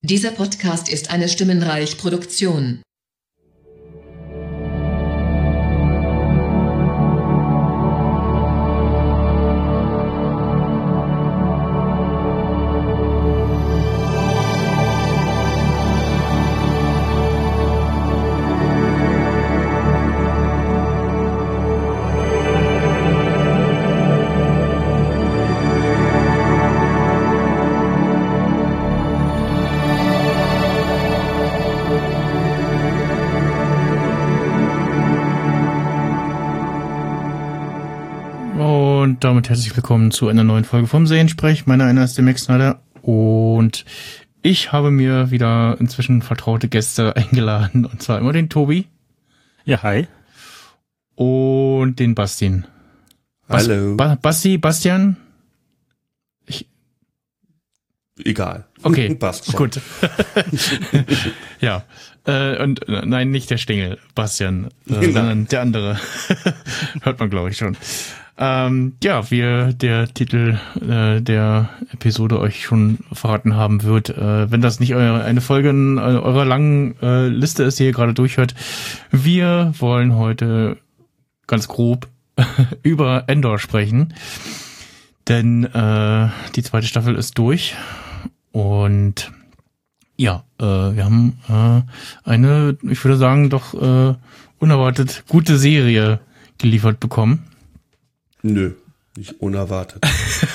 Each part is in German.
Dieser Podcast ist eine Stimmenreich-Produktion. Und damit herzlich willkommen zu einer neuen Folge vom Seriensprech. Mein Name ist der Max Snyder und ich habe mir wieder inzwischen vertraute Gäste eingeladen. Und zwar immer den Tobi. Ja, hi. Und den Bastian. Hallo. Bastian? Egal. Okay, passt schon. Gut. Ja, und nein, nicht der Stengel, Bastian, sondern der andere. Hört man, glaube ich, schon. Ja, wie der Titel der Episode euch schon verraten haben wird, wenn das nicht eine Folge in eurer langen Liste ist, die ihr gerade durchhört. Wir wollen heute ganz grob über Endor sprechen, denn die zweite Staffel ist durch und ja, wir haben eine, ich würde sagen, doch unerwartet gute Serie geliefert bekommen. Nö, nicht unerwartet.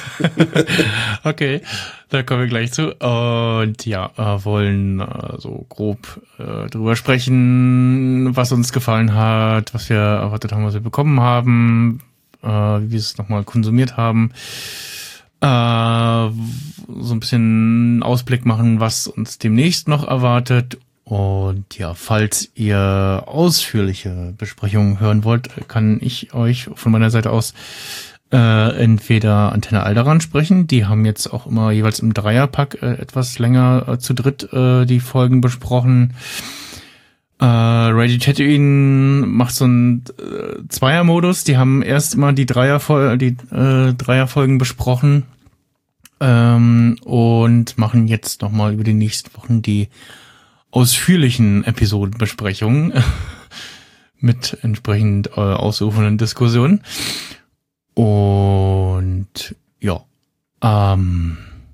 Okay, da kommen wir gleich zu. Und ja, wollen so grob drüber sprechen, was uns gefallen hat, was wir erwartet haben, was wir bekommen haben, wie wir es nochmal konsumiert haben. So ein bisschen Ausblick machen, was uns demnächst noch erwartet. Und ja, falls ihr ausführliche Besprechungen hören wollt, kann ich euch von meiner Seite aus entweder Antenne Alderan sprechen. Die haben jetzt auch immer jeweils im Dreierpack etwas länger zu dritt die Folgen besprochen. Radio Tatooine macht so einen Zweiermodus. Die haben erst immer die Dreierfolgen besprochen und machen jetzt nochmal über die nächsten Wochen die ausführlichen Episodenbesprechungen mit entsprechend ausufernden Diskussionen. Und ja, fangen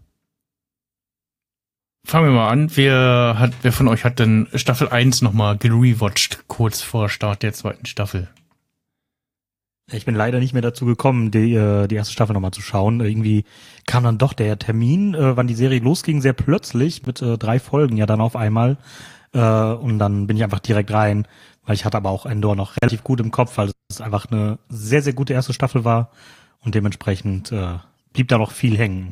wir mal an. Wer von euch hat denn Staffel 1 nochmal gerewatcht, kurz vor Start der zweiten Staffel? Ich bin leider nicht mehr dazu gekommen, die erste Staffel nochmal zu schauen. Irgendwie kam dann doch der Termin, wann die Serie losging, sehr plötzlich mit 3 Folgen ja dann auf einmal. Und dann bin ich einfach direkt rein, weil ich hatte aber auch Endor noch relativ gut im Kopf, weil es einfach eine sehr, sehr gute erste Staffel war. Und dementsprechend blieb da noch viel hängen.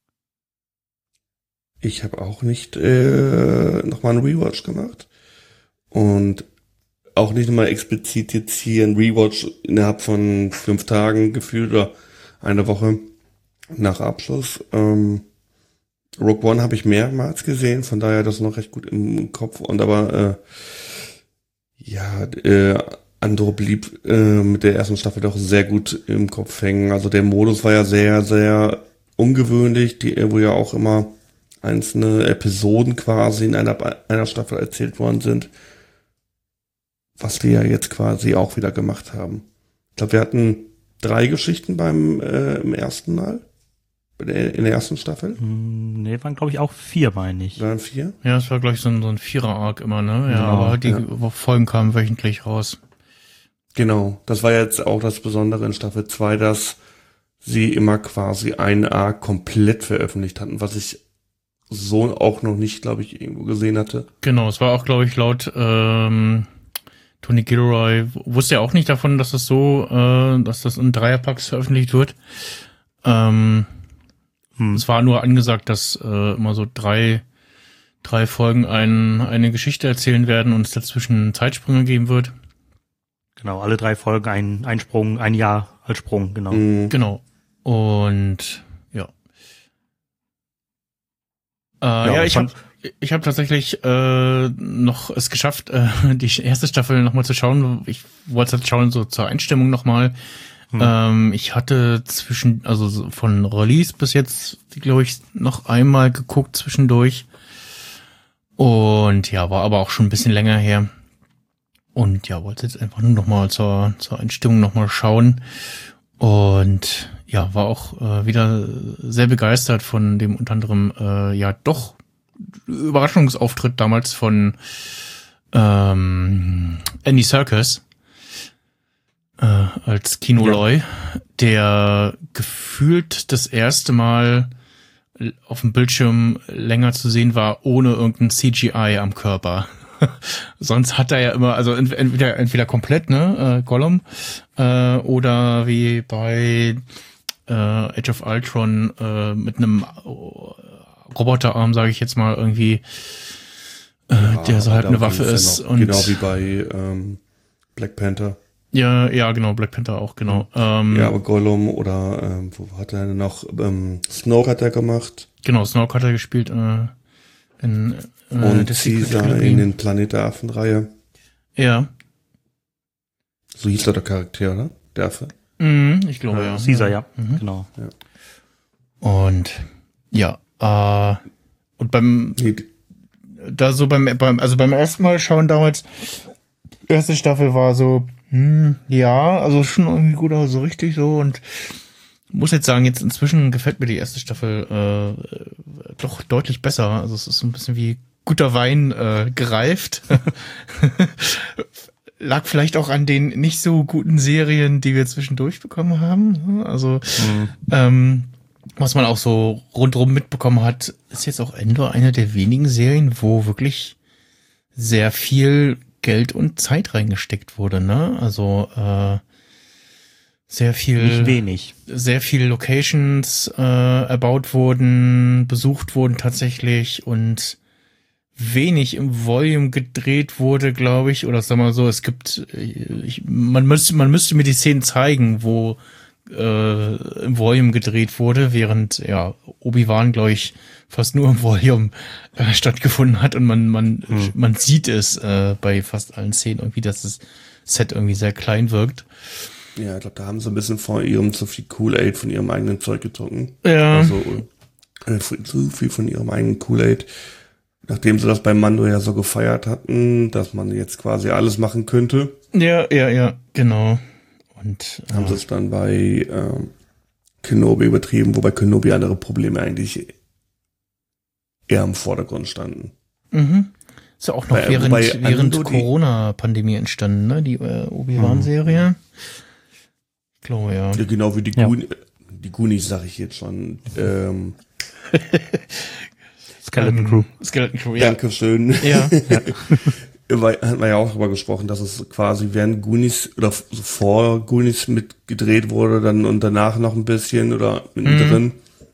Ich habe auch nicht nochmal einen Rewatch gemacht. Und auch nicht mal explizit jetzt hier ein Rewatch innerhalb von 5 Tagen gefühlt oder eine Woche nach Abschluss. Rogue One habe ich mehrmals gesehen, von daher das noch recht gut im Kopf. Und aber Andor blieb mit der ersten Staffel doch sehr gut im Kopf hängen. Also der Modus war ja sehr, sehr ungewöhnlich, wo ja auch immer einzelne Episoden quasi in einer Staffel erzählt worden sind. Was wir ja jetzt quasi auch wieder gemacht haben. Ich glaube, wir hatten 3 Geschichten im ersten Mal. In der ersten Staffel. Nee, waren glaube ich auch 4, meine ich. Waren 4? Ja, es war gleich so ein Vierer-Arc immer, ne? Ja, Genau, aber die Folgen kamen wöchentlich raus. Genau. Das war jetzt auch das Besondere in Staffel 2, dass sie immer quasi einen Arc komplett veröffentlicht hatten, was ich so auch noch nicht, glaube ich, irgendwo gesehen hatte. Genau, es war auch, glaube ich, laut Tony Gilroy wusste ja auch nicht davon, dass das dass das in Dreierpacks veröffentlicht wird. Es war nur angesagt, dass immer so drei Folgen eine Geschichte erzählen werden und es dazwischen Zeitsprünge geben wird. Genau, alle 3 Folgen ein Sprung, ein Jahr als Sprung, genau. Genau. Und ja. Ich habe tatsächlich noch es geschafft, die erste Staffel nochmal zu schauen. Ich wollte es schauen, so zur Einstimmung nochmal. Ich hatte von Release bis jetzt, glaube ich, noch einmal geguckt zwischendurch. Und ja, war aber auch schon ein bisschen länger her. Und ja, wollte jetzt einfach nur nochmal zur Einstimmung nochmal schauen. Und ja, war auch wieder sehr begeistert von dem unter anderem ja doch Überraschungsauftritt damals von Andy Serkis als Kinoloy, der gefühlt das erste Mal auf dem Bildschirm länger zu sehen war, ohne irgendein CGI am Körper. Sonst hat er ja immer, also entweder komplett, ne, Gollum, oder wie bei Age of Ultron mit einem Roboterarm, sage ich jetzt mal, irgendwie, der so halt eine Waffe ist. Ja, und genau wie bei Black Panther. Ja, genau, Black Panther auch, genau. Ja, aber Gollum oder wo hat er denn noch? Snoke hat er gemacht. Genau, Snoke hat er gespielt in und der Caesar in den Planet der Affen-Reihe. Ja. So hieß der Charakter, oder? Der Affe. Ich glaube, ja. Caesar, ja. Genau. Ja. Und ja, und beim ersten Mal schauen damals, erste Staffel war so, ja, also schon irgendwie gut, aber so richtig so, und muss jetzt sagen, jetzt inzwischen gefällt mir die erste Staffel doch deutlich besser. Also es ist so ein bisschen wie guter Wein gereift. Lag vielleicht auch an den nicht so guten Serien, die wir zwischendurch bekommen haben. Also was man auch so rundherum mitbekommen hat, ist jetzt auch Endor eine der wenigen Serien, wo wirklich sehr viel Geld und Zeit reingesteckt wurde, ne? Also sehr viel, nicht wenig. Sehr viele Locations erbaut wurden, besucht wurden tatsächlich und wenig im Volume gedreht wurde, glaube ich, oder sag mal so, es gibt, man müsste mir die Szenen zeigen, wo im Volume gedreht wurde, während ja Obi-Wan, glaube ich, fast nur im Volume stattgefunden hat, und man sieht es bei fast allen Szenen irgendwie, dass das Set irgendwie sehr klein wirkt. Ja, ich glaube, da haben sie ein bisschen von ihrem zu viel Kool-Aid von ihrem eigenen Zeug getrunken. Ja. Also zu viel von ihrem eigenen Kool-Aid. Nachdem sie das bei Mando ja so gefeiert hatten, dass man jetzt quasi alles machen könnte. Ja, genau. Und haben sie es dann bei Kenobi übertrieben, wobei Kenobi andere Probleme eigentlich eher im Vordergrund standen. Ist ja auch noch während Corona-Pandemie entstanden, ne? Die Obi-Wan-Serie. Ich glaube, ja. Ja, genau wie die Goonies, sag ich jetzt schon. Skeleton Crew. Skeleton Crew, ja. Dankeschön. Ja. Hatten wir ja auch darüber gesprochen, dass es quasi während Goonies oder vor Goonies mit gedreht wurde, dann und danach noch ein bisschen oder mittendrin.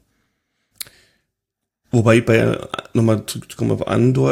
Wobei nochmal zurückzukommen auf Andor,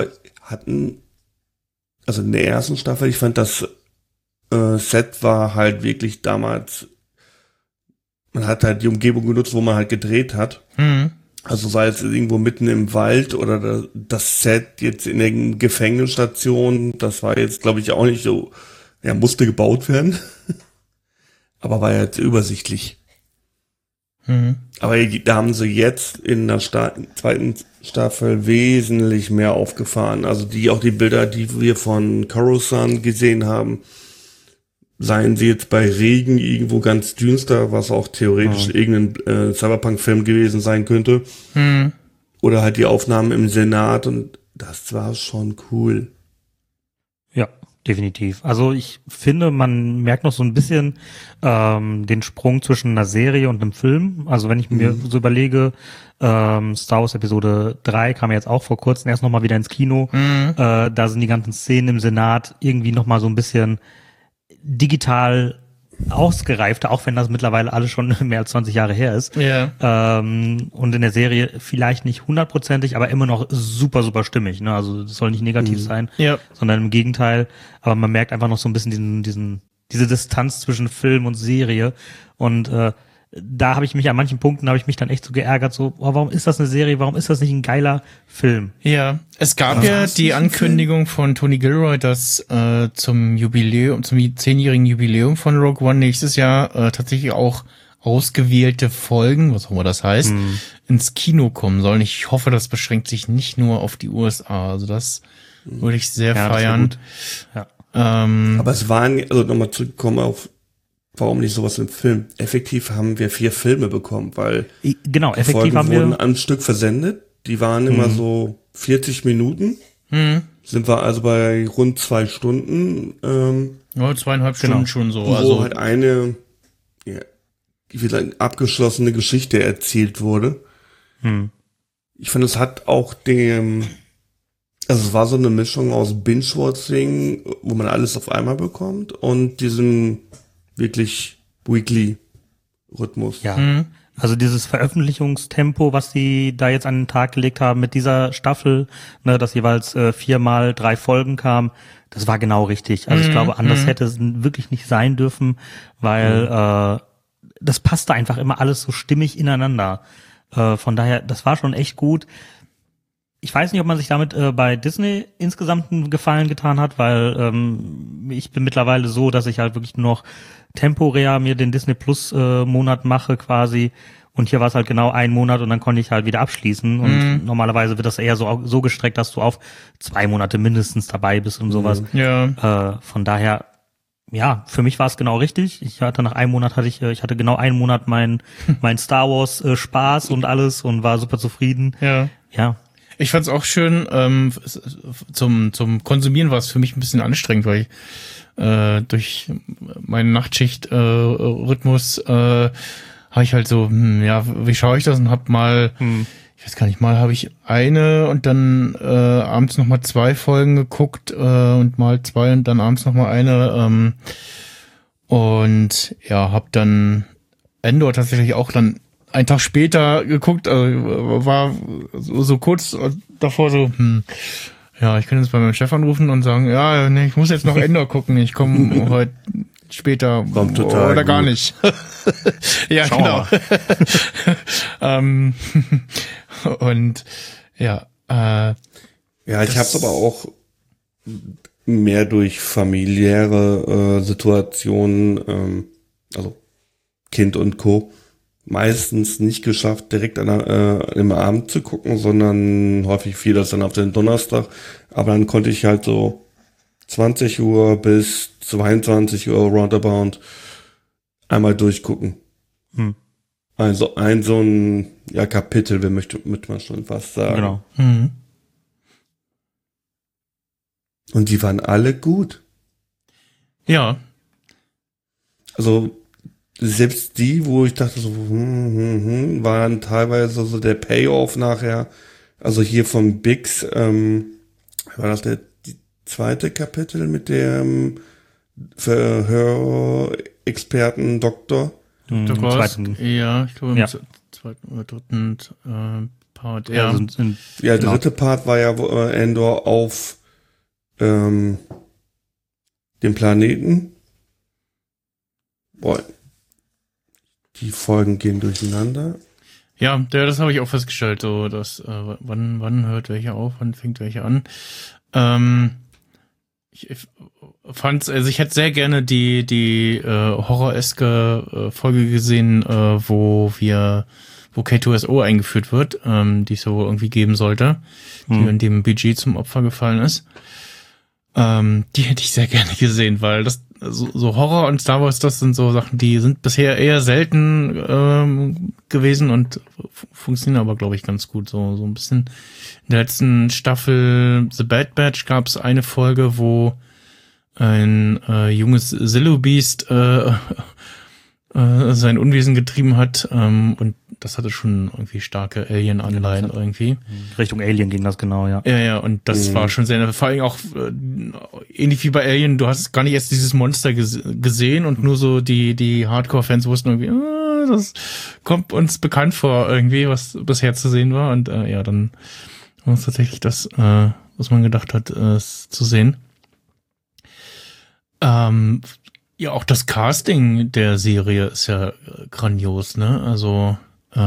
also in der ersten Staffel, ich fand das Set war halt wirklich damals, man hat halt die Umgebung genutzt, wo man halt gedreht hat. Also sei es irgendwo mitten im Wald oder das Set jetzt in der Gefängnisstation, das war jetzt, glaube ich, auch nicht so, ja, musste gebaut werden. Aber war jetzt übersichtlich. Aber da haben sie jetzt in der zweiten Staffel wesentlich mehr aufgefahren. Also die Bilder, die wir von Coruscant gesehen haben, seien sie jetzt bei Regen irgendwo ganz düster, was auch theoretisch irgendein Cyberpunk-Film gewesen sein könnte. Oder halt die Aufnahmen im Senat, und das war schon cool. Ja, definitiv. Also ich finde, man merkt noch so ein bisschen den Sprung zwischen einer Serie und einem Film. Also wenn ich mir so überlege, Star Wars Episode 3 kam jetzt auch vor kurzem erst nochmal wieder ins Kino. Da sind die ganzen Szenen im Senat irgendwie nochmal so ein bisschen digital ausgereifter, auch wenn das mittlerweile alles schon mehr als 20 Jahre her ist. Ja. Und in der Serie vielleicht nicht 100%, aber immer noch super, super stimmig. Ne? Also das soll nicht negativ sein, sondern im Gegenteil. Aber man merkt einfach noch so ein bisschen diese Distanz zwischen Film und Serie. Und da habe ich mich an manchen Punkten dann echt so geärgert, so, warum ist das eine Serie, warum ist das nicht ein geiler Film? Ja, es gab die Ankündigung von Tony Gilroy, dass zum 10-jährigen Jubiläum von Rogue One nächstes Jahr tatsächlich auch ausgewählte Folgen, was auch immer das heißt, ins Kino kommen sollen. Ich hoffe, das beschränkt sich nicht nur auf die USA. Also das würde ich sehr feiern. Ja. Aber es waren, also nochmal zurückkommen auf, warum nicht sowas im Film? Effektiv haben wir 4 Filme bekommen, weil genau, die effektiv Folgen haben wir wurden am Stück versendet. Die waren immer so 40 Minuten. Sind wir also bei rund 2 Stunden. Ja, 2,5 Stunden schon so. Wo Also halt eine abgeschlossene Geschichte erzählt wurde. Ich finde, es hat auch also es war so eine Mischung aus Binge-Watching, wo man alles auf einmal bekommt, und diesem wirklich Weekly-Rhythmus. Ja. Also dieses Veröffentlichungstempo, was die da jetzt an den Tag gelegt haben mit dieser Staffel, ne, dass jeweils 4-mal 3 Folgen kamen, das war genau richtig. Also ich glaube, anders hätte es wirklich nicht sein dürfen, weil das passte einfach immer alles so stimmig ineinander. Von daher, das war schon echt gut. Ich weiß nicht, ob man sich damit bei Disney insgesamt einen Gefallen getan hat, weil ich bin mittlerweile so, dass ich halt wirklich nur noch temporär mir den Disney Plus Monat mache quasi, und hier war es halt genau 1 Monat und dann konnte ich halt wieder abschließen, und normalerweise wird das eher so gestreckt, dass du auf 2 Monate mindestens dabei bist und sowas. ja. Von daher, ja, für mich war es genau richtig. Ich hatte nach 1 Monat ich hatte genau 1 Monat mein Star Wars Spaß und alles und war super zufrieden. Ja. Ich fand's auch schön, zum Konsumieren war es für mich ein bisschen anstrengend, weil ich durch meinen Nachtschicht-Rhythmus habe ich halt so, wie schaue ich das, und hab mal, ich weiß gar nicht, mal habe ich eine und dann abends nochmal 2 Folgen geguckt und mal 2 und dann abends nochmal eine und ja, hab dann Endor tatsächlich auch dann einen Tag später geguckt, also war so kurz davor so, ja, ich kann jetzt bei meinem Chef anrufen und sagen, ja, nee, ich muss jetzt noch Endor gucken, ich komme heute später Kommt total oder gar gut. nicht. Ja, Schau genau. Und ja, Ja, ich hab's aber auch mehr durch familiäre Situationen, also Kind und Co., meistens nicht geschafft, direkt im Abend zu gucken, sondern häufig fiel das dann auf den Donnerstag. Aber dann konnte ich halt so 20 Uhr bis 22 Uhr roundabout einmal durchgucken. Also so ein Kapitel, möchte man schon fast sagen. Genau. Und die waren alle gut. Ja. Also selbst die, wo ich dachte so, waren teilweise so der Payoff nachher. Also hier von Bix, war das die 2. Kapitel mit dem Verhörexperten Doktor? Dr. Ghost, ja, ich glaube im Ja. 2. oder 3. Part, Ja, ja. Der genau. 3. Part war ja Endor auf dem Planeten. Boah, die Folgen gehen durcheinander. Ja, das habe ich auch festgestellt, so, dass, wann hört welcher auf, wann fängt welcher an. Ich fand's, also ich hätte sehr gerne die horroreske Folge gesehen, wo K2SO eingeführt wird, die es so irgendwie geben sollte, die in dem Budget zum Opfer gefallen ist. Die hätte ich sehr gerne gesehen, weil das so Horror und Star Wars, das sind so Sachen, die sind bisher eher selten gewesen und funktionieren aber, glaube ich, ganz gut. So ein bisschen in der letzten Staffel The Bad Batch gab es eine Folge, wo ein junges Zillo-Beast sein Unwesen getrieben hat, und das hatte schon irgendwie starke Alien-Anleihen irgendwie. Richtung Alien ging das genau, ja. Ja, und das war schon sehr, vor allem auch ähnlich wie bei Alien, du hast gar nicht erst dieses Monster gesehen und nur so die Hardcore-Fans wussten irgendwie, das kommt uns bekannt vor irgendwie, was bisher zu sehen war, und ja, dann war es tatsächlich das, was man gedacht hat, zu sehen. Ja, auch das Casting der Serie ist ja grandios, ne? Also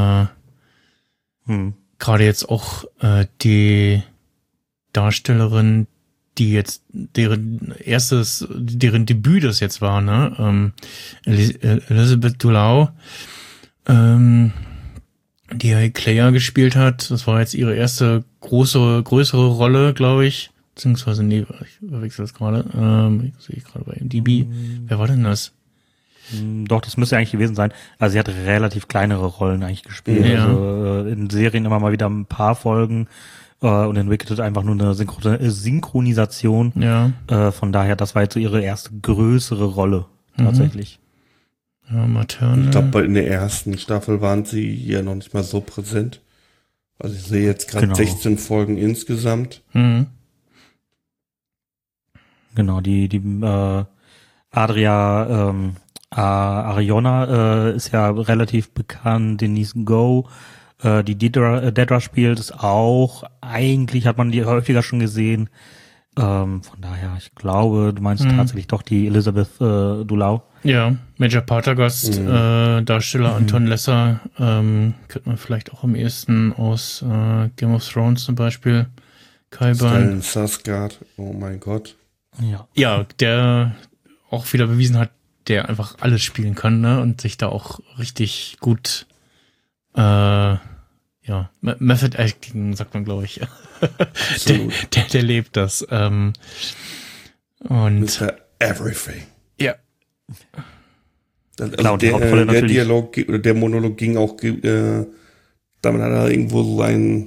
gerade jetzt auch die Darstellerin, die jetzt deren Debüt das jetzt war, ne? Elizabeth Dulau, die Clea gespielt hat. Das war jetzt ihre erste größere Rolle, glaube ich. Beziehungsweise, nee, ich verwechsel das gerade. Sehe ich gerade bei MDB. Wer war denn das? Doch, das müsste eigentlich gewesen sein. Also sie hat relativ kleinere Rollen eigentlich gespielt. Ja. Also in Serien immer mal wieder ein paar Folgen und in Wicked einfach nur eine Synchronisation. Ja. Von daher, das war jetzt so ihre erste größere Rolle tatsächlich. Ja, Materne. Ich glaube, in der ersten Staffel waren sie ja noch nicht mal so präsent. Also ich sehe jetzt gerade 16 Folgen insgesamt. Mhm. Genau, die Adria Ariona ist ja relativ bekannt, Denise Go, die Dedra spielt es auch, eigentlich hat man die häufiger schon gesehen, von daher, ich glaube, du meinst tatsächlich doch die Elizabeth Dulau. Ja, Major Partagast, Darsteller Anton Lesser, könnte man vielleicht auch am ehesten aus Game of Thrones zum Beispiel, Stellan Skarsgård, oh mein Gott. Ja, der auch wieder bewiesen hat, der einfach alles spielen kann, ne, und sich da auch richtig gut, Method Acting, sagt man, glaube ich. der lebt das. Und Mr. Everything. Ja. Also der Dialog oder der Monolog ging auch, damit hat er irgendwo so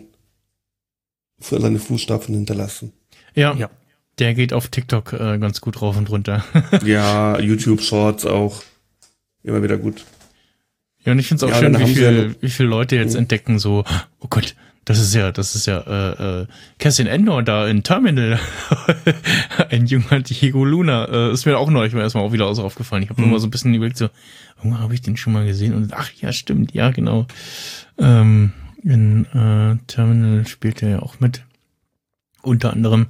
seine Fußstapfen hinterlassen. Ja. Der geht auf TikTok ganz gut rauf und runter. Ja, YouTube Shorts auch. Immer wieder gut. Ja, und ich finde es auch schön, wie viele Leute jetzt entdecken, so, oh Gott, das ist ja Cassian Andor da in Terminal. Ein junger Diego Luna. Ist mir auch neulich erstmal auch wieder aufgefallen. Ich habe nur mal so ein bisschen überlegt, so, habe ich den schon mal gesehen? Und ach ja, stimmt, ja, genau. In Terminal spielt er ja auch mit. Unter anderem.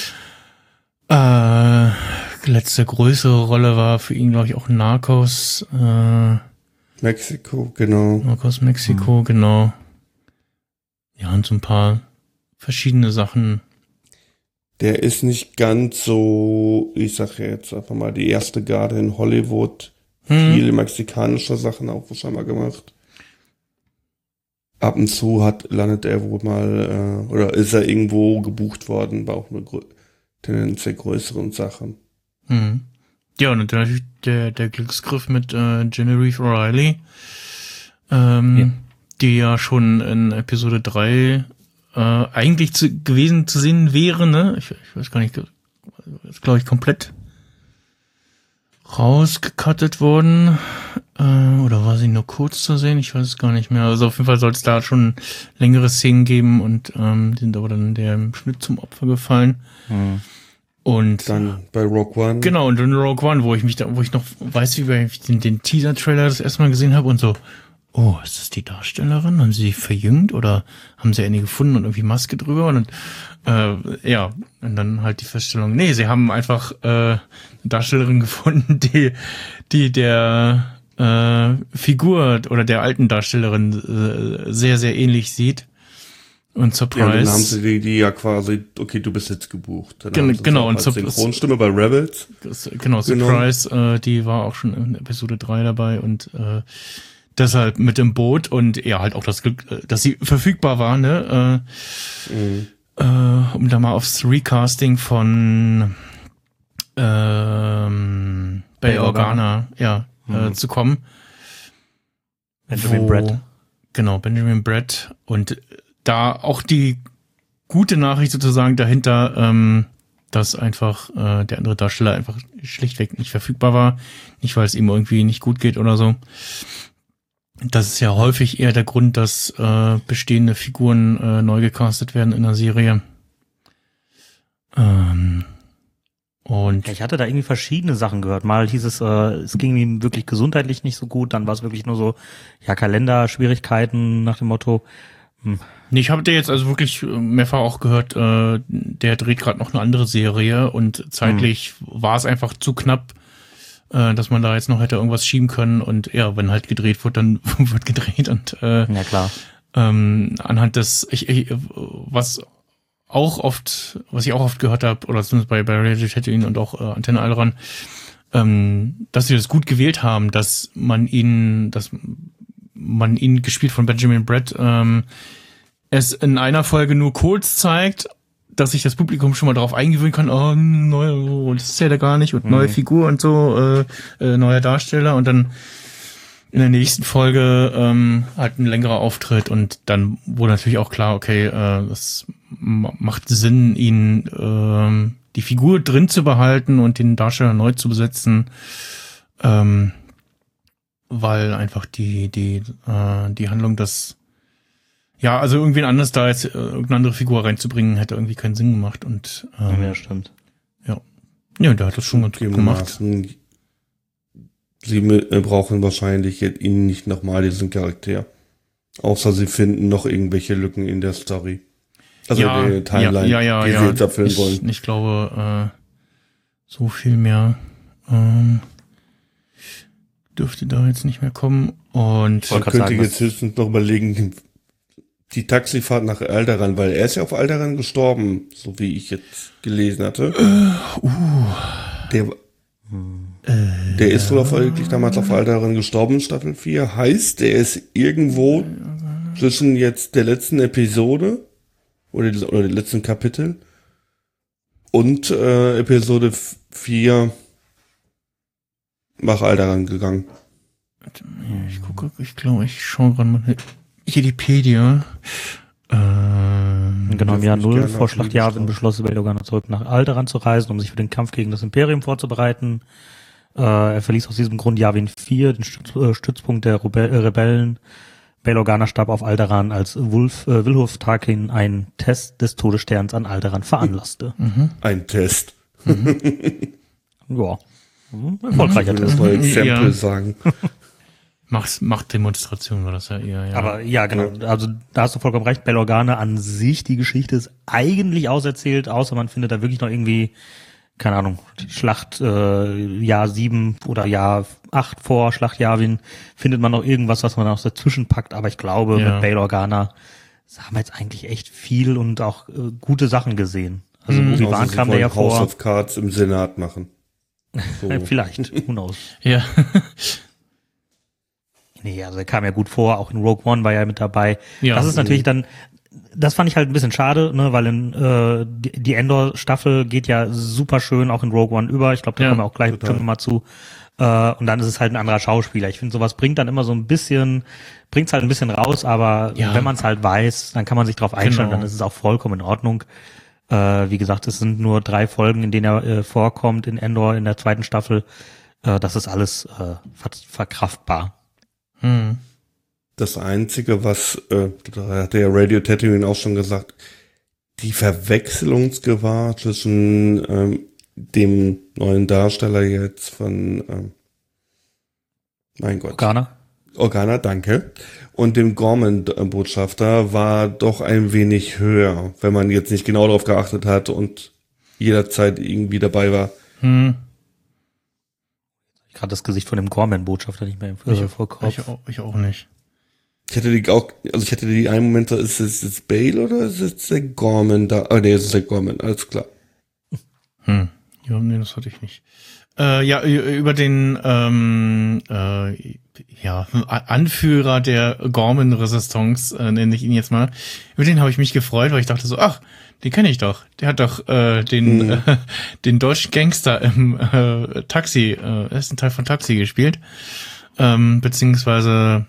Letzte größere Rolle war für ihn, glaube ich, auch Narcos. Mexiko, genau. Narcos Mexiko, genau. Ja, und so ein paar verschiedene Sachen. Der ist nicht ganz so, ich sage jetzt einfach mal, die erste Garde in Hollywood. Viele mexikanische Sachen auch scheinbar gemacht. Ab und zu landet er wohl mal, oder ist er irgendwo gebucht worden, bei auch nur tendenziell größeren Sachen. Ja, und natürlich der Glücksgriff mit Genevieve O'Reilly, die ja schon in Episode 3 eigentlich gewesen zu sehen wäre, ne? Ich weiß gar nicht, ist glaube ich komplett rausgecuttet worden. Oder war sie nur kurz zu sehen? Ich weiß es gar nicht mehr. Also auf jeden Fall soll es da schon längere Szenen geben und die sind aber dann der im Schnitt zum Opfer gefallen. Und dann bei Rogue One. Genau, und in Rogue One, wo ich noch weiß, wie ich den Teaser-Trailer das erste Mal gesehen habe und so, oh, ist das die Darstellerin? Haben sie verjüngt oder haben sie eine gefunden und irgendwie Maske drüber? Und und dann halt die Feststellung, nee, sie haben einfach eine Darstellerin gefunden, die der Figur oder der alten Darstellerin sehr, sehr ähnlich sieht. Und Surprise. Ja, dann haben sie die ja quasi, okay, du bist jetzt gebucht. Genau, und Synchronstimme bei Rebels. Genau, Surprise, die war auch schon in Episode 3 dabei und deshalb mit im Boot und ja, halt auch das Glück, dass sie verfügbar war, ne? Um da mal aufs Recasting von Bail Organa, zu kommen. Benjamin Bratt. Genau, Benjamin Bratt. Und da auch die gute Nachricht sozusagen dahinter, dass einfach der andere Darsteller einfach schlichtweg nicht verfügbar war. Nicht, weil es ihm irgendwie nicht gut geht oder so. Das ist ja häufig eher der Grund, dass bestehende Figuren neu gecastet werden in der Serie. Und ich hatte da irgendwie verschiedene Sachen gehört. Mal hieß es ging ihm wirklich gesundheitlich nicht so gut. Dann war es wirklich nur so, Kalenderschwierigkeiten nach dem Motto. Nee, ich habe dir jetzt also wirklich mehrfach auch gehört, der dreht gerade noch eine andere Serie und zeitlich war es einfach zu knapp, dass man da jetzt noch hätte irgendwas schieben können und ja, wenn halt gedreht wird, dann wird gedreht und ja klar. Anhand des, was ich auch oft gehört habe, oder zumindest bei Radio Tatooine und auch Antenne Alderaan, dass sie das gut gewählt haben, dass man man ihn, gespielt von Benjamin Bratt, es in einer Folge nur kurz zeigt, dass sich das Publikum schon mal darauf eingewöhnen kann, das ist ja da gar nicht und neue Figur und so, neuer Darsteller und dann in der nächsten Folge halt ein längerer Auftritt und dann wurde natürlich auch klar, okay, das macht Sinn, ihn die Figur drin zu behalten und den Darsteller neu zu besetzen, weil einfach die Handlung also irgendwen anders da jetzt irgendeine andere Figur reinzubringen, hätte irgendwie keinen Sinn gemacht und ja, stimmt. Ja, der hat das schon ganz gut gemacht. Sie brauchen wahrscheinlich jetzt ihn nicht nochmal, diesen Charakter. Außer sie finden noch irgendwelche Lücken in der Story. Also in der Timeline, die sie jetzt abfüllen wollen. Ich glaube, so viel mehr dürfte da jetzt nicht mehr kommen. Und man könnte jetzt höchstens noch überlegen, die Taxifahrt nach Alderaan, weil er ist ja auf Alderaan gestorben, so wie ich jetzt gelesen hatte. Der ist wohl wirklich damals auf Alderaan gestorben in Staffel 4. Heißt, der ist irgendwo zwischen jetzt der letzten Episode oder dem letzten Kapitel und Episode 4 nach Alderaan gegangen. Ich glaube, ich schaue gerade mal Wikipedia. Genau, im Jahr 0 vor Schlacht Yavin beschloss Bail Organa zurück nach Alderaan zu reisen, um sich für den Kampf gegen das Imperium vorzubereiten. Er verließ aus diesem Grund Yavin 4, den Stützpunkt der Rebellen. Bail Organa starb auf Alderaan, als Wilhuf Tarkin einen Test des Todessterns an Alderaan veranlasste. Ein Test. Ja, erfolgreicher Test. Das mal ein Sample sagen. Machtdemonstration war das ja eher, ja. Aber ja, genau. Also da hast du vollkommen recht. Bail Organa an sich, die Geschichte ist eigentlich auserzählt, außer man findet da wirklich noch irgendwie, keine Ahnung, Schlacht Jahr 7 oder Jahr 8 vor Schlacht Yavin, findet man noch irgendwas, was man noch dazwischen packt. Aber ich glaube, mit Bail Organa haben wir jetzt eigentlich echt viel und auch gute Sachen gesehen. Also Obi-Wan kam da ja vor. House of Cards im Senat machen. So. Vielleicht, who knows. Ja. Nee, also er kam ja gut vor, auch in Rogue One war er mit dabei. Ja. Das ist natürlich dann, das fand ich halt ein bisschen schade, ne, weil die Endor-Staffel geht ja super schön auch in Rogue One über. Ich glaube, da kommen wir auch gleich bestimmt mal zu. Und dann ist es halt ein anderer Schauspieler. Ich finde, sowas bringt's halt ein bisschen raus, aber wenn man es halt weiß, dann kann man sich drauf einstellen, dann ist es auch vollkommen in Ordnung. Wie gesagt, es sind nur 3 Folgen, in denen er vorkommt in Endor in der 2. Staffel. Das ist alles verkraftbar. Das Einzige, was, da hat der Radio Tatooine auch schon gesagt, die Verwechslungsgefahr zwischen dem neuen Darsteller jetzt von mein Gott. Organa, danke. Und dem Gorman-Botschafter war doch ein wenig höher, wenn man jetzt nicht genau darauf geachtet hat und jederzeit irgendwie dabei war. Gerade das Gesicht von dem Gorman-Botschafter nicht mehr im Kopf. Ich auch nicht. Ich hatte die einen Moment, ist es jetzt Bail oder ist es der Gorman da? Oh nee, es ist der Gorman, alles klar. Ja, nee, das hatte ich nicht. Über den Anführer der Gorman-Resistance, nenne ich ihn jetzt mal. Über den habe ich mich gefreut, weil ich dachte so, ach, den kenne ich doch. Der hat doch den deutschen Gangster im Taxi, ersten Teil von Taxi gespielt. Beziehungsweise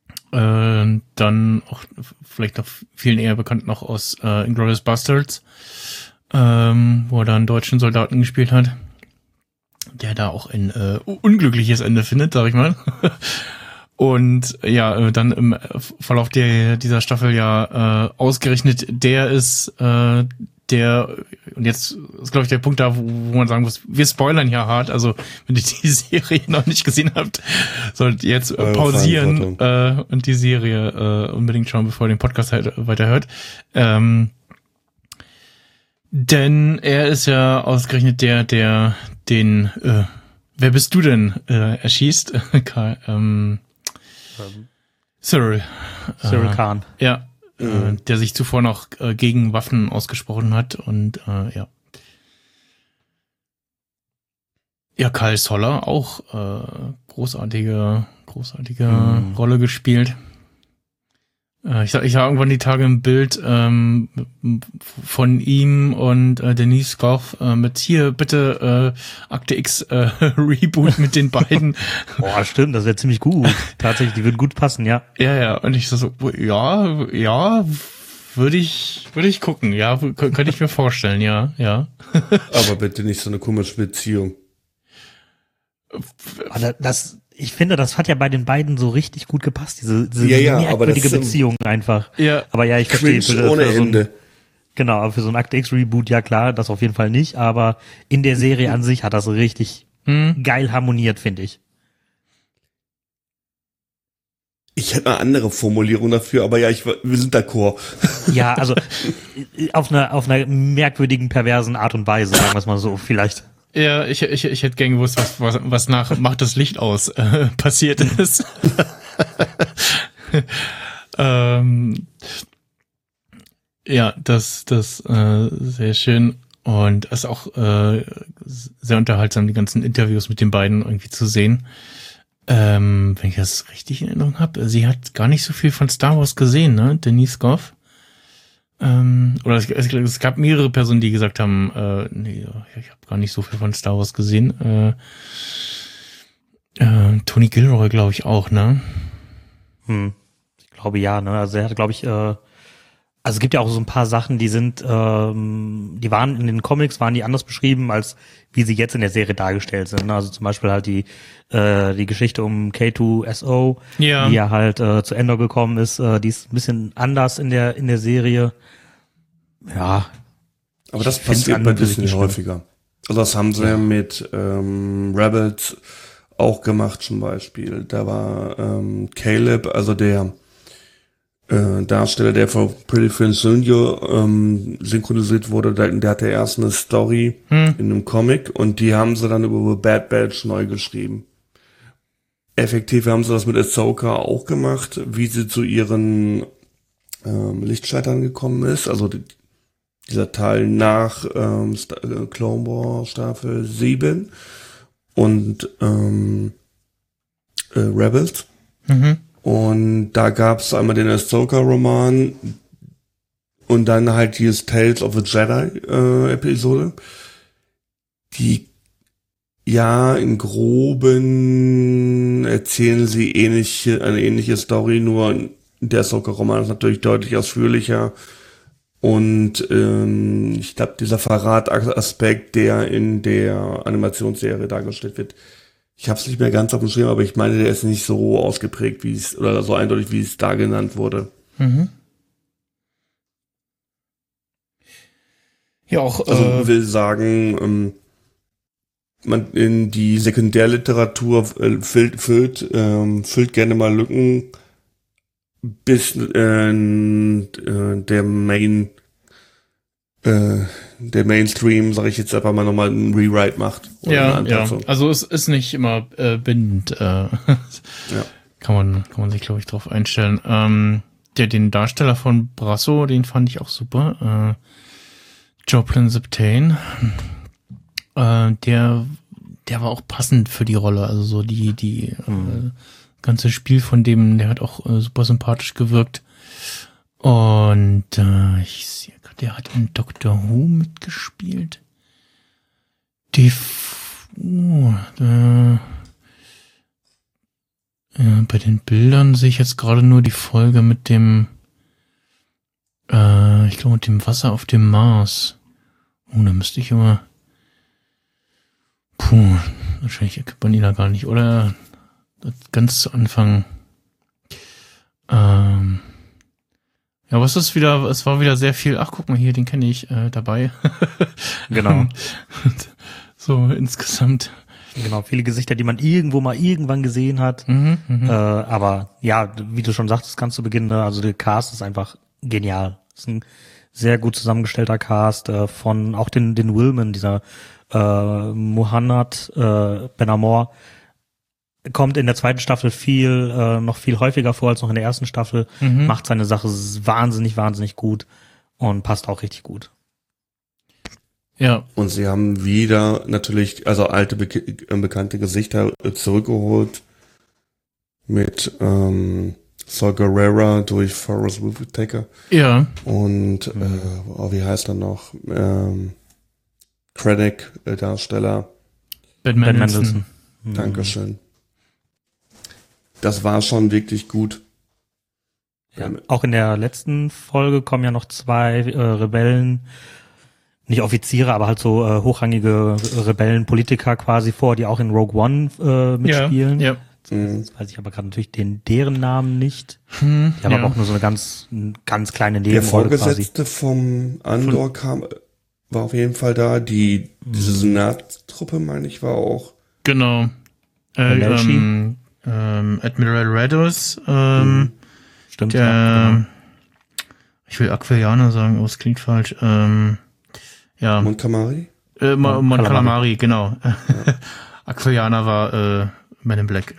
dann auch vielleicht noch vielen eher bekannt noch aus Inglourious Basterds, wo er da einen deutschen Soldaten gespielt hat, der da auch ein unglückliches Ende findet, sag ich mal. Und dann im Verlauf dieser Staffel ausgerechnet der ist der, und jetzt ist glaube ich der Punkt da, wo man sagen muss, wir spoilern ja hart, also wenn ihr die Serie noch nicht gesehen habt, solltet ihr jetzt pausieren und die Serie unbedingt schauen, bevor ihr den Podcast weiterhört. Denn er ist ja ausgerechnet der den wer bist du denn erschießt? Cyril Khan. Ja. Der sich zuvor noch gegen Waffen ausgesprochen hat und Ja, Kyle Soller auch großartige Rolle gespielt. Ich sah irgendwann die Tage ein Bild von ihm und Denise Goff mit hier bitte Akte X Reboot mit den beiden. Boah, stimmt, das wäre ziemlich gut. Tatsächlich, die würden gut passen, ja. Ja, und ich so, ja, würde ich gucken, ja, könnte ich mir vorstellen, ja. Aber bitte nicht so eine komische Beziehung. Ich finde, das hat ja bei den beiden so richtig gut gepasst, diese merkwürdige Beziehung einfach. Ja. Aber ja, ich verstehe. Ohne Ende. Genau, aber für so ein Akte X Reboot, ja klar, das auf jeden Fall nicht, aber in der Serie an sich hat das richtig geil harmoniert, finde ich. Ich hätte eine andere Formulierung dafür, aber ja, wir sind d'accord. Ja, also auf einer merkwürdigen, perversen Art und Weise, sagen wir es mal so, vielleicht. Ja, ich hätte gern gewusst, was nach Macht das Licht aus passiert ist. Ja, das sehr schön. Und es ist auch sehr unterhaltsam, die ganzen Interviews mit den beiden irgendwie zu sehen. Wenn ich das richtig in Erinnerung habe, sie hat gar nicht so viel von Star Wars gesehen, ne? Denise Goff. Oder es gab mehrere Personen, die gesagt haben, nee, ich habe gar nicht so viel von Star Wars gesehen. Tony Gilroy, glaube ich, auch, ne? Ich glaube ja, ne? Also er hat, glaube ich, also es gibt ja auch so ein paar Sachen, die sind, die waren in den Comics, waren die anders beschrieben, als wie sie jetzt in der Serie dargestellt sind. Ne? Also zum Beispiel halt die Geschichte um K2SO, ja, die ja halt zu Endor gekommen ist, die ist ein bisschen anders in der Serie. Ja. Aber das passiert bei Disney häufiger. Also das haben sie ja mit Rebels auch gemacht zum Beispiel. Da war Caleb, also der Darsteller, der von Pretty Prince Jr. Synchronisiert wurde, der hatte erst eine Story in einem Comic und die haben sie dann über Bad Batch neu geschrieben. Effektiv haben sie das mit Ahsoka auch gemacht, wie sie zu ihren Lichtschwertern gekommen ist, also dieser Teil nach Clone Wars Staffel 7 und Rebels. Und da gab es einmal den Ahsoka-Roman und dann halt dieses Tales of the Jedi-Episode, die ja in groben erzählen sie eine ähnliche Story, nur der Ahsoka-Roman ist natürlich deutlich ausführlicher und ich glaube, dieser Verrat-Aspekt, der in der Animationsserie dargestellt wird, ich habe es nicht mehr ganz auf dem Schirm, aber ich meine, der ist nicht so ausgeprägt, wie es, oder so eindeutig, wie es da genannt wurde. Ja, auch. Also will sagen, man in die Sekundärliteratur füllt gerne mal Lücken, bis der Mainstream, sage ich jetzt einfach mal, nochmal einen Rewrite macht. Ja. Also es ist nicht immer bindend. Ja. Kann man sich, glaube ich, drauf einstellen. Den Darsteller von Brasso, den fand ich auch super. Joplin Ziptain. Der war auch passend für die Rolle. Also so die ganze Spiel von dem, der hat auch super sympathisch gewirkt. Und ich sehe gerade, der hat in Doctor Who mitgespielt. Bei den Bildern sehe ich jetzt gerade nur die Folge mit dem, ich glaube mit dem Wasser auf dem Mars. Da müsste ich immer, wahrscheinlich erkennt man ihn da gar nicht, oder? Ganz zu Anfang. Ja, aber es war wieder sehr viel, ach guck mal hier, den kenne ich dabei. Genau. So insgesamt. Genau, viele Gesichter, die man irgendwann gesehen hat. Aber ja, wie du schon sagtest, ganz zu Beginn, also der Cast ist einfach genial. Es ist ein sehr gut zusammengestellter Cast von auch den Willman, dieser Muhannad Ben Amor, kommt in der zweiten Staffel noch viel häufiger vor als noch in der ersten Staffel, macht seine Sache wahnsinnig gut und passt auch richtig gut. Ja. Und sie haben wieder natürlich, also alte, bekannte Gesichter zurückgeholt mit Saw Gerrera durch Forrest Whitaker. Ja. Und wie heißt er noch? Krennic, Darsteller. Ben Mendelsohn. Dankeschön. Das war schon wirklich gut. Ja. Auch in der letzten Folge kommen ja noch 2 Rebellen, nicht Offiziere, aber halt so hochrangige Rebellenpolitiker quasi vor, die auch in Rogue One mitspielen. Ja. Jetzt weiß ich aber gerade natürlich deren Namen nicht. Die haben aber auch nur so eine ganz kleine Nebenrolle. Der Vorgesetzte vom Andor war auf jeden Fall da. Diese Senatstruppe, meine ich, war auch. Genau. Admiral Rados. Stimmt. Genau. Ich will Aquilianer sagen, aber es klingt falsch. Ja. Mon Calamari? Mon Calamari, genau. Ja. Aquilianer war Men in Black.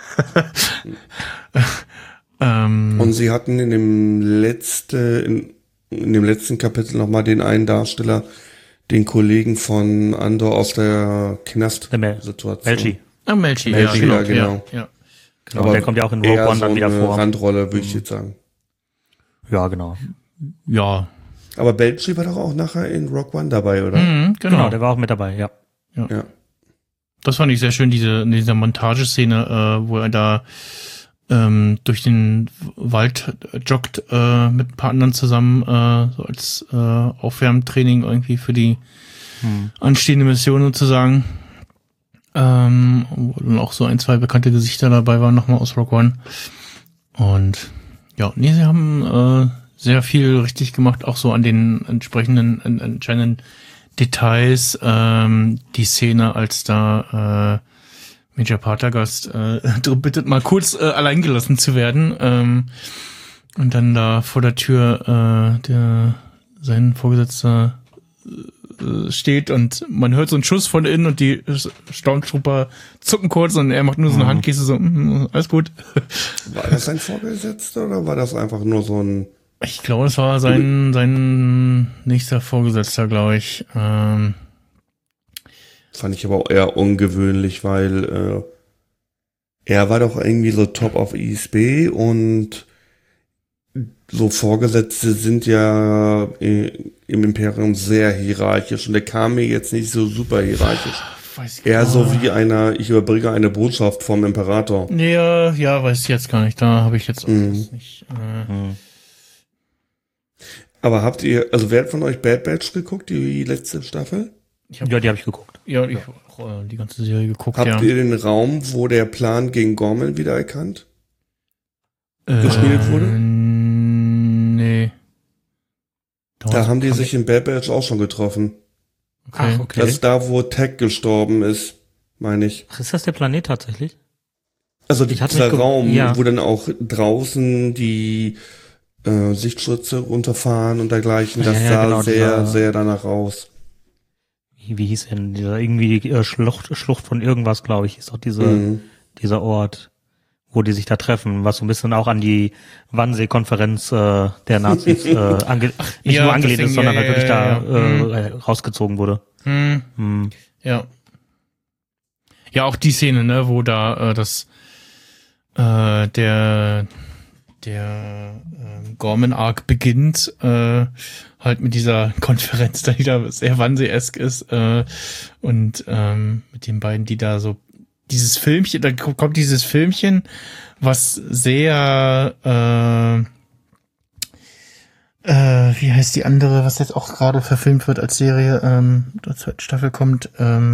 Und sie hatten in dem letzten Kapitel nochmal den einen Darsteller, den Kollegen von Andor aus der Knast-Situation. Melchi, ja, genau. Ja. Genau, aber der kommt ja auch in Rogue One dann wieder vor. Randrolle, würde ich jetzt sagen. Ja, genau. Ja. Aber Belchi war doch auch nachher in Rogue One dabei, oder? Genau, der war auch mit dabei, ja. Das fand ich sehr schön, diese Montageszene, wo er da durch den Wald joggt mit ein paar anderen zusammen, so als Aufwärmtraining irgendwie für die anstehende Mission sozusagen. Wo dann auch so 1, 2 bekannte Gesichter dabei waren, nochmal aus Rogue One. Und ja, sie haben sehr viel richtig gemacht, auch so an den entsprechenden entscheidenden Details. Die Szene, als da Major Partagast darum bittet, mal kurz allein gelassen zu werden. Und dann da vor der Tür sein Vorgesetzter steht und man hört so einen Schuss von innen und die Stormtrooper zucken kurz und er macht nur so eine Handgeste, so, alles gut. War das sein Vorgesetzter oder war das einfach nur so ein... Ich glaube, es war sein nächster Vorgesetzter, glaube ich. Fand ich aber auch eher ungewöhnlich, weil er war doch irgendwie so Top of ESB und so Vorgesetzte sind ja im Imperium sehr hierarchisch und der kam mir jetzt nicht so super hierarchisch. Eher so wie ich überbringe eine Botschaft vom Imperator. Ja, weiß ich jetzt gar nicht. Da habe ich jetzt auch nicht. Aber wer hat von euch Bad Batch geguckt, die letzte Staffel? Die habe ich geguckt. Ja, ich habe auch die ganze Serie geguckt, Habt ihr den Raum, wo der Plan gegen Gorman wiedererkannt? Gespielt wurde? Nee. Da haben die sich in Bad Batch auch schon getroffen. Okay. Ach, okay. Das ist da, wo Tech gestorben ist, meine ich. Ach, ist das der Planet tatsächlich? Also dieser Raum, ja, wo dann auch draußen die Sichtschutze runterfahren und dergleichen, das sah genau, sehr danach aus. Wie hieß denn dieser, irgendwie die Schlucht von irgendwas, glaube ich, ist doch dieser Ort, wo die sich da treffen, was so ein bisschen auch an die Wannsee-Konferenz der Nazis nicht nur angelehnt ist, sondern halt wirklich da rausgezogen wurde. Ja. Ja, auch die Szene, ne, wo da der Gorman-Arc beginnt, halt mit dieser Konferenz, die da sehr Wannsee-esk ist, und mit den beiden, die da so dieses Filmchen, da kommt dieses Filmchen, was sehr wie heißt die andere, was jetzt auch gerade verfilmt wird als Serie, der zweiten Staffel kommt,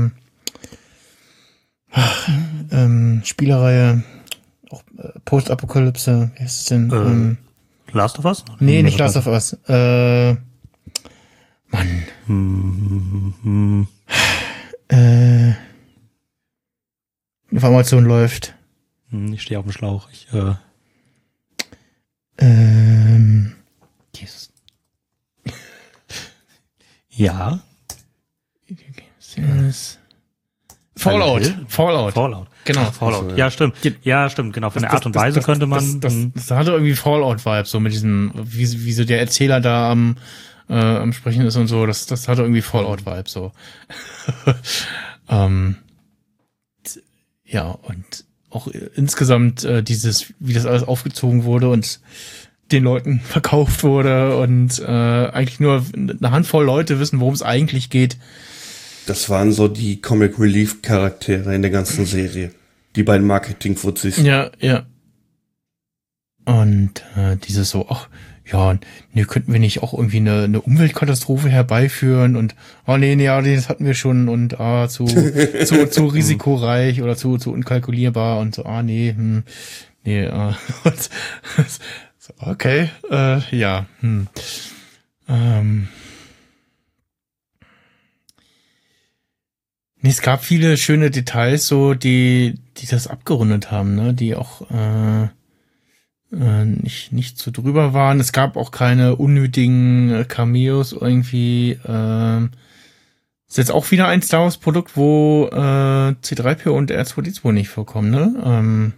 Spielereihe, auch Post-Apokalypse, wie heißt es denn? Last of Us? Nee, nicht Last of Us. Mann. Auf Amazon läuft. Ich stehe auf dem Schlauch. Jesus. Ja. Fallout. Genau. Fallout. Ja, stimmt. Ja, stimmt. Genau. Von der Art und Weise könnte man. Das hatte irgendwie Fallout-Vibes, so mit diesem, wie so der Erzähler da am am Sprechen ist und so, das hat irgendwie Fallout-Vibe so. Ja, und auch insgesamt wie das alles aufgezogen wurde und den Leuten verkauft wurde und eigentlich nur eine Handvoll Leute wissen, worum es eigentlich geht. Das waren so die Comic Relief Charaktere in der ganzen Serie. Die beiden Marketing-Fuzis. Ja. Und dieses so, ach, ja, nee, könnten wir nicht auch irgendwie eine Umweltkatastrophe herbeiführen und, das hatten wir schon und zu risikoreich oder zu unkalkulierbar und so, okay, ja, es gab viele schöne Details, so, die das abgerundet haben, ne, die auch, nicht so drüber waren. Es gab auch keine unnötigen Cameos irgendwie. Ist jetzt auch wieder ein Star Wars Produkt, wo C3PO und R2D2 nicht vorkommen, ne?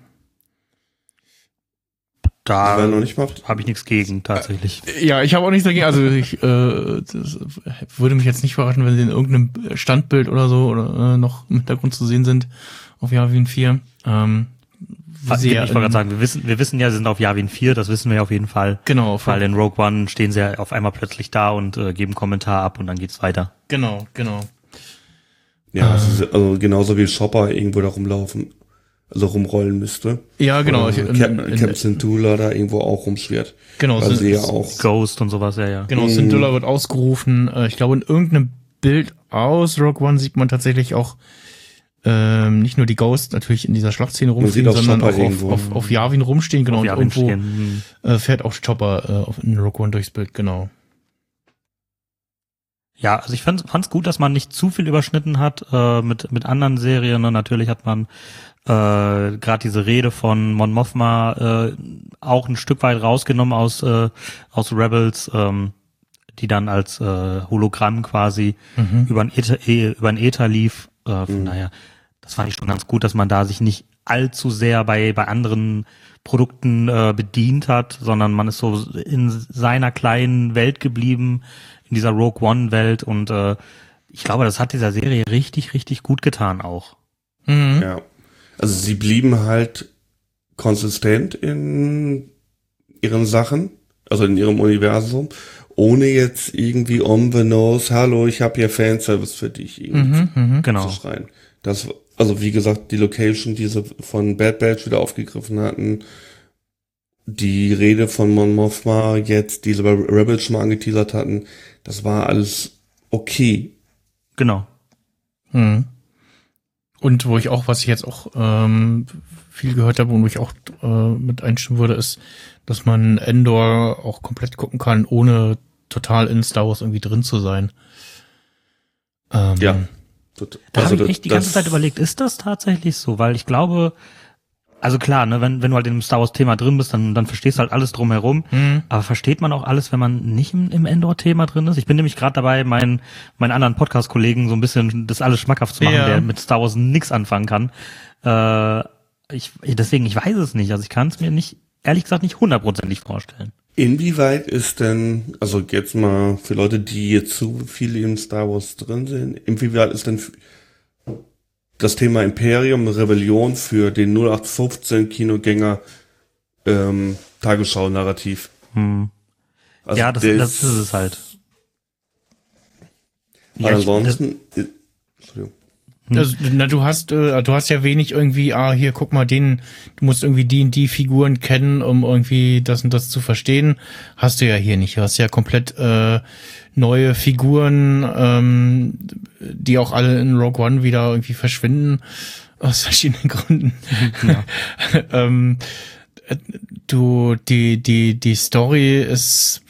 Da noch nicht macht. Habe ich nichts gegen, tatsächlich. Ja, ich habe auch nichts dagegen. Also ich das würde mich jetzt nicht verraten, wenn sie in irgendeinem Standbild oder so oder noch im Hintergrund zu sehen sind auf Yavin 4. Ich wollte gerade sagen, wir wissen ja, sie sind auf Yavin 4, das wissen wir ja auf jeden Fall. Genau. Weil in Rogue One stehen sie ja auf einmal plötzlich da und geben Kommentar ab und dann geht's weiter. Genau. Ja, also genauso wie Chopper irgendwo da rumlaufen, also rumrollen müsste. Ja, genau. Captain Syndulla da irgendwo auch rumschwirrt. Genau. Also ja auch Ghost und sowas, ja. Genau, Syndulla wird ausgerufen. Ich glaube, in irgendeinem Bild aus Rogue One sieht man tatsächlich auch nicht nur die Ghost natürlich in dieser Schlachtszene rumfliegen, sondern auch auf Yavin rumstehen, genau, und irgendwo fährt auch Chopper in Rogue One durchs Bild, genau. Ja, also ich fand's gut, dass man nicht zu viel überschnitten hat mit anderen Serien, und natürlich hat man gerade diese Rede von Mon Mothma auch ein Stück weit rausgenommen aus Rebels, die dann als Hologramm quasi über ein Äther lief. Von daher, das fand ich schon ganz gut, dass man da sich nicht allzu sehr bei anderen Produkten bedient hat, sondern man ist so in seiner kleinen Welt geblieben, in dieser Rogue One Welt, und ich glaube, das hat dieser Serie richtig, richtig gut getan auch. Ja, also sie blieben halt konsistent in ihren Sachen, also in ihrem Universum, ohne jetzt irgendwie on the nose, hallo, ich habe hier Fanservice für dich irgendwie Genau. zu schreien. Das, also wie gesagt, die Location, die sie von Bad Batch wieder aufgegriffen hatten, die Rede von Mon Mothma jetzt, die sie bei Rebels schon mal angeteasert hatten, das war alles okay. Genau. Und was ich jetzt auch viel gehört habe und wo ich auch mit einstimmen würde, ist, dass man Endor auch komplett gucken kann, ohne total in Star Wars irgendwie drin zu sein. Ja. Da habe ich echt die ganze Zeit überlegt, ist das tatsächlich so? Weil ich glaube, also klar, ne, wenn du halt in dem Star Wars Thema drin bist, dann verstehst du halt alles drumherum. Aber versteht man auch alles, wenn man nicht im Endor-Thema drin ist? Ich bin nämlich gerade dabei, meinen anderen Podcast-Kollegen so ein bisschen das alles schmackhaft zu machen, der mit Star Wars nichts anfangen kann. Deswegen, ich weiß es nicht. Also ich kann es mir nicht, ehrlich gesagt, nicht 100%ig vorstellen. Inwieweit ist denn, also jetzt mal für Leute, die jetzt zu viel in Star Wars drin sind, inwieweit ist denn das Thema Imperium, Rebellion für den 0815 Kinogänger Tagesschau-Narrativ? Also ja, das ist es halt. Ja, ansonsten, Entschuldigung. Also, du hast ja wenig irgendwie, hier, guck mal, du musst irgendwie die Figuren kennen, um irgendwie das und das zu verstehen. Hast du ja hier nicht. Du hast ja komplett neue Figuren, die auch alle in Rogue One wieder irgendwie verschwinden, aus verschiedenen Gründen. Ja. Die Story ist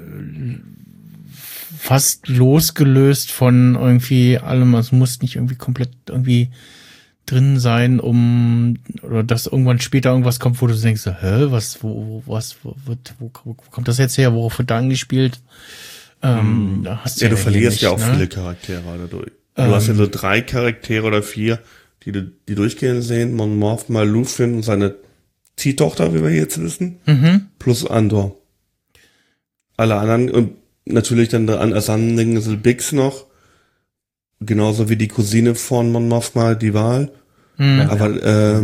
fast losgelöst von irgendwie allem. Es muss nicht irgendwie komplett irgendwie drin sein, oder dass irgendwann später irgendwas kommt, wo du denkst, wo kommt das jetzt her? Worauf wird da angespielt? Da hast du verlierst ja auch viele Charaktere dadurch. Du hast ja so 3 Charaktere oder 4, die durchgehen sehen. Mon Mothma, Luthen und seine Ziehtochter, wie wir jetzt wissen, plus Andor. Alle anderen, und natürlich dann daran als Anhängsel Biggs noch. Genauso wie die Cousine von Mon Mothma, die Wahl. Aber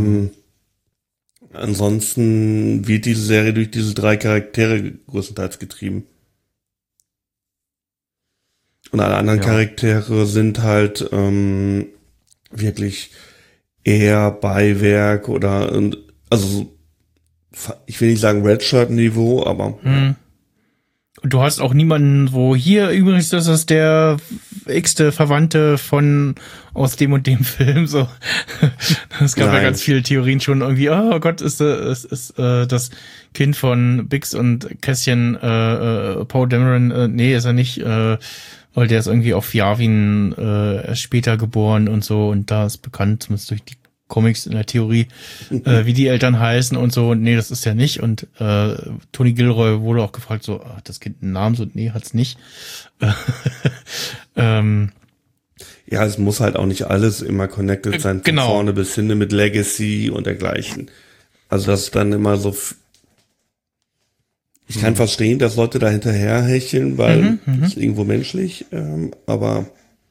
ansonsten wird diese Serie durch diese 3 Charaktere größtenteils getrieben. Und alle anderen Charaktere sind halt wirklich eher Beiwerk oder also ich will nicht sagen Redshirt-Niveau, aber Du hast auch niemanden, wo hier übrigens, das ist der x-te Verwandte aus dem und dem Film, so. Es gab ja ganz viele Theorien schon irgendwie, oh Gott, ist das Kind von Biggs und Kässchen Poe Dameron, nee, ist er nicht, weil der ist irgendwie auf Yavin erst später geboren und so, und da ist bekannt, zumindest durch die Comics in der Theorie, wie die Eltern heißen und so, und nee, das ist ja nicht, und Tony Gilroy wurde auch gefragt, so, hat das Kind einen Namen? So, nee, hat's nicht. Ja, es muss halt auch nicht alles immer connected sein, von vorne bis hinten mit Legacy und dergleichen. Also das ist dann immer so, ich kann verstehen, dass Leute da hinterher hecheln, weil das ist irgendwo menschlich, aber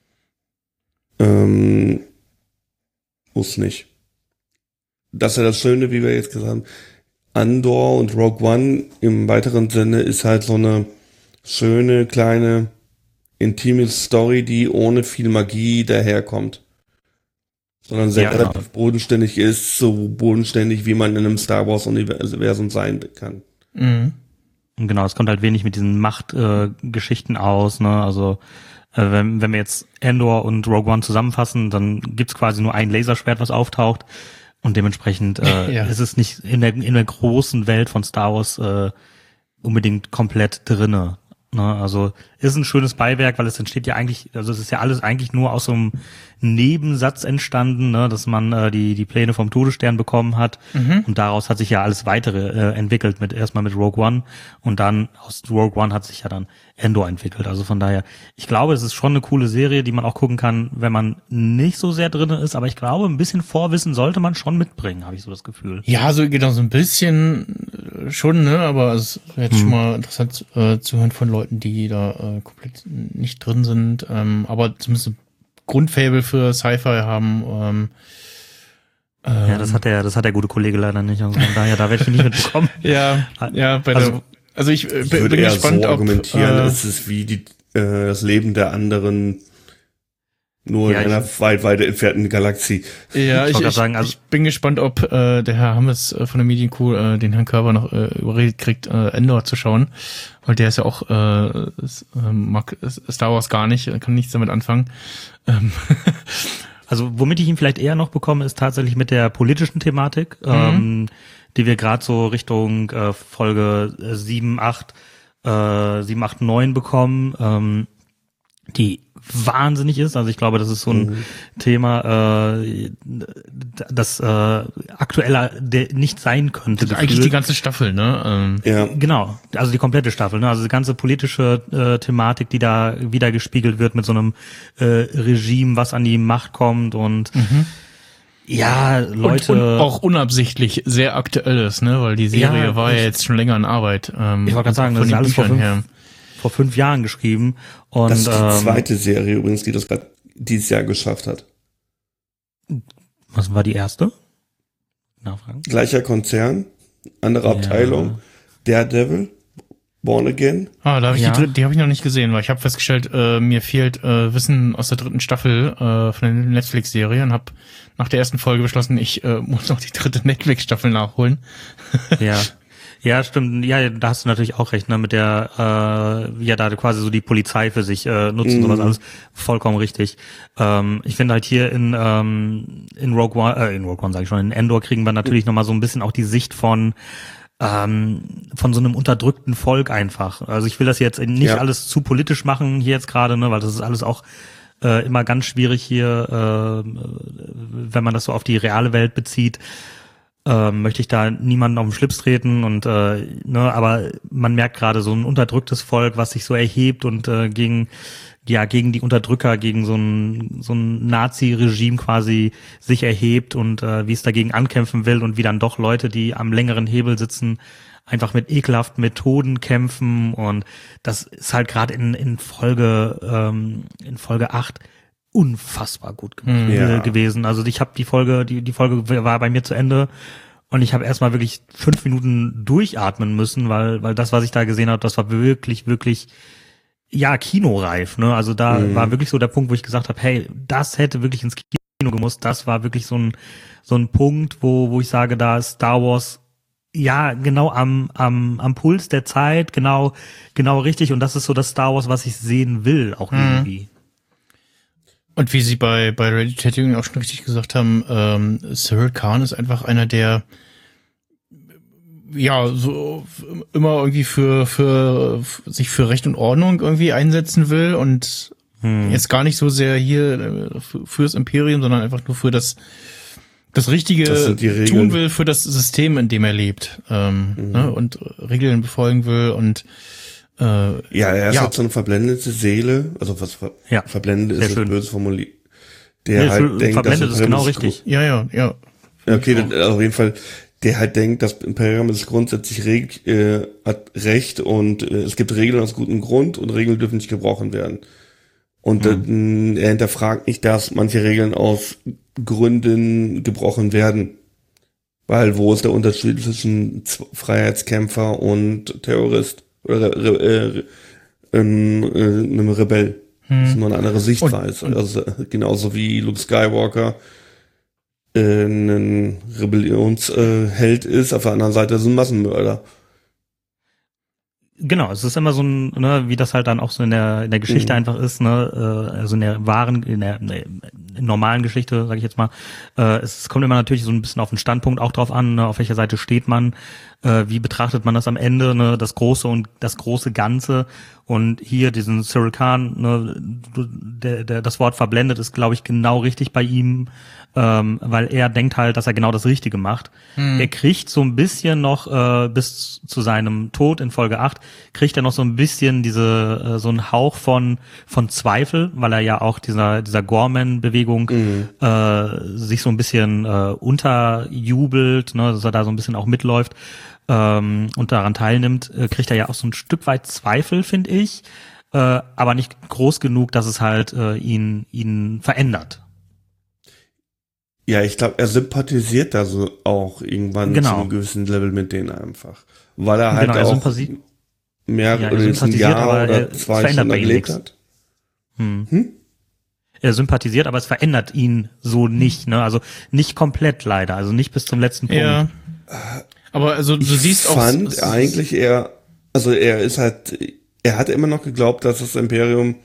muss nicht. Das ist ja das Schöne, wie wir jetzt gesagt haben, Andor und Rogue One im weiteren Sinne ist halt so eine schöne, kleine, intime Story, die ohne viel Magie daherkommt. Sondern sehr relativ bodenständig ist, so bodenständig, wie man in einem Star Wars-Universum sein kann. Mhm. Genau, es kommt halt wenig mit diesen Machtgeschichten aus, ne, also wenn wir jetzt Andor und Rogue One zusammenfassen, dann gibt's quasi nur ein Laserschwert, was auftaucht, und dementsprechend ist es nicht in der großen Welt von Star Wars unbedingt komplett drinne. Ne? Also ist ein schönes Beiwerk, weil es entsteht ja eigentlich, also es ist ja alles eigentlich nur aus so einem Nebensatz entstanden, ne, dass man die Pläne vom Todesstern bekommen hat, und daraus hat sich ja alles weitere entwickelt, erstmal mit Rogue One, und dann aus Rogue One hat sich ja dann Andor entwickelt. Also von daher, ich glaube, es ist schon eine coole Serie, die man auch gucken kann, wenn man nicht so sehr drin ist, aber ich glaube, ein bisschen Vorwissen sollte man schon mitbringen, habe ich so das Gefühl. Ja, so genau, so ein bisschen schon, ne, aber es ist jetzt schon mal interessant zu hören von Leuten, die da komplett nicht drin sind, aber zumindest Grundfable für Sci-Fi haben. Ja, das hat der gute Kollege leider nicht. Also von daher, da werde ich nicht mitbekommen. ja, also ich würde bin eher gespannt, so argumentieren, es ist wie das Leben der anderen, nur in einer weit entfernten Galaxie. Ja, ich bin gespannt, ob der Herr Hammes von der Medienkuh den Herrn Körber noch überredet kriegt, Endor zu schauen, weil der ist ja auch mag Star Wars gar nicht, kann nichts damit anfangen. Also womit ich ihn vielleicht eher noch bekomme, ist tatsächlich mit der politischen Thematik, die wir gerade so Richtung Folge 7, 8, 9 bekommen, die wahnsinnig ist. Also ich glaube, das ist so ein Thema, das aktueller nicht sein könnte. Das eigentlich die ganze Staffel, ne? Ja. Genau, also die komplette Staffel, ne? Also die ganze politische Thematik, die da wieder gespiegelt wird mit so einem Regime, was an die Macht kommt, und ja, Leute. Und auch unabsichtlich sehr aktuell ist, ne? Weil die Serie war ja jetzt schon länger in Arbeit. Ich wollte gerade sagen, das ist alles vor 5 Jahren geschrieben. Und, das ist die zweite Serie übrigens, die das gerade dieses Jahr geschafft hat. Was war die erste? Nachfragen. Gleicher Konzern, andere Abteilung, Daredevil, Born Again. Die habe ich noch nicht gesehen, weil ich habe festgestellt, mir fehlt Wissen aus der 3. Staffel von der Netflix-Serie, und habe nach der ersten Folge beschlossen, ich muss noch die 3. Netflix-Staffel nachholen. Ja, stimmt. Ja, da hast du natürlich auch recht, ne, mit der, da quasi so die Polizei für sich nutzen, sowas alles vollkommen richtig. Ich finde halt hier in Rogue One sage ich schon, in Endor kriegen wir natürlich nochmal so ein bisschen auch die Sicht von so einem unterdrückten Volk einfach. Also ich will das jetzt nicht alles zu politisch machen hier jetzt gerade, ne, weil das ist alles auch immer ganz schwierig hier, wenn man das so auf die reale Welt bezieht. Möchte ich da niemanden auf den Schlips treten, und aber man merkt gerade so ein unterdrücktes Volk, was sich so erhebt und gegen die Unterdrücker, gegen so ein Nazi-Regime quasi sich erhebt, und wie es dagegen ankämpfen will, und wie dann doch Leute, die am längeren Hebel sitzen, einfach mit ekelhaften Methoden kämpfen und das ist halt gerade in Folge 8 unfassbar gut gewesen. Also ich habe die Folge war bei mir zu Ende und ich habe erstmal wirklich 5 Minuten durchatmen müssen, weil das, was ich da gesehen habe, das war wirklich, wirklich ja, kinoreif, ne? Also da war wirklich so der Punkt, wo ich gesagt habe, hey, das hätte wirklich ins Kino gemusst. Das war wirklich so ein Punkt, wo ich sage, da ist Star Wars ja genau am Puls der Zeit, genau richtig. Und das ist so das Star Wars, was ich sehen will, auch irgendwie. Und wie Sie bei Ready Tattooing auch schon richtig gesagt haben, Cyril Khan ist einfach einer, der ja so immer irgendwie für sich für Recht und Ordnung irgendwie einsetzen will und jetzt gar nicht so sehr hier fürs Imperium, sondern einfach nur für das Richtige tun will für das System, in dem er lebt, ne, und Regeln befolgen will und er ist halt so eine verblendete Seele, also was verblendet ist das böse formuliert, der halt denkt, verblendet ist genau richtig. Ja. Okay, auf jeden Fall, der halt denkt, das Imperium ist grundsätzlich hat Recht und es gibt Regeln aus gutem Grund und Regeln dürfen nicht gebrochen werden. Und er hinterfragt nicht, dass manche Regeln aus Gründen gebrochen werden. Weil wo ist der Unterschied zwischen Freiheitskämpfer und Terrorist oder einem Rebell? Das ist nur eine andere Sichtweise. Also genauso wie Luke Skywalker ein Rebellionsheld ist, auf der anderen Seite ist er ein Massenmörder. Genau, es ist immer so ein, ne, wie das halt dann auch so in der Geschichte einfach ist, ne, also in der normalen Geschichte, sage ich jetzt mal, es kommt immer natürlich so ein bisschen auf den Standpunkt auch drauf an, ne, auf welcher Seite steht man, wie betrachtet man das am Ende, ne, das große Ganze und hier diesen Cyril Khan, ne, das Wort verblendet ist, glaube ich, genau richtig bei ihm, weil er denkt halt, dass er genau das Richtige macht. Er kriegt so ein bisschen noch bis zu seinem Tod in Folge 8, kriegt er noch so ein bisschen so einen Hauch von Zweifel, weil er ja auch dieser Gorman-Bewegung sich so ein bisschen unterjubelt, ne, dass er da so ein bisschen auch mitläuft und daran teilnimmt, kriegt er ja auch so ein Stück weit Zweifel, finde ich, aber nicht groß genug, dass es halt ihn verändert. Ja, ich glaube, er sympathisiert da so auch irgendwann zu einem gewissen Level mit denen einfach. Weil er halt auch ein Jahr oder 2 schon gelebt hat. Er sympathisiert, aber es verändert ihn so nicht, ne? Also nicht komplett leider, also nicht bis zum letzten Punkt. Ja. Aber also du siehst auch. Ich fand eigentlich er hat immer noch geglaubt, dass das Imperium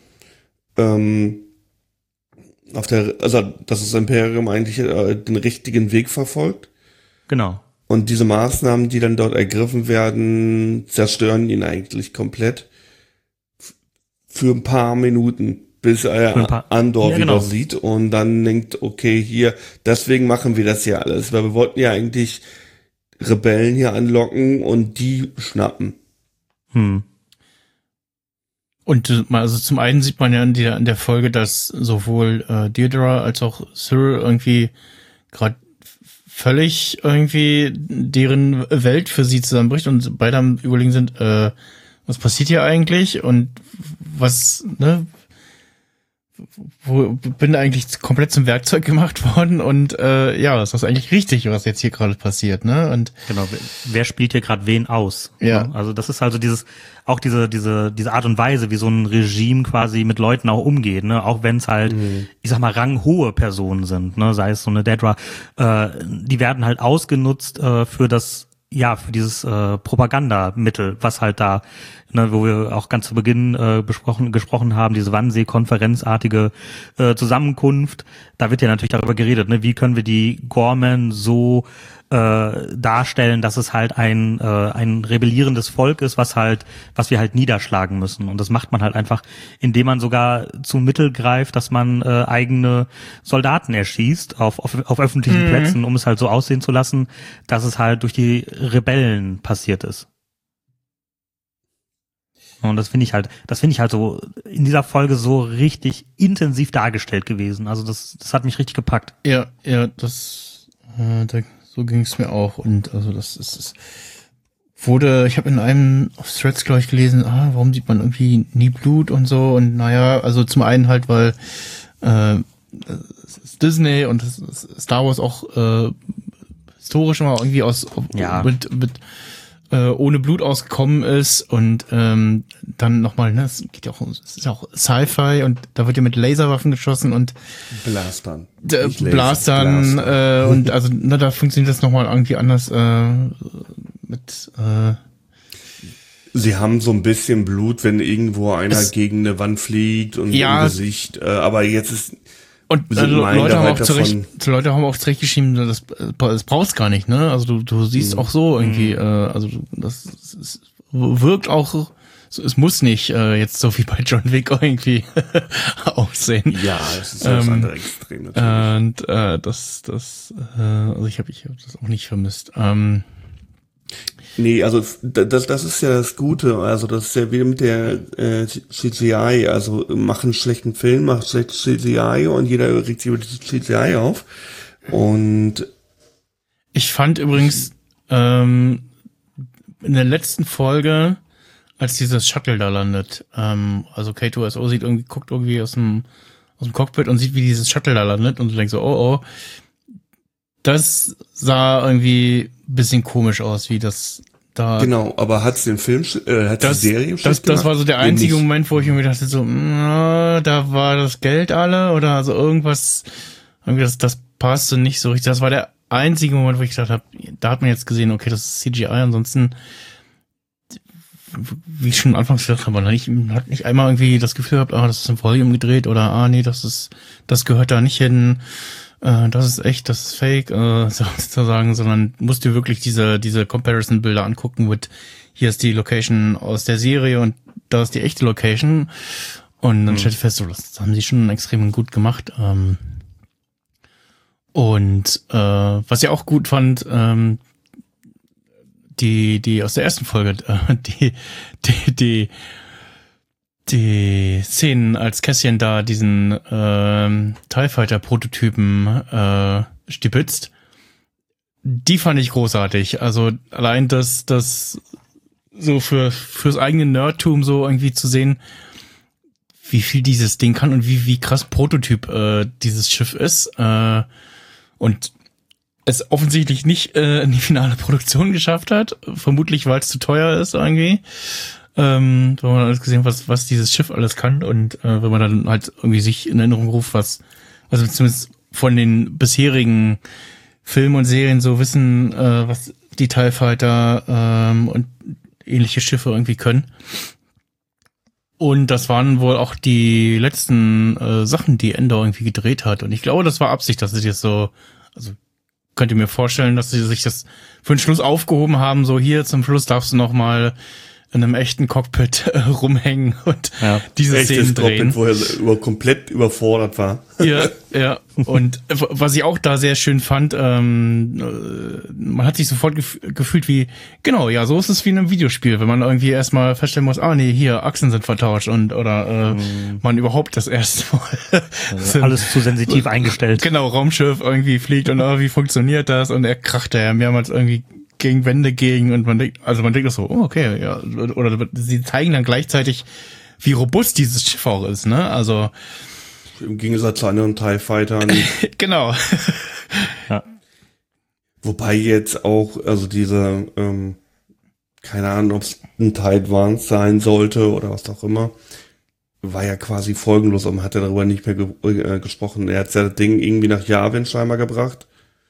dass das Imperium eigentlich den richtigen Weg verfolgt. Genau. Und diese Maßnahmen, die dann dort ergriffen werden, zerstören ihn eigentlich komplett für ein paar Minuten, bis er Andor wieder sieht und dann denkt, okay, hier, deswegen machen wir das hier alles, weil wir wollten ja eigentlich Rebellen hier anlocken und die schnappen. Und also zum einen sieht man ja in der Folge, dass sowohl Deirdre als auch Cyril irgendwie gerade völlig irgendwie deren Welt für sie zusammenbricht und beide am Überlegen sind, was passiert hier eigentlich und was, ne, wo bin eigentlich komplett zum Werkzeug gemacht worden und ist das eigentlich richtig, was jetzt hier gerade passiert, ne? Und genau, wer spielt hier gerade wen aus? Ja. Ne? Also das ist also diese Art und Weise, wie so ein Regime quasi mit Leuten auch umgeht, ne? Auch wenn es halt, ich sag mal, ranghohe Personen sind, ne? Sei es so eine Dedra, die werden halt ausgenutzt für dieses Propagandamittel, was halt da, ne, wo wir auch ganz zu Beginn gesprochen haben, diese Wannsee-Konferenzartige Zusammenkunft, da wird ja natürlich darüber geredet, ne, wie können wir die Gorman so darstellen, dass es halt ein rebellierendes Volk ist, was wir halt niederschlagen müssen. Und das macht man halt einfach, indem man sogar zum Mittel greift, dass man eigene Soldaten erschießt auf öffentlichen Plätzen, um es halt so aussehen zu lassen, dass es halt durch die Rebellen passiert ist. Und das finde ich halt so in dieser Folge so richtig intensiv dargestellt gewesen. Also das hat mich richtig gepackt. Ja, so ging es mir auch. Und also das ist ich habe in einem auf Threads, glaube ich, gelesen, warum sieht man irgendwie nie Blut und so, und naja, also zum einen halt, weil es ist Disney und es ist Star Wars auch historisch immer irgendwie mit ohne Blut ausgekommen ist, und dann nochmal, ne, es ist ja auch Sci-Fi, und da wird ja mit Laserwaffen geschossen und Blastern. Blastern und also da funktioniert das nochmal irgendwie anders Sie haben so ein bisschen Blut, wenn irgendwo einer gegen eine Wand fliegt und im Gesicht, aber jetzt ist und Leute haben auch zurechtgeschrieben, das brauchst gar nicht, ne? Also du siehst auch so irgendwie, also das wirkt auch, es muss nicht jetzt so wie bei John Wick irgendwie aussehen. Ja, es ist das andere Extrem natürlich. Und also ich habe das auch nicht vermisst. Nee, also das ist ja das Gute, also das ist ja wieder mit der CGI, also mach einen schlechten Film, mach schlechtes CGI und jeder regt sich über die CGI auf. Und ich fand übrigens in der letzten Folge, als dieses Shuttle da landet, also K2SO guckt irgendwie aus dem Cockpit und sieht, wie dieses Shuttle da landet, und du denkst so, oh, das sah irgendwie ein bisschen komisch aus, wie das da. Genau, aber hat's den Film, die Serie das war so der einzige Moment, wo ich irgendwie dachte so, da war das Geld alle, oder also irgendwas, irgendwie das passte nicht so richtig. Das war der einzige Moment, wo ich gedacht habe, da hat man jetzt gesehen, okay, das ist CGI, ansonsten, wie ich schon anfangs gesagt habe, man hat nicht einmal irgendwie das Gefühl gehabt, das ist im Volume gedreht, oder nee, das gehört da nicht hin. Das ist echt, das ist fake, sozusagen, sondern musst dir wirklich diese Comparison-Bilder angucken mit, hier ist die Location aus der Serie und da ist die echte Location, und dann stellt fest, so, das haben sie schon extrem gut gemacht. Und was ich auch gut fand, die aus der ersten Folge, die Szenen, als Cassian da diesen TIE Fighter Prototypen stibitzt, die fand ich großartig. Also allein das so fürs eigene Nerdtum so irgendwie zu sehen, wie viel dieses Ding kann und wie krass Prototyp dieses Schiff ist, und es offensichtlich nicht in die finale Produktion geschafft hat, vermutlich weil es zu teuer ist irgendwie. Wenn man alles gesehen, was dieses Schiff alles kann, und wenn man dann halt irgendwie sich in Erinnerung ruft, was wir zumindest von den bisherigen Filmen und Serien so wissen, was die TIE Fighter und ähnliche Schiffe irgendwie können. Und das waren wohl auch die letzten Sachen, die Endor irgendwie gedreht hat. Und ich glaube, das war Absicht, dass sie das so, also könnt ihr mir vorstellen, dass sie sich das für den Schluss aufgehoben haben, so hier zum Schluss darfst du noch mal in einem echten Cockpit rumhängen und diese Szenen drehen. Cockpit, wo er komplett überfordert war. Ja. Und was ich auch da sehr schön fand, man hat sich sofort gefühlt wie, genau, ja, so ist es wie in einem Videospiel, wenn man irgendwie erstmal feststellen muss, nee, hier, Achsen sind vertauscht oder man überhaupt das erste Mal. Also alles zu sensitiv eingestellt. Genau, Raumschiff irgendwie fliegt und wie funktioniert das, und er kracht ja mehrmals irgendwie gegen Wände und man denkt so, okay, ja, oder sie zeigen dann gleichzeitig, wie robust dieses Schiff auch ist, ne? Also im Gegensatz zu anderen TIE Fightern. Genau. Ja. Wobei jetzt auch, also diese, keine Ahnung, ob es ein TIE Advance sein sollte oder was auch immer, war ja quasi folgenlos, und man hat ja darüber nicht mehr gesprochen. Er hat ja das Ding irgendwie nach Yavin scheinbar gebracht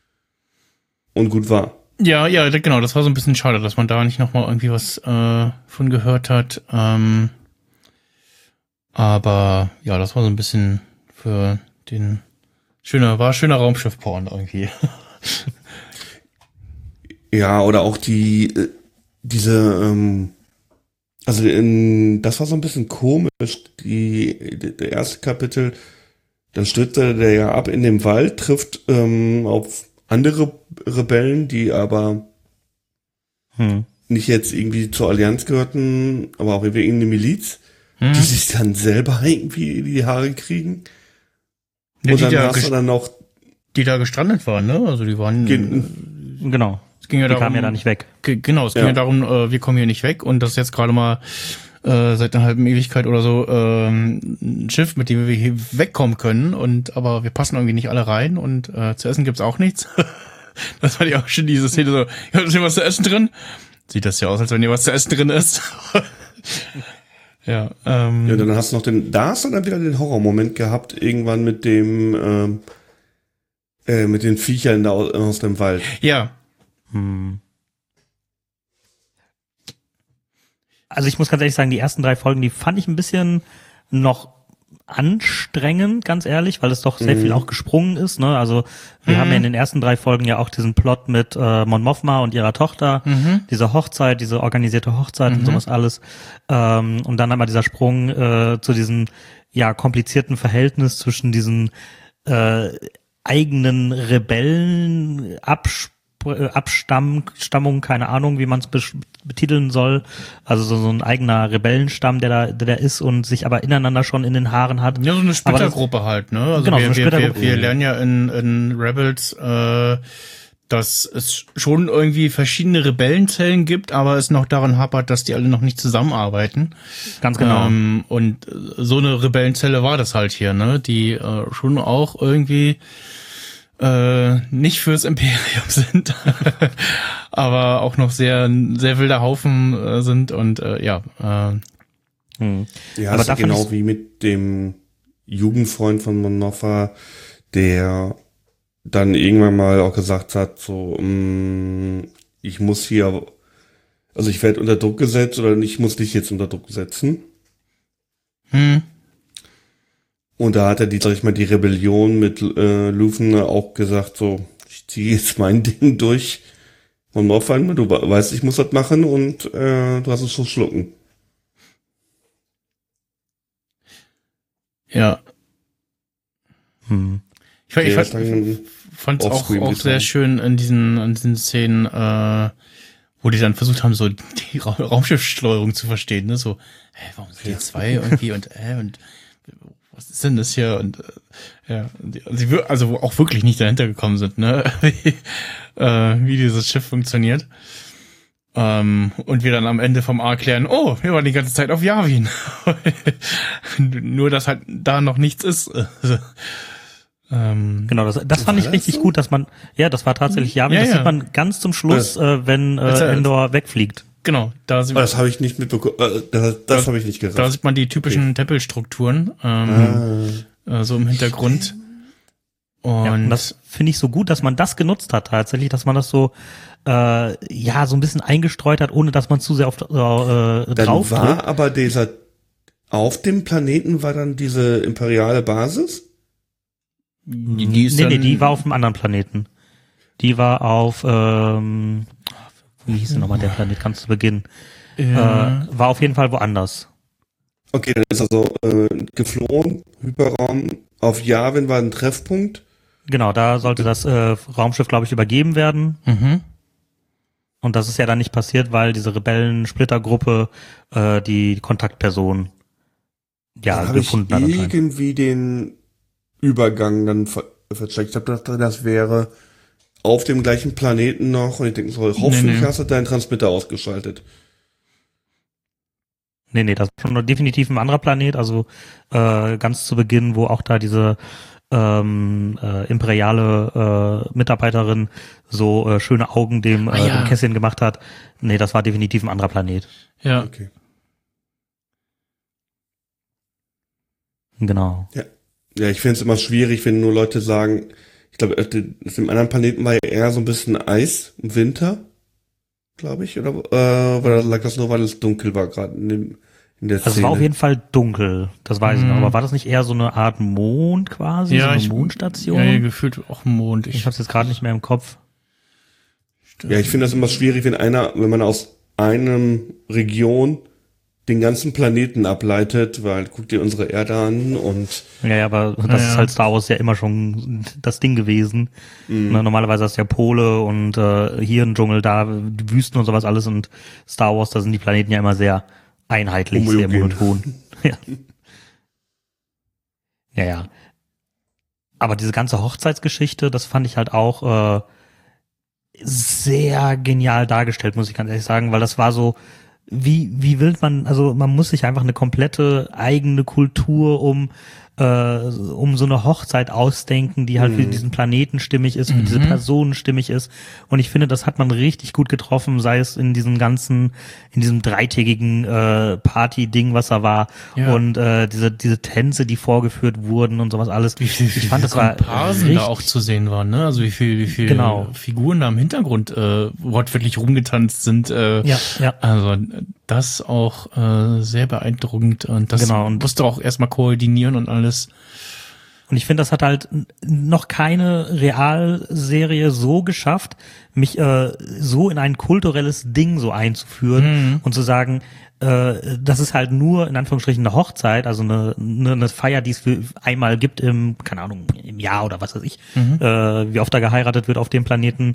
und gut war. Ja, genau, das war so ein bisschen schade, dass man da nicht nochmal irgendwie was von gehört hat. Aber ja, das war so ein bisschen für den schöner Raumschiff-Porn irgendwie. Ja, oder auch diese, also das war so ein bisschen komisch, der erste Kapitel, dann stürzt der ja ab in dem Wald, trifft auf andere Rebellen, die aber nicht jetzt irgendwie zur Allianz gehörten, aber auch irgendwie irgendeine Miliz, die sich dann selber irgendwie in die Haare kriegen. Ja, und dann hast du dann noch die da gestrandet waren, ne? Also die waren genau. Es ging ja Die darum, kamen ja da nicht weg. Genau, es ging ja darum, wir kommen hier nicht weg und das ist jetzt gerade mal seit einer halben Ewigkeit oder so ein Schiff, mit dem wir hier wegkommen können aber wir passen irgendwie nicht alle rein und zu essen gibt's auch nichts. Das war ja auch schon diese Szene so, ja, ist hier was zu essen drin? Sieht das ja aus, als wenn hier was zu essen drin ist. Ja, dann hast du noch da hast du dann wieder den Horrormoment gehabt, irgendwann mit dem, mit den Viechern da aus dem Wald. Ja. Also ich muss ganz ehrlich sagen, die ersten 3 Folgen, die fand ich ein bisschen noch anstrengend, ganz ehrlich, weil es doch sehr viel auch gesprungen ist. Ne? Also wir haben ja in den ersten 3 Folgen ja auch diesen Plot mit Mon Mothma und ihrer Tochter, diese Hochzeit, diese organisierte Hochzeit und sowas alles. Und dann einmal dieser Sprung zu diesem komplizierten Verhältnis zwischen diesen eigenen Rebellen, Abstammung, keine Ahnung, wie man es betiteln soll. Also so ein eigener Rebellenstamm, der da ist und sich aber ineinander schon in den Haaren hat. Ja, so eine Splittergruppe halt, ne? Also genau, wir lernen ja in Rebels, dass es schon irgendwie verschiedene Rebellenzellen gibt, aber es noch daran hapert, dass die alle noch nicht zusammenarbeiten. Ganz genau. Und so eine Rebellenzelle war das halt hier, ne? Die schon auch irgendwie nicht fürs Imperium sind, aber auch noch sehr, sehr wilder Haufen sind und Ja, aber das ist genau wie mit dem Jugendfreund von Mon Mothma, der dann irgendwann mal auch gesagt hat, so, ich muss hier, also ich werde unter Druck gesetzt oder ich muss dich jetzt unter Druck setzen. Und da hat er die Rebellion mit Luthen auch gesagt, so, ich ziehe jetzt mein Ding durch. Mon Mothma, du weißt, ich muss das machen und du hast es zu schlucken. Ja. Ich fand es auch sehr schön in diesen Szenen, wo die dann versucht haben, so die Raumschiffsteuerung zu verstehen, ne? So, warum sind die 2 irgendwie und was ist denn das hier? Und also wo auch wirklich nicht dahinter gekommen sind, ne? Wie dieses Schiff funktioniert. Und wir dann am Ende vom Arc klären, wir waren die ganze Zeit auf Yavin. Nur, dass halt da noch nichts ist. Genau, das fand ich richtig gut, dass man, das war tatsächlich Yavin, das sieht man ganz zum Schluss, wenn Endor wegfliegt. Genau, das habe ich nicht mitbekommen, das habe ich nicht gerafft. Da sieht man die typischen Tempelstrukturen, so im Hintergrund. Und das finde ich so gut, dass man das genutzt hat tatsächlich, dass man das so so ein bisschen eingestreut hat, ohne dass man zu sehr auf drauf war drückt. Aber auf dem Planeten war dann diese imperiale Basis? Die war auf einem anderen Planeten. Die war auf wie hieß denn nochmal der Planet ganz zu Beginn? War auf jeden Fall woanders. Okay, dann ist also geflohen, Hyperraum. Auf Yavin war ein Treffpunkt. Genau, da sollte das Raumschiff, glaube ich, übergeben werden. Und das ist ja dann nicht passiert, weil diese Rebellen-Splittergruppe die Kontaktperson gefunden hat. Ich irgendwie den Übergang dann vercheckt. Ich habe gedacht, das wäre auf dem gleichen Planeten noch und ich denke so, hoffentlich hast du deinen Transmitter ausgeschaltet. Nee, das ist schon definitiv ein anderer Planet, also ganz zu Beginn, wo auch da diese imperiale Mitarbeiterin so schöne Augen dem Kässchen gemacht hat. Nee, das war definitiv ein anderer Planet. Ja. Okay. Genau. Ja, ich finde es immer schwierig, wenn nur Leute sagen, ich glaube, auf dem anderen Planeten war ja eher so ein bisschen Eis im Winter, glaube ich, oder lag das nur, weil es dunkel war gerade in der Szene? Also es war auf jeden Fall dunkel, das weiß ich noch, aber war das nicht eher so eine Art Mond quasi, so eine Mondstation? Ja, gefühlt auch ein Mond. Ich hab's jetzt gerade nicht mehr im Kopf. Ja, ich finde das immer schwierig, wenn man aus einem Region den ganzen Planeten ableitet, weil guck dir unsere Erde an und ja, aber das ist halt Star Wars ja immer schon das Ding gewesen. Normalerweise hast du ja Pole und hier ein Dschungel, da die Wüsten und sowas alles und Star Wars, da sind die Planeten ja immer sehr einheitlich, sehr monoton. Ja. Aber diese ganze Hochzeitsgeschichte, das fand ich halt auch sehr genial dargestellt, muss ich ganz ehrlich sagen, weil das war so, wie will man, also man muss sich einfach eine komplette eigene Kultur um so eine Hochzeit ausdenken, die halt für diesen Planeten stimmig ist, für diese Personen stimmig ist. Und ich finde, das hat man richtig gut getroffen, sei es in diesem dreitägigen Party-Ding, was da war. Ja. Und diese Tänze, die vorgeführt wurden und sowas alles. Ich fand, das war Komparsen da auch zu sehen waren, ne? Also wie viel Figuren da im Hintergrund wortwörtlich rumgetanzt sind. Ja. Also das auch sehr beeindruckend. Und das musste auch erstmal koordinieren und alles. Und ich finde, das hat halt noch keine Realserie so geschafft, mich so in ein kulturelles Ding so einzuführen und zu sagen, das ist halt nur in Anführungsstrichen eine Hochzeit, also eine Feier, die es für einmal gibt keine Ahnung, im Jahr oder was weiß ich, wie oft da geheiratet wird auf dem Planeten,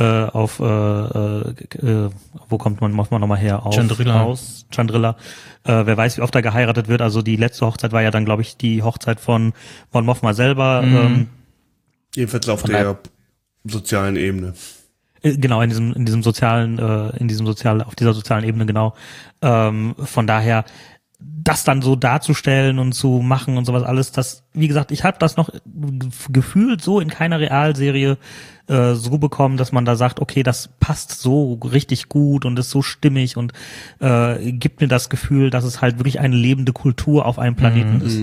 wo kommt man nochmal her? Chandrilla. Wer weiß, wie oft da geheiratet wird. Also die letzte Hochzeit war ja dann, glaube ich, die Hochzeit von Mon Mothma selber. Jedenfalls auf der sozialen Ebene. Genau, auf dieser sozialen Ebene, genau. Von daher, das dann so darzustellen und zu machen und sowas alles, das, wie gesagt, ich habe das noch gefühlt so in keiner Realserie so bekommen, dass man da sagt, okay, das passt so richtig gut und ist so stimmig und gibt mir das Gefühl, dass es halt wirklich eine lebende Kultur auf einem Planeten ist.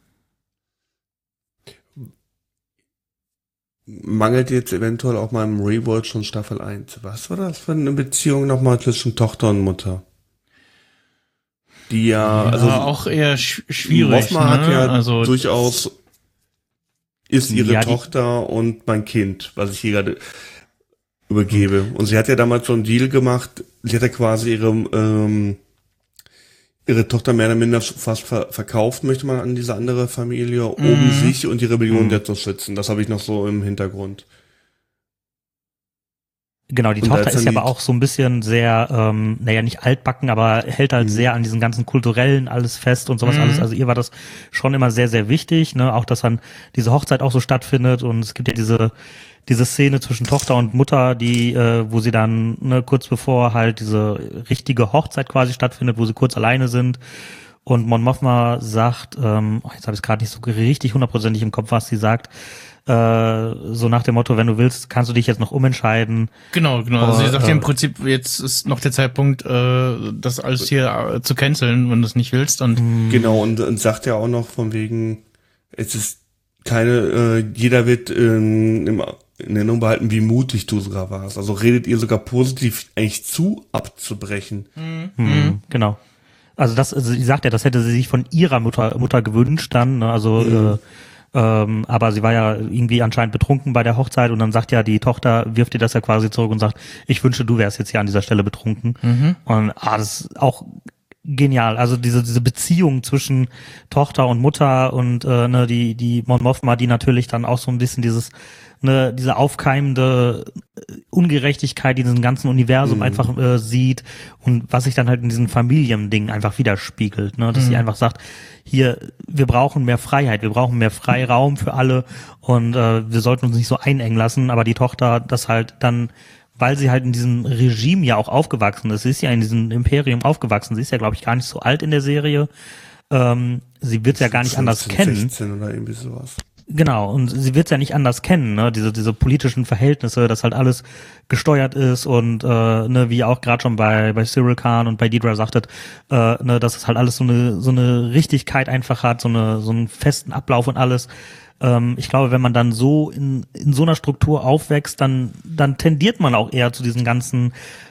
Mangelt jetzt eventuell auch mal im Rewatch von Staffel 1. Was war das für eine Beziehung nochmal zwischen Tochter und Mutter? Die also auch eher schwierig. Mothma hat ja durchaus ist ihre Tochter und mein Kind, was ich hier gerade übergebe. Und sie hat ja damals so einen Deal gemacht. Sie hat ja quasi ihre Tochter mehr oder minder fast verkauft, möchte man an diese andere Familie, um sich und die Rebellion der zu schützen. Das habe ich noch so im Hintergrund. Genau, die Tochter ist ja aber auch so ein bisschen sehr, nicht altbacken, aber hält halt sehr an diesen ganzen kulturellen alles fest und sowas alles. Also ihr war das schon immer sehr, sehr wichtig, ne? Auch, dass dann diese Hochzeit auch so stattfindet und es gibt ja diese Szene zwischen Tochter und Mutter, die, wo sie dann, kurz bevor halt diese richtige Hochzeit quasi stattfindet, wo sie kurz alleine sind und Mon Mothma sagt, jetzt habe ich es gerade nicht so richtig hundertprozentig im Kopf, was sie sagt, so nach dem Motto, wenn du willst, kannst du dich jetzt noch umentscheiden. Genau. Also sie sagt ja im Prinzip, jetzt ist noch der Zeitpunkt, das alles hier zu canceln, wenn du es nicht willst. Und genau, und sagt ja auch noch von wegen, es ist jeder wird in Erinnerung behalten, wie mutig du sogar warst. Also redet ihr sogar positiv eigentlich zu, abzubrechen. Genau. Also sie sagt ja, das hätte sie sich von ihrer Mutter gewünscht dann, ne? Also aber sie war ja irgendwie anscheinend betrunken bei der Hochzeit und dann sagt ja die Tochter, wirft ihr das ja quasi zurück und sagt, ich wünsche, du wärst jetzt hier an dieser Stelle betrunken. Und das ist auch genial. Also diese Beziehung zwischen Tochter und Mutter und die Mon Mothma, die natürlich dann auch so ein bisschen diese aufkeimende Ungerechtigkeit, die in diesem ganzen Universum einfach sieht und was sich dann halt in diesem Familiending einfach widerspiegelt, ne, dass sie einfach sagt, hier, wir brauchen mehr Freiheit, wir brauchen mehr Freiraum für alle und wir sollten uns nicht so einengen lassen, aber die Tochter das halt dann, weil sie halt in diesem Regime ja auch aufgewachsen ist, sie ist ja in diesem Imperium aufgewachsen, sie ist ja, glaube ich, gar nicht so alt in der Serie, sie wird es ja gar nicht anders kennen. 16 oder irgendwie sowas. Genau, und sie wird es ja nicht anders kennen, ne? Diese politischen Verhältnisse, dass halt alles gesteuert ist und wie ihr auch gerade schon bei Cyril Khan und bei Deidre sagtet, dass es halt alles so eine Richtigkeit einfach hat, so einen festen Ablauf und alles. Ich glaube, wenn man dann so in so einer Struktur aufwächst, dann tendiert man auch eher zu diesen ganzen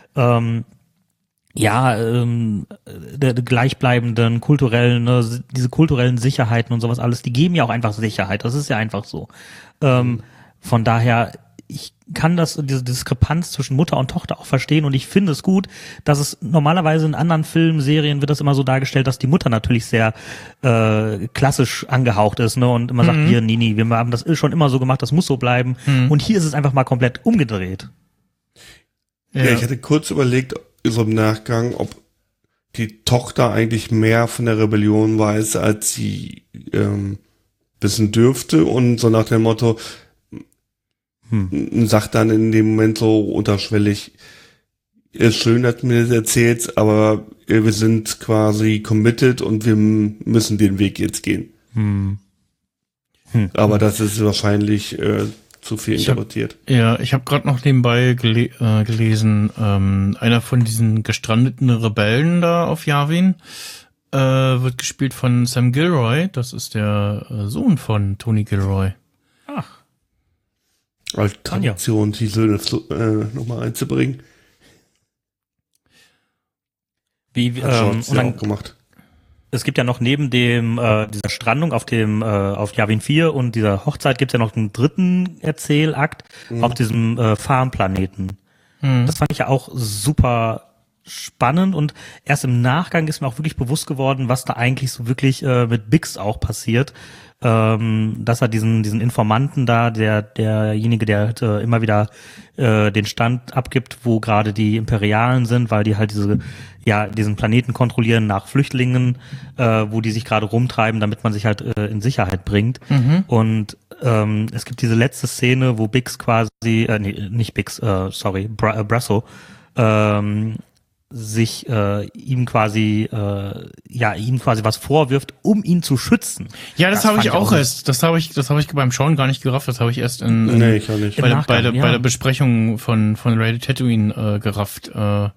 der gleichbleibenden kulturellen, diese kulturellen Sicherheiten und sowas alles, die geben ja auch einfach Sicherheit. Das ist ja einfach so. Von daher, ich kann diese Diskrepanz zwischen Mutter und Tochter auch verstehen und ich finde es gut, dass es normalerweise in anderen Filmen, Serien wird das immer so dargestellt, dass die Mutter natürlich sehr klassisch angehaucht ist, ne, und immer sagt, hier, nee, wir haben das schon immer so gemacht, das muss so bleiben. Und hier ist es einfach mal komplett umgedreht. Ja, ich hatte kurz überlegt, so im Nachgang, ob die Tochter eigentlich mehr von der Rebellion weiß, als sie wissen dürfte und so nach dem Motto, sagt dann in dem Moment so unterschwellig, ist schön, dass du mir das erzählst, aber wir sind quasi committed und wir müssen den Weg jetzt gehen. Aber das ist wahrscheinlich zu viel interpretiert. Ich habe gerade noch nebenbei gelesen, einer von diesen gestrandeten Rebellen da auf Yavin wird gespielt von Sam Gilroy. Das ist der Sohn von Tony Gilroy. Ach. Als Tradition, die Söhne nochmal einzubringen. Und dann auch gemacht. Es gibt ja noch neben dem dieser Strandung auf Yavin 4 und dieser Hochzeit gibt's ja noch einen dritten Erzählakt auf diesem Farmplaneten. Das fand ich ja auch super spannend und erst im Nachgang ist mir auch wirklich bewusst geworden, was da eigentlich so wirklich mit Bix auch passiert. Dass er diesen Informanten da, derjenige, der halt immer wieder den Stand abgibt, wo gerade die Imperialen sind, weil die halt diesen Planeten kontrollieren nach Flüchtlingen, wo die sich gerade rumtreiben, damit man sich halt in Sicherheit bringt. Und es gibt diese letzte Szene, wo Bix quasi, nicht Bix, Brasso, sich ihm quasi was vorwirft, um ihn zu schützen. Ja, das habe ich auch erst. Das habe ich beim Schauen gar nicht gerafft. Das habe ich erst nee, ich auch nicht. Bei der Besprechung von Ready Tatooine gerafft.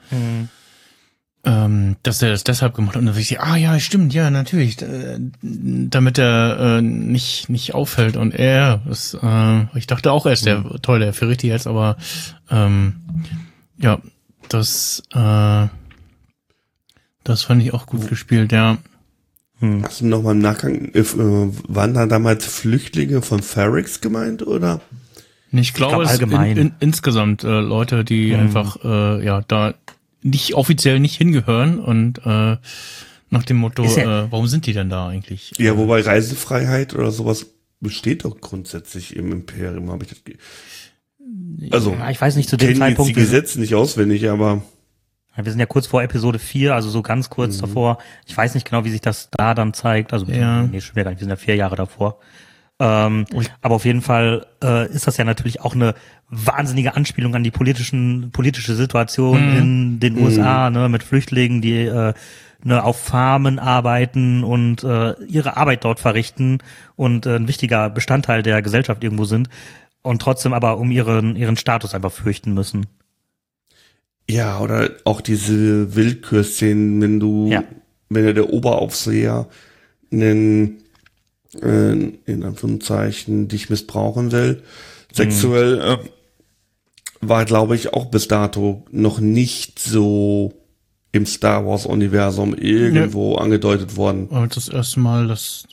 Dass er das deshalb gemacht hat. Und dann will ich ja, stimmt, ja, natürlich. Damit er nicht auffällt. Und ich dachte auch erst, der verrät die jetzt, aber ja, das fand ich auch gut gespielt, ja. Hast du nochmal im Nachgang, waren da damals Flüchtlinge von Ferrix gemeint, oder? Ich glaube, es sind insgesamt Leute, die einfach da nicht offiziell nicht hingehören und nach dem Motto, warum sind die denn da eigentlich? Ja, wobei Reisefreiheit oder sowas besteht doch grundsätzlich im Imperium, habe ich das also, ja, ich weiß nicht, zu dem Zeitpunkt. Die Gesetze nicht auswendig, aber. Ja, wir sind ja kurz vor Episode 4, also so ganz kurz davor. Ich weiß nicht genau, wie sich das da dann zeigt. Also, nee, schon wieder gar nicht. Wir sind ja 4 Jahre davor. Aber auf jeden Fall ist das ja natürlich auch eine wahnsinnige Anspielung an die politische Situation in den USA, ne, mit Flüchtlingen, die auf Farmen arbeiten und ihre Arbeit dort verrichten und ein wichtiger Bestandteil der Gesellschaft irgendwo sind. Und trotzdem aber um ihren Status einfach fürchten müssen. Ja, oder auch diese Willkürszenen, wenn der Oberaufseher in Anführungszeichen dich missbrauchen will, sexuell, war, glaube ich, auch bis dato noch nicht so im Star Wars Universum irgendwo angedeutet worden. Aber das erste Mal,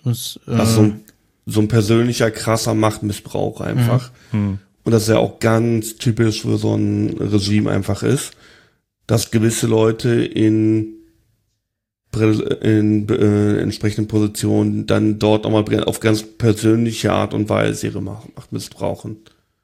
so ein persönlicher, krasser Machtmissbrauch einfach. Und das ist ja auch ganz typisch für so ein Regime einfach ist, dass gewisse Leute in entsprechenden Positionen dann dort auch mal auf ganz persönliche Art und Weise ihre Macht missbrauchen.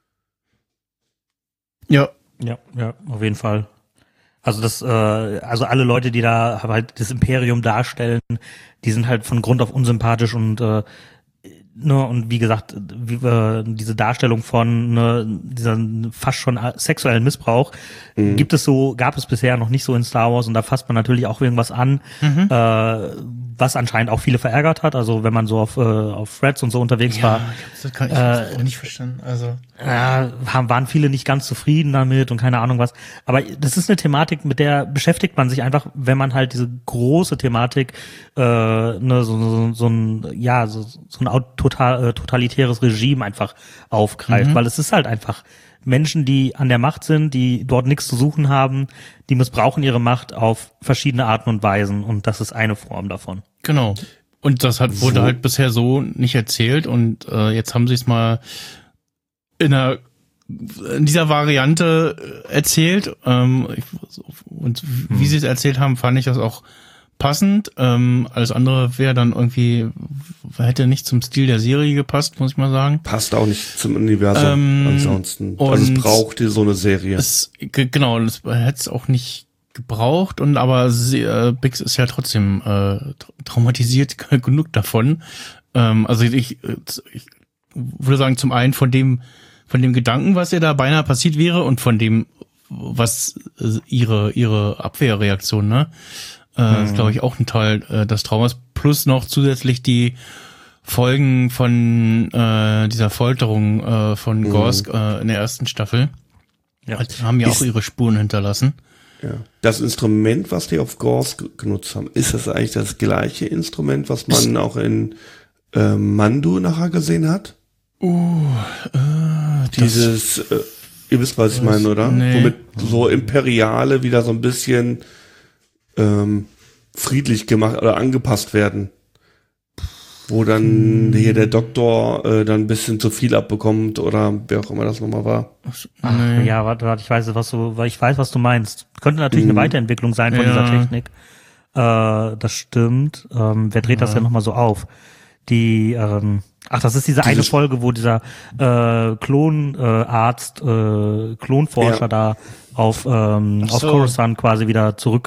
Ja, auf jeden Fall. Also also alle Leute, die da halt das Imperium darstellen, die sind halt von Grund auf unsympathisch und und wie gesagt, diese Darstellung von dieser fast schon sexuellen Missbrauch gab es bisher noch nicht so in Star Wars und da fasst man natürlich auch irgendwas an, was anscheinend auch viele verärgert hat. Also wenn man so auf Threads und so unterwegs war, das kann ich nicht verstanden. Also waren viele nicht ganz zufrieden damit und keine Ahnung was. Aber das ist eine Thematik, mit der beschäftigt man sich einfach, wenn man halt diese große Thematik, so ein totalitäres Regime einfach aufgreift, weil es ist halt einfach Menschen, die an der Macht sind, die dort nichts zu suchen haben, die missbrauchen ihre Macht auf verschiedene Arten und Weisen und das ist eine Form davon. Genau. Und das wurde halt bisher so nicht erzählt und jetzt haben sie es mal in dieser Variante erzählt und wie sie es erzählt haben, fand ich das auch passend. Alles andere wäre dann irgendwie, hätte nicht zum Stil der Serie gepasst, muss ich mal sagen. Passt auch nicht zum Universum ansonsten. Also es brauchte so eine Serie. Genau, das hätte es auch nicht gebraucht aber Bix ist ja trotzdem traumatisiert genug davon. Also ich würde sagen, zum einen von dem Gedanken, was ihr da beinahe passiert wäre und von dem, was ihre Abwehrreaktion, ne? Ist, glaube ich, auch ein Teil des Traumas. Plus noch zusätzlich die Folgen von dieser Folterung von Gorsk in der ersten Staffel. Ja. Die haben ja auch ihre Spuren hinterlassen. Ja. Das Instrument, was die auf Gorsk genutzt haben, ist das eigentlich das gleiche Instrument, was man auch in Mandu nachher gesehen hat? Dieses, ihr wisst, was ich meine, oder? Nee. Womit so Imperiale wieder so ein bisschen friedlich gemacht oder angepasst werden. Wo dann hier der Doktor dann ein bisschen zu viel abbekommt oder wer auch immer das nochmal war. Ach, ja, warte, ich weiß, was du meinst. Könnte natürlich eine Weiterentwicklung sein von dieser Technik. Das stimmt. Wer dreht das denn nochmal so auf? Das ist diese eine Folge, wo dieser Klonforscher da auf Coruscant quasi wieder zurück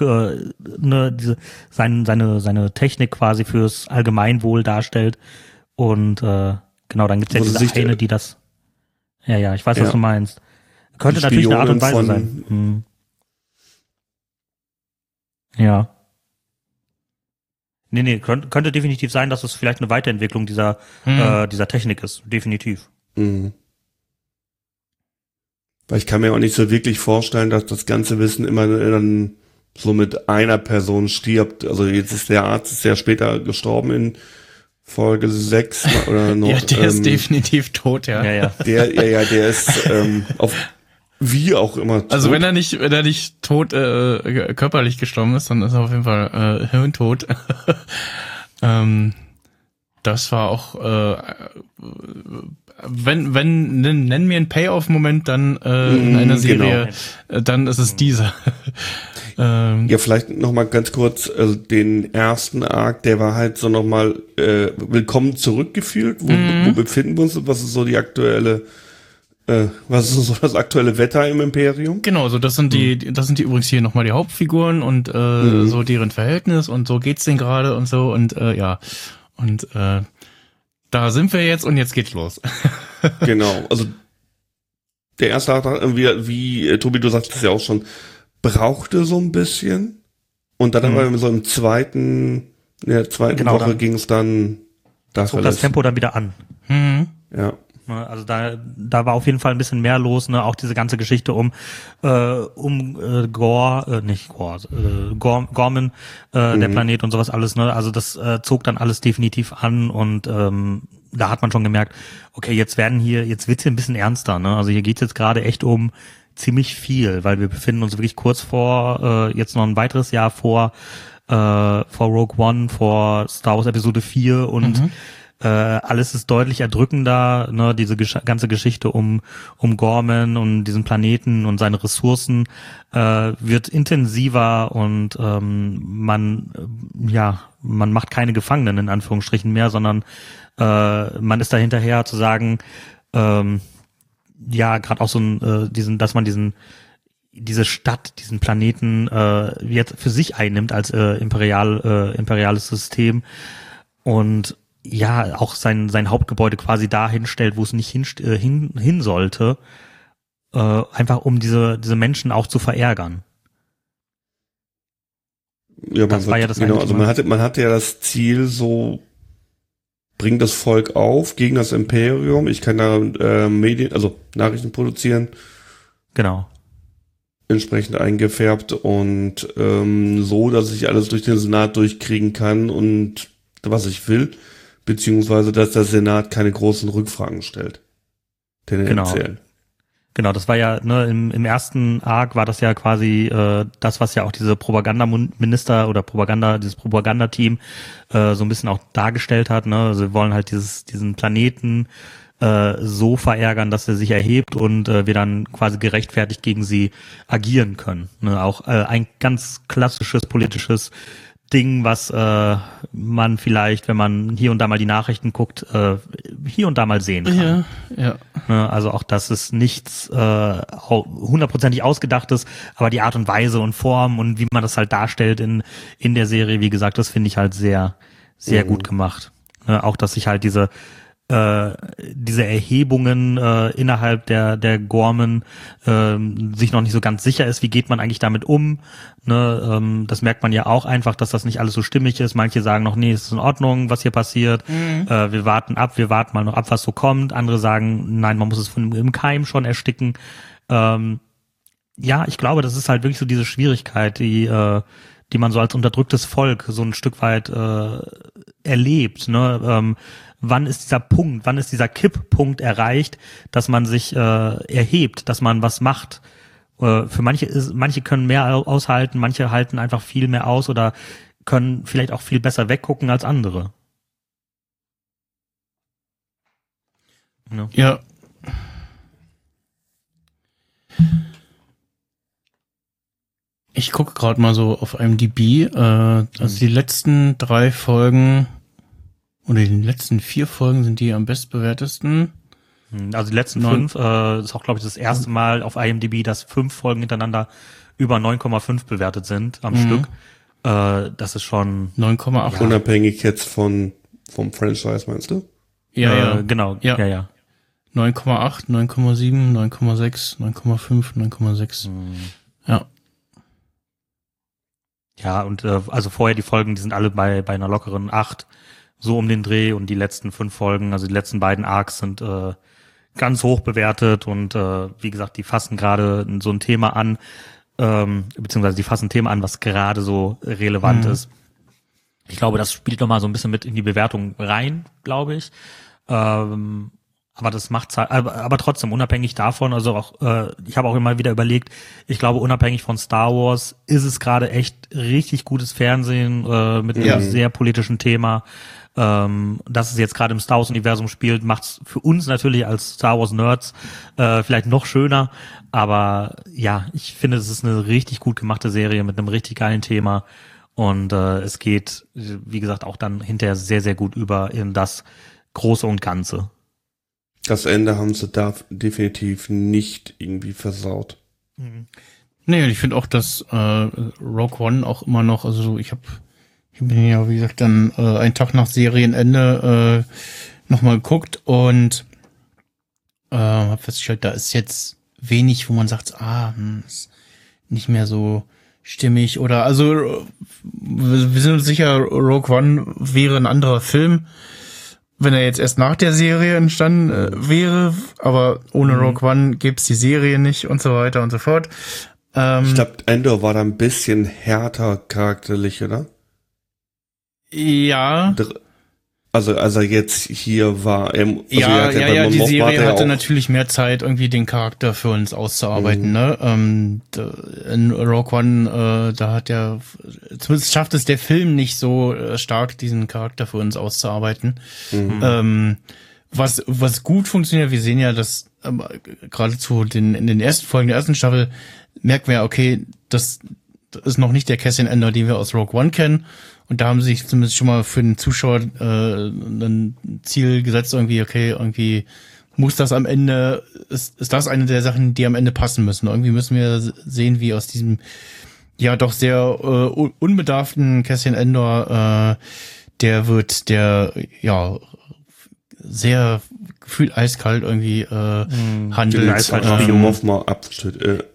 seine Technik quasi fürs Allgemeinwohl darstellt. Und genau, dann gibt's ja diese eine, die das. Ja, ich weiß, was du meinst. Könnte natürlich eine Art und Weise sein. Ja. Nee, könnte definitiv sein, dass es vielleicht eine Weiterentwicklung dieser Technik ist. Definitiv. Mhm. Weil ich kann mir auch nicht so wirklich vorstellen, dass das ganze Wissen immer dann so mit einer Person stirbt. Also jetzt ist der Arzt sehr später gestorben in Folge 6 oder noch. Ja, der ist definitiv tot, ja. Der ist auf wie auch immer tot. Also wenn er nicht tot körperlich gestorben ist, dann ist er auf jeden Fall hirntot. Das war auch nennen wir einen Payoff-Moment dann in einer Serie, dann ist es dieser. Ja, vielleicht noch mal ganz kurz, also den ersten Arc, der war halt so noch mal willkommen zurückgefühlt. Wo befinden wir uns? Was ist so die aktuelle was ist so das aktuelle Wetter im Imperium? Genau, so das sind die übrigens hier nochmal die Hauptfiguren und so deren Verhältnis und so geht's denen gerade und so und ja. Und da sind wir jetzt und jetzt geht's los. Genau, also der erste Arc, wie Tobi, du sagst es ja auch schon, brauchte so ein bisschen und dann aber so in der zweiten Woche ging es dann zog das Tempo dann wieder an. Ja. Also da war auf jeden Fall ein bisschen mehr los, ne? Auch diese ganze Geschichte um Gorman, der Planet und sowas alles, ne? Also das zog dann alles definitiv an und da hat man schon gemerkt, okay, jetzt wird's hier ein bisschen ernster, ne? Also hier geht's jetzt gerade echt um ziemlich viel, weil wir befinden uns wirklich kurz vor jetzt noch ein weiteres Jahr vor Rogue One, vor Star Wars Episode 4 und alles ist deutlich erdrückender, ne, diese ganze Geschichte um Gorman und diesen Planeten und seine Ressourcen wird intensiver und man macht keine Gefangenen in Anführungsstrichen mehr, sondern man ist da hinterher zu sagen, gerade auch so dass man diese Stadt, diesen Planeten jetzt für sich einnimmt als imperiales System und ja, auch sein Hauptgebäude quasi da hinstellt, wo es nicht hin sollte, einfach um diese Menschen auch zu verärgern. Ja, man hatte ja das Ziel, so bringt das Volk auf gegen das Imperium, ich kann da Nachrichten produzieren. Genau. Entsprechend eingefärbt und so, dass ich alles durch den Senat durchkriegen kann und was ich will. Beziehungsweise, dass der Senat keine großen Rückfragen stellt. Tendenziell. Genau, das war ja, ne, im ersten Arc war das ja quasi das, was ja auch diese Propagandaminister oder dieses Propagandateam so ein bisschen auch dargestellt hat, ne? Also wir wollen halt diesen Planeten so verärgern, dass er sich erhebt und wir dann quasi gerechtfertigt gegen sie agieren können. Ne? Auch ein ganz klassisches politisches Ding, was man vielleicht, wenn man hier und da mal die Nachrichten guckt, hier und da mal sehen kann. Ja. Also auch das ist nichts hundertprozentig Ausgedachtes, aber die Art und Weise und Form und wie man das halt darstellt in der Serie, wie gesagt, das finde ich halt sehr, sehr gut gemacht. Auch, dass sich halt diese diese Erhebungen innerhalb der Gormen sich noch nicht so ganz sicher ist, wie geht man eigentlich damit um. Ne, das merkt man ja auch einfach, dass das nicht alles so stimmig ist. Manche sagen noch, nee, es ist in Ordnung, was hier passiert. Wir warten mal noch ab, was so kommt. Andere sagen, nein, man muss es im Keim schon ersticken. Ja, ich glaube, das ist halt wirklich so diese Schwierigkeit, die man so als unterdrücktes Volk so ein Stück weit erlebt. Ne? Wann ist dieser Punkt, wann ist dieser Kipppunkt erreicht, dass man sich erhebt, dass man was macht? Für manche können mehr aushalten, manche halten einfach viel mehr aus oder können vielleicht auch viel besser weggucken als andere. Ja. Ich gucke gerade mal so auf IMDb, also die letzten 3 Folgen oder die letzten 4 Folgen sind die am bestbewertesten. Also die letzten 5, ist auch, glaube ich, das erste Mal auf IMDb, dass 5 Folgen hintereinander über 9,5 bewertet sind am Stück. Das ist schon 9,8. Ja. Unabhängig jetzt vom Franchise, meinst du? Ja. Genau. Ja. 9,8, 9,7, 9,6, 9,5, 9,6. Ja. Ja, und also vorher die Folgen, die sind alle bei einer lockeren 8, so um den Dreh, und die letzten 5 Folgen, also die letzten beiden Arcs sind ganz hoch bewertet und wie gesagt, die fassen gerade so ein Thema an, beziehungsweise die fassen ein Thema an, was gerade so relevant ist. Ich glaube, das spielt nochmal so ein bisschen mit in die Bewertung rein, glaube ich. Aber das macht's halt, aber trotzdem, unabhängig davon, also auch, ich habe auch immer wieder überlegt, ich glaube, unabhängig von Star Wars ist es gerade echt richtig gutes Fernsehen mit einem sehr politischen Thema. Dass es jetzt gerade im Star Wars-Universum spielt, macht's für uns natürlich als Star Wars-Nerds vielleicht noch schöner. Aber ja, ich finde, es ist eine richtig gut gemachte Serie mit einem richtig geilen Thema. Und es geht, wie gesagt, auch dann hinterher sehr, sehr gut über in das Große und Ganze. Das Ende haben sie da definitiv nicht irgendwie versaut. Nee, ich finde auch, dass Rogue One auch immer noch, also ich bin ja, wie gesagt, dann einen Tag nach Serienende nochmal geguckt und habe festgestellt, da ist jetzt wenig, wo man sagt, ist nicht mehr so stimmig oder, also wir sind uns sicher, Rogue One wäre ein anderer Film, wenn er jetzt erst nach der Serie entstanden wäre, aber ohne Rogue One gibt's die Serie nicht und so weiter und so fort. Ich glaube, Endor war da ein bisschen härter charakterlich, oder? Ja. Also jetzt hier war die Serie hatte natürlich mehr Zeit, irgendwie den Charakter für uns auszuarbeiten, ne? In Rogue One, da hat zumindest schafft es der Film nicht so stark, diesen Charakter für uns auszuarbeiten. Was gut funktioniert, wir sehen ja, dass geradezu in den ersten Folgen der ersten Staffel merken wir, okay, das ist noch nicht der Cassian Andor, den wir aus Rogue One kennen. Und da haben sie sich zumindest schon mal für den Zuschauer ein Ziel gesetzt, irgendwie muss das am Ende, ist das eine der Sachen, die am Ende passen müssen. Irgendwie müssen wir sehen, wie aus diesem ja doch sehr unbedarften Cassian Andor, der sehr gefühlt eiskalt irgendwie handelt. Mothma abtötet.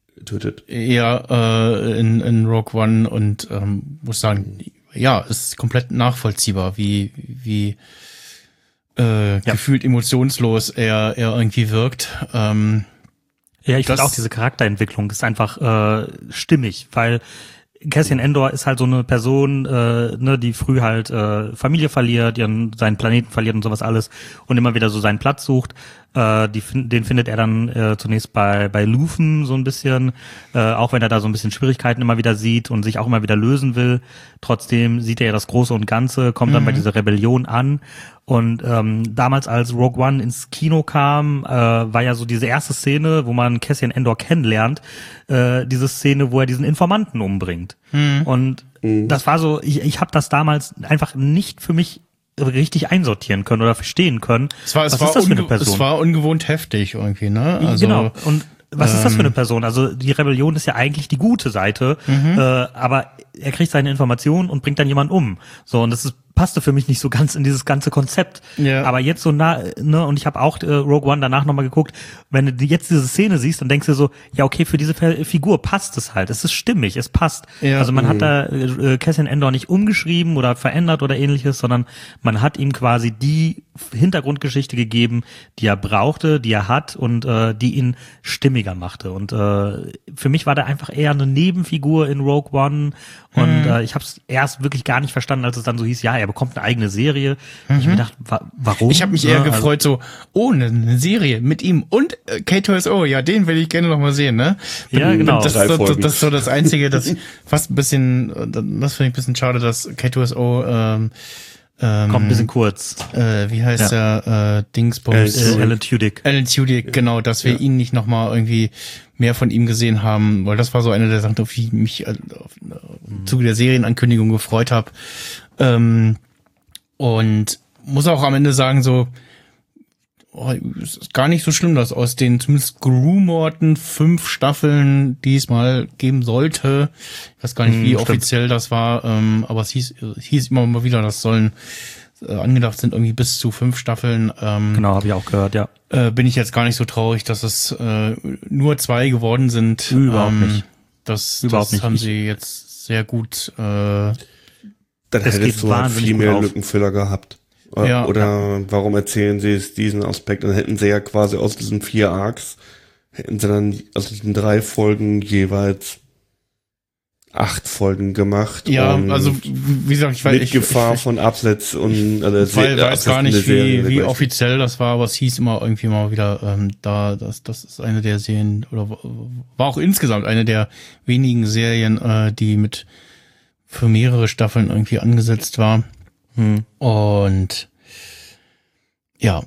Ja, in Rogue One und muss sagen, ja, ist komplett nachvollziehbar, wie gefühlt emotionslos er irgendwie wirkt. Ja, ich finde auch diese Charakterentwicklung ist einfach stimmig, weil Cassian Andor ist halt so eine Person, die früh halt Familie verliert, seinen Planeten verliert und sowas alles und immer wieder so seinen Platz sucht. Den findet er dann zunächst bei Luthen so ein bisschen, auch wenn er da so ein bisschen Schwierigkeiten immer wieder sieht und sich auch immer wieder lösen will. Trotzdem sieht er ja das Große und Ganze, kommt dann bei dieser Rebellion an. Und damals, als Rogue One ins Kino kam, war ja so diese erste Szene, wo man Cassian Andor kennenlernt, diese Szene, wo er diesen Informanten umbringt. Und das war so, ich habe das damals einfach nicht für mich richtig einsortieren können oder verstehen können. Was ist das für eine Person? Es war ungewohnt heftig irgendwie, ne? Also, genau. Und was ist das für eine Person? Also die Rebellion ist ja eigentlich die gute Seite, aber er kriegt seine Informationen und bringt dann jemanden um. So, und das ist passte für mich nicht so ganz in dieses ganze Konzept. Ja. Aber jetzt so und ich habe auch Rogue One danach nochmal geguckt, wenn du jetzt diese Szene siehst, dann denkst du so, ja okay, für diese Figur passt es halt, es ist stimmig, es passt. Ja. Also man hat da Cassian Andor nicht umgeschrieben oder verändert oder ähnliches, sondern man hat ihm quasi die Hintergrundgeschichte gegeben, die er brauchte, die er hat und die ihn stimmiger machte. Und für mich war der einfach eher eine Nebenfigur in Rogue One und ich habe es erst wirklich gar nicht verstanden, als es dann so hieß, ja, er bekommt eine eigene Serie. Ich mir gedacht, warum? Ich habe mich eher gefreut, so, eine Serie mit ihm und K2SO, ja, den will ich gerne noch mal sehen, ne? Ja, genau. Das ist so das Einzige, das fast ein bisschen, das finde ich ein bisschen schade, dass K2SO kommt ein bisschen kurz. Wie heißt der Dingsbums? Alan Tudyk. Alan Tudyk, genau, dass wir ihn nicht noch mal irgendwie mehr von ihm gesehen haben, weil das war so eine der Sachen, auf die ich mich im Zuge der Serienankündigung gefreut habe. Und muss auch am Ende sagen, so, es ist gar nicht so schlimm, dass aus den zumindest gerumorten 5 Staffeln, die es mal geben sollte, ich weiß gar nicht, wie offiziell das war, aber es hieß immer mal wieder, das sollen angedacht sind irgendwie bis zu 5 Staffeln. Genau, habe ich auch gehört, ja. Bin ich jetzt gar nicht so traurig, dass es nur 2 geworden sind. Überhaupt nicht. Das nicht. haben sie jetzt sehr gut. Dann hättest du halt viel mehr Lückenfüller gehabt. Ja. Oder warum erzählen sie es diesen Aspekt? Dann hätten sie ja quasi aus diesen 4 Arcs, hätten sie dann aus diesen 3 Folgen jeweils 8 Folgen gemacht. Ja, also wie gesagt, mit Gefahr von Absetz und weiß gar nicht, wie offiziell das war, aber es hieß immer irgendwie mal wieder, das ist eine der Serien, oder war auch insgesamt eine der wenigen Serien, die für mehrere Staffeln irgendwie angesetzt war. Und ja,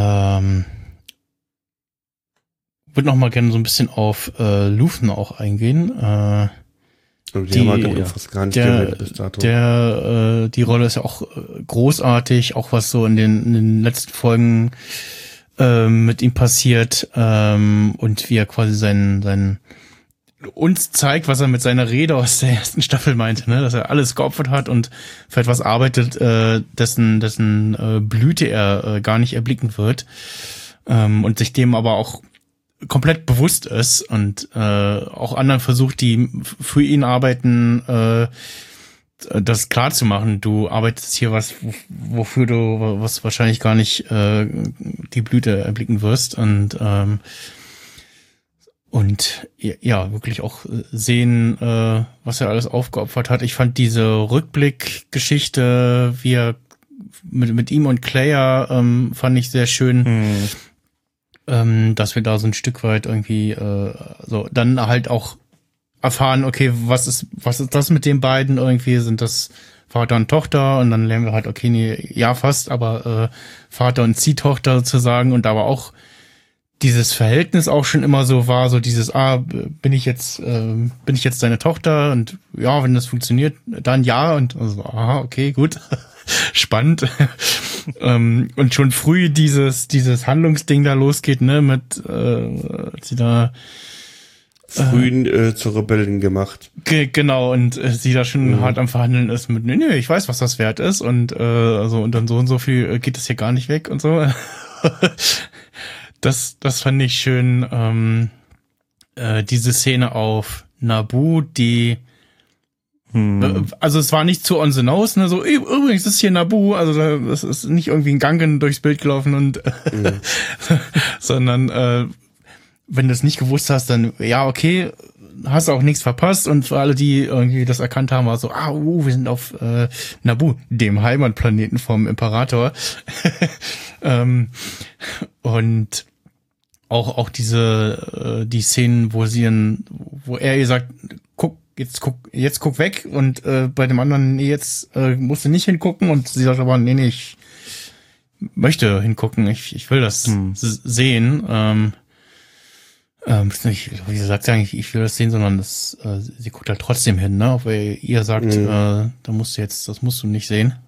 würde noch mal gerne so ein bisschen auf Luthen auch eingehen. Die haben wir fast gar nicht geredet bis dato. Die Rolle ist ja auch großartig, auch was so in den letzten Folgen mit ihm passiert und wie er quasi uns zeigt, was er mit seiner Rede aus der ersten Staffel meinte, ne, dass er alles geopfert hat und für etwas arbeitet, dessen Blüte er gar nicht erblicken wird, und sich dem aber auch komplett bewusst ist und auch anderen versucht, die für ihn arbeiten, das klar zu machen. Du arbeitest hier wofür du was wahrscheinlich gar nicht die Blüte erblicken wirst und ja, wirklich auch sehen, was er alles aufgeopfert hat. Ich fand diese Rückblickgeschichte, wie er mit ihm und Claire, fand ich sehr schön, dass wir da so ein Stück weit irgendwie so dann halt auch erfahren, okay, was ist das mit den beiden irgendwie? Sind das Vater und Tochter? Und dann lernen wir halt, okay, nee, ja fast, aber Vater und Ziehtochter sozusagen, und aber auch dieses Verhältnis auch schon immer so war, so dieses, bin ich jetzt deine Tochter? Und ja, wenn das funktioniert, dann ja, und also, aha, okay, gut, spannend. Und schon früh dieses Handlungsding da losgeht, ne, mit sie da früh zur Rebellin gemacht. Genau, und sie da schon hart am Verhandeln ist mit, nee, ich weiß, was das wert ist, und also und dann so und so viel geht es hier gar nicht weg und so. Das fand ich schön. Diese Szene auf Naboo, die also es war nicht zu on the nose, ne, so übrigens ist hier Naboo, also das ist nicht irgendwie ein Gangen durchs Bild gelaufen und sondern wenn du es nicht gewusst hast, dann ja, okay, hast du auch nichts verpasst, und für alle, die irgendwie das erkannt haben, war so, wir sind auf Naboo, dem Heimatplaneten vom Imperator. Und auch die Szenen, wo er ihr sagt, jetzt guck weg, und bei dem anderen, nee, jetzt musst du nicht hingucken, und sie sagt aber, nee, ich möchte hingucken, ich will das sehen. Sie sagt ja eigentlich, ich will das sehen, sondern sie guckt halt trotzdem hin, ne? Ob er ihr sagt, das musst du nicht sehen.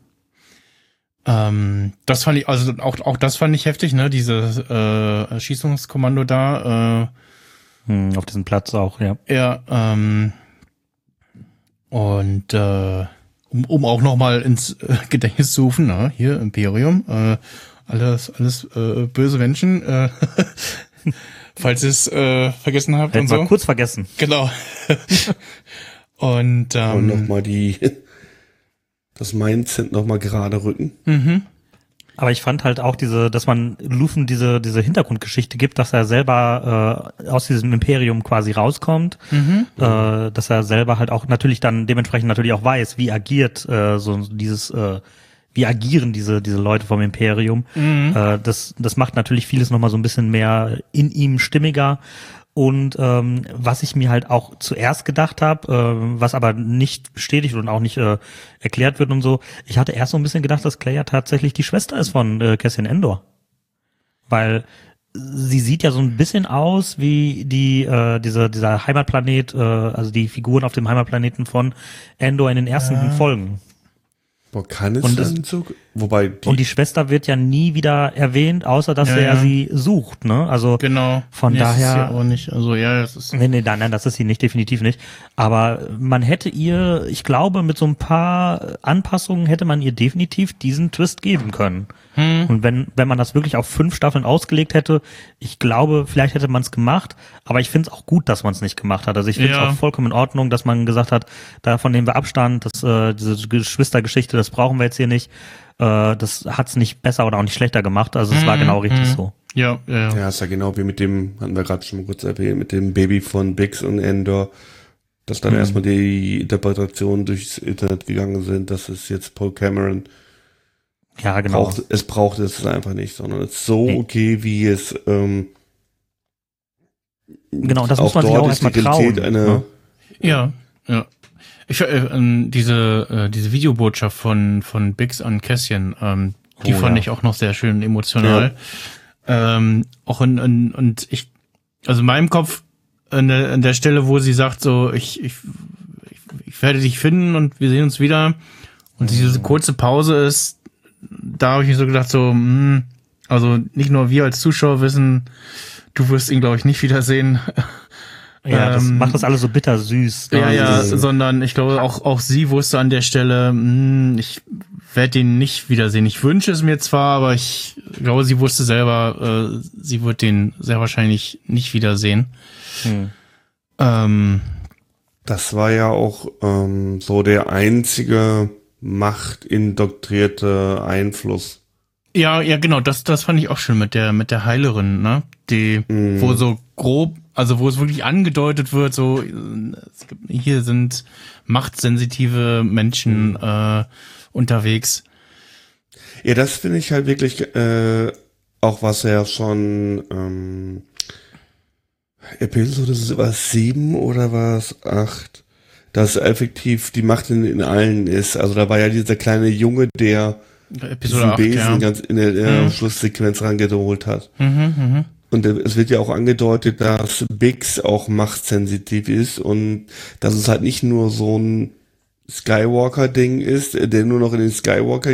Das fand ich, also auch das fand ich heftig, ne? Dieses Erschießungskommando da. Auf diesem Platz auch, ja. Ja, und um auch nochmal ins Gedächtnis zu rufen, na, hier Imperium, alles böse Menschen, falls ihr es vergessen habt Hätten und so. wir kurz vergessen. Genau. Und nochmal das Mindset nochmal gerade rücken. Aber ich fand halt auch dass man Lufen diese Hintergrundgeschichte gibt, dass er selber aus diesem Imperium quasi rauskommt, dass er selber halt auch natürlich dann dementsprechend natürlich auch weiß, wie agiert wie agieren diese Leute vom Imperium. Das macht natürlich vieles nochmal so ein bisschen mehr in ihm stimmiger. Und was ich mir halt auch zuerst gedacht habe, was aber nicht bestätigt und auch nicht erklärt wird und so, ich hatte erst so ein bisschen gedacht, dass Kleya tatsächlich die Schwester ist von Cassian Andor. Weil sie sieht ja so ein bisschen aus wie dieser Heimatplanet, also die Figuren auf dem Heimatplaneten von Andor in den ersten Folgen. Boah, kann es dann so? Wobei und die Schwester wird ja nie wieder erwähnt, außer dass er sie sucht, ne? Also genau. Von daher. Das ist ja auch nicht. Also das ist. Nein, das ist sie nicht, definitiv nicht. Aber man hätte ihr, ich glaube, mit so ein paar Anpassungen hätte man ihr definitiv diesen Twist geben können. Und wenn man das wirklich auf 5 Staffeln ausgelegt hätte, ich glaube, vielleicht hätte man es gemacht, aber ich finde es auch gut, dass man es nicht gemacht hat. Also ich finde es auch vollkommen in Ordnung, dass man gesagt hat, davon nehmen wir Abstand, diese Geschwistergeschichte, das brauchen wir jetzt hier nicht. Das hat's nicht besser oder auch nicht schlechter gemacht. Also es war genau richtig so. Ja. Ja, ist ja genau wie mit dem, hatten wir gerade schon mal kurz erwähnt, mit dem Baby von Bix und Endor, dass dann erstmal die Interpretationen durchs Internet gegangen sind, dass es jetzt Paul Cameron braucht es einfach nicht, sondern es ist so okay, wie es genau, das muss man sich auch erstmal trauen. Ja. Ich diese Videobotschaft von Bix an Cassian, die fand ich auch noch sehr schön emotional. Auch und ich, also in meinem Kopf an der Stelle, wo sie sagt so, ich werde dich finden und wir sehen uns wieder. Und diese kurze Pause ist, da habe ich mir so gedacht so, also nicht nur wir als Zuschauer wissen, du wirst ihn, glaube ich, nicht wiedersehen. Ja, das macht das alles so bittersüß. Ja, sondern ich glaube, auch sie wusste an der Stelle, ich werde ihn nicht wiedersehen. Ich wünsche es mir zwar, aber ich glaube, sie wusste selber, sie wird den sehr wahrscheinlich nicht wiedersehen. Das war ja auch so der einzige machtindoktrierte Einfluss. Ja, genau, das fand ich auch schön mit der Heilerin, ne? Die, wo so grob, also wo es wirklich angedeutet wird, so, hier sind machtsensitive Menschen unterwegs. Ja, das finde ich halt wirklich auch, was er schon Episode 7 oder was 8, dass effektiv die Macht in allen ist. Also da war ja dieser kleine Junge, der Episode 8, Besen ganz in der Schlusssequenz rangeholt hat. Und es wird ja auch angedeutet, dass Bix auch machtsensitiv ist und dass es halt nicht nur so ein Skywalker-Ding ist, der nur noch in den Skywalker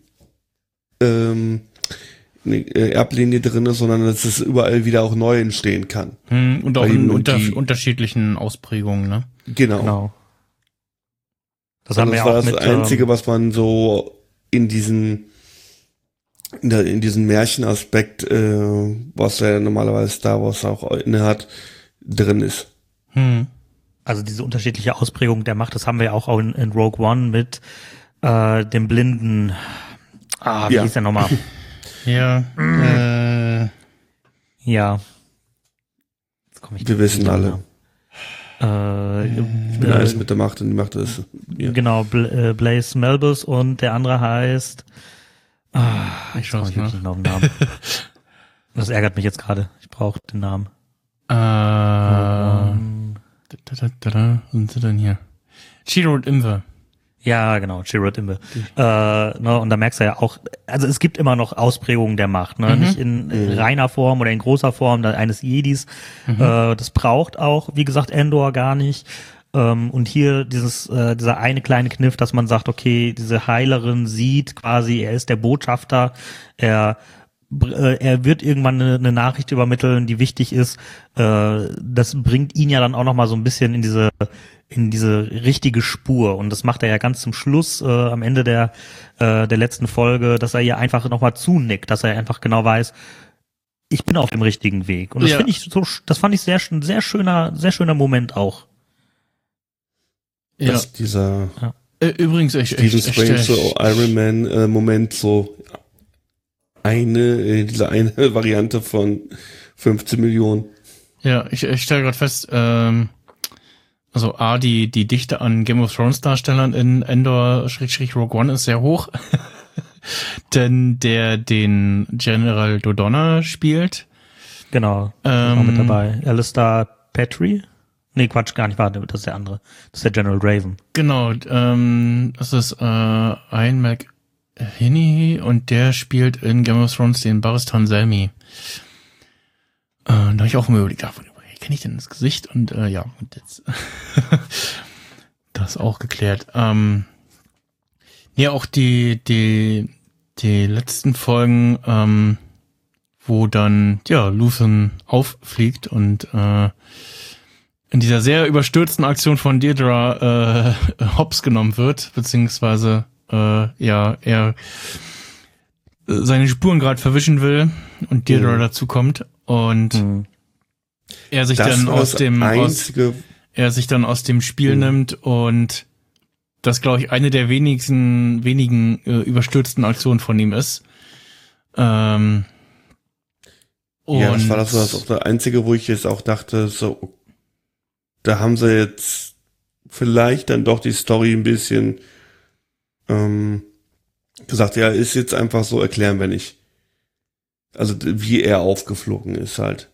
Erblinie drin ist, sondern dass es überall wieder auch neu entstehen kann. Und auch in unterschiedlichen Ausprägungen, ne? Genau. Das haben wir auch das Einzige, was man so in diesen Märchenaspekt, was ja normalerweise Star Wars auch inne hat, drin ist. Also diese unterschiedliche Ausprägung der Macht, das haben wir ja auch in Rogue One mit dem blinden, wie hieß der nochmal? Ja. Ja. Wir wissen alle. Ich bin alles mit der Macht und die Macht ist. Ja. Genau, Blaze Melbus und der andere heißt. Ich komme nicht auf den Namen. Das ärgert mich jetzt gerade. Ich brauche den Namen. Was sind sie denn hier? Chirrut Imwe. Ja, genau, Chirrut Imwe. Und da merkst du ja auch, also es gibt immer noch Ausprägungen der Macht, ne? Nicht in reiner Form oder in großer Form eines Jedis. Das braucht auch, wie gesagt, Endor gar nicht. Und hier dieser eine kleine Kniff, dass man sagt, okay, diese Heilerin sieht quasi, er ist der Botschafter, er er wird irgendwann eine Nachricht übermitteln, die wichtig ist. Das bringt ihn ja dann auch nochmal so ein bisschen in diese richtige Spur. Und das macht er ja ganz zum Schluss, am Ende der letzten Folge, dass er ihr einfach nochmal zunickt, dass er einfach genau weiß, ich bin auf dem richtigen Weg. Und das finde ich das fand ich sehr schöner Moment auch. Ja. Dass dieser Übrigens, Stephen Strange so Iron Man Moment so diese eine Variante von 15 Millionen. Ja, ich stelle gerade fest, also die Dichte an Game of Thrones Darstellern in Endor/Rogue One ist sehr hoch. Denn der den General Dodonna spielt. Genau, auch mit dabei. Alistair Petrie? Nee, Quatsch, gar nicht, warte, das ist der andere. Das ist der General Raven. Genau, das ist Ian McHenry und der spielt in Game of Thrones den Barristan Selmy. Da habe ich auch mal überlegt, woher kenne ich denn das Gesicht? Und und jetzt das auch geklärt. Ja, auch die letzten Folgen, wo dann Luthen auffliegt und in dieser sehr überstürzten Aktion von Deirdre hops genommen wird, beziehungsweise er seine Spuren gerade verwischen will und Deirdre dazu kommt und er sich dann aus dem Spiel nimmt und das, glaube ich, eine der wenigen überstürzten Aktionen von ihm ist. Und das war das auch der einzige, wo ich jetzt auch dachte, so, da haben sie jetzt vielleicht dann doch die Story ein bisschen gesagt, ist jetzt einfach so, erklären wir nicht. Also wie er aufgeflogen ist halt.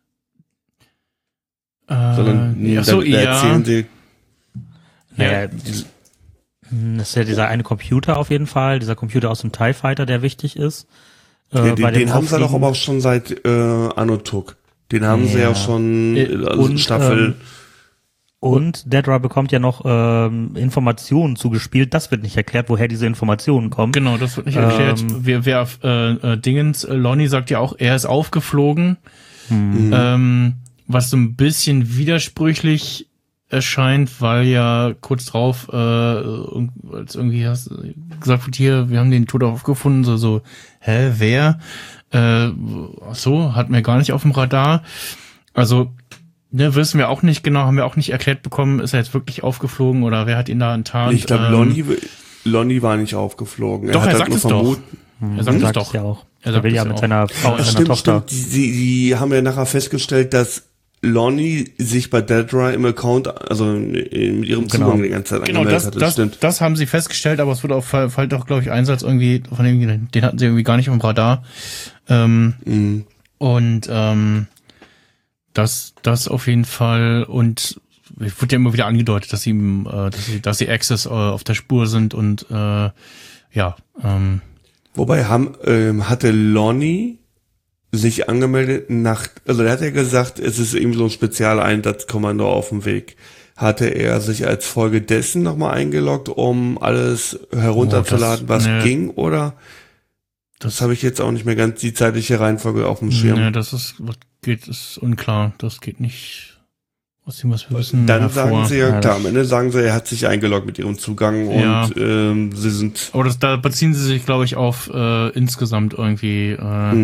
Sondern erzählen sie. Naja, das ist ja dieser eine Computer auf jeden Fall, dieser Computer aus dem TIE Fighter, der wichtig ist. Den haben sie doch aber auch schon seit Anno Tuk. Den haben sie ja schon Staffel. Und Dedra bekommt ja noch Informationen zugespielt. Das wird nicht erklärt, woher diese Informationen kommen. Genau, das wird nicht erklärt. Lonnie sagt ja auch, er ist aufgeflogen. Was so ein bisschen widersprüchlich erscheint, weil ja kurz drauf als irgendwie hast gesagt wird, hier, wir haben den Tod aufgefunden, so wer? Hat mir gar nicht auf dem Radar. Also, wissen wir auch nicht genau, haben wir auch nicht erklärt bekommen, ist er jetzt wirklich aufgeflogen oder wer hat ihn da enttarnt? Ich glaube, Lonnie war nicht aufgeflogen. Doch, er sagt es doch. Er sagt es doch. Ja auch. Er will ja mit seiner Frau und seiner Tochter. Stimmt. Die haben ja nachher festgestellt, dass Lonnie sich bei Dedra im Account, also mit ihrem Zugang die ganze Zeit angemeldet hat. Das haben sie festgestellt, aber es wurde auch halt auch, glaube ich, Einsatz irgendwie, von dem, den hatten sie irgendwie gar nicht auf dem Radar. Das auf jeden Fall, und es wird ja immer wieder angedeutet, dass sie Access auf der Spur sind und Wobei hatte Lonnie sich angemeldet also er hat ja gesagt, es ist irgendwie so ein Spezialeinsatzkommando auf dem Weg. Hatte er sich als Folge dessen nochmal eingeloggt, um alles herunterzuladen, was ging, oder? Das habe ich jetzt auch nicht mehr ganz die zeitliche Reihenfolge auf dem Schirm. Ja, ist unklar. Das geht nicht aus dem, was wir wissen. Dann sagen sie klar, am Ende sagen sie, er hat sich eingeloggt mit ihrem Zugang und sie sind. Aber da beziehen sie sich, glaube ich, auf insgesamt irgendwie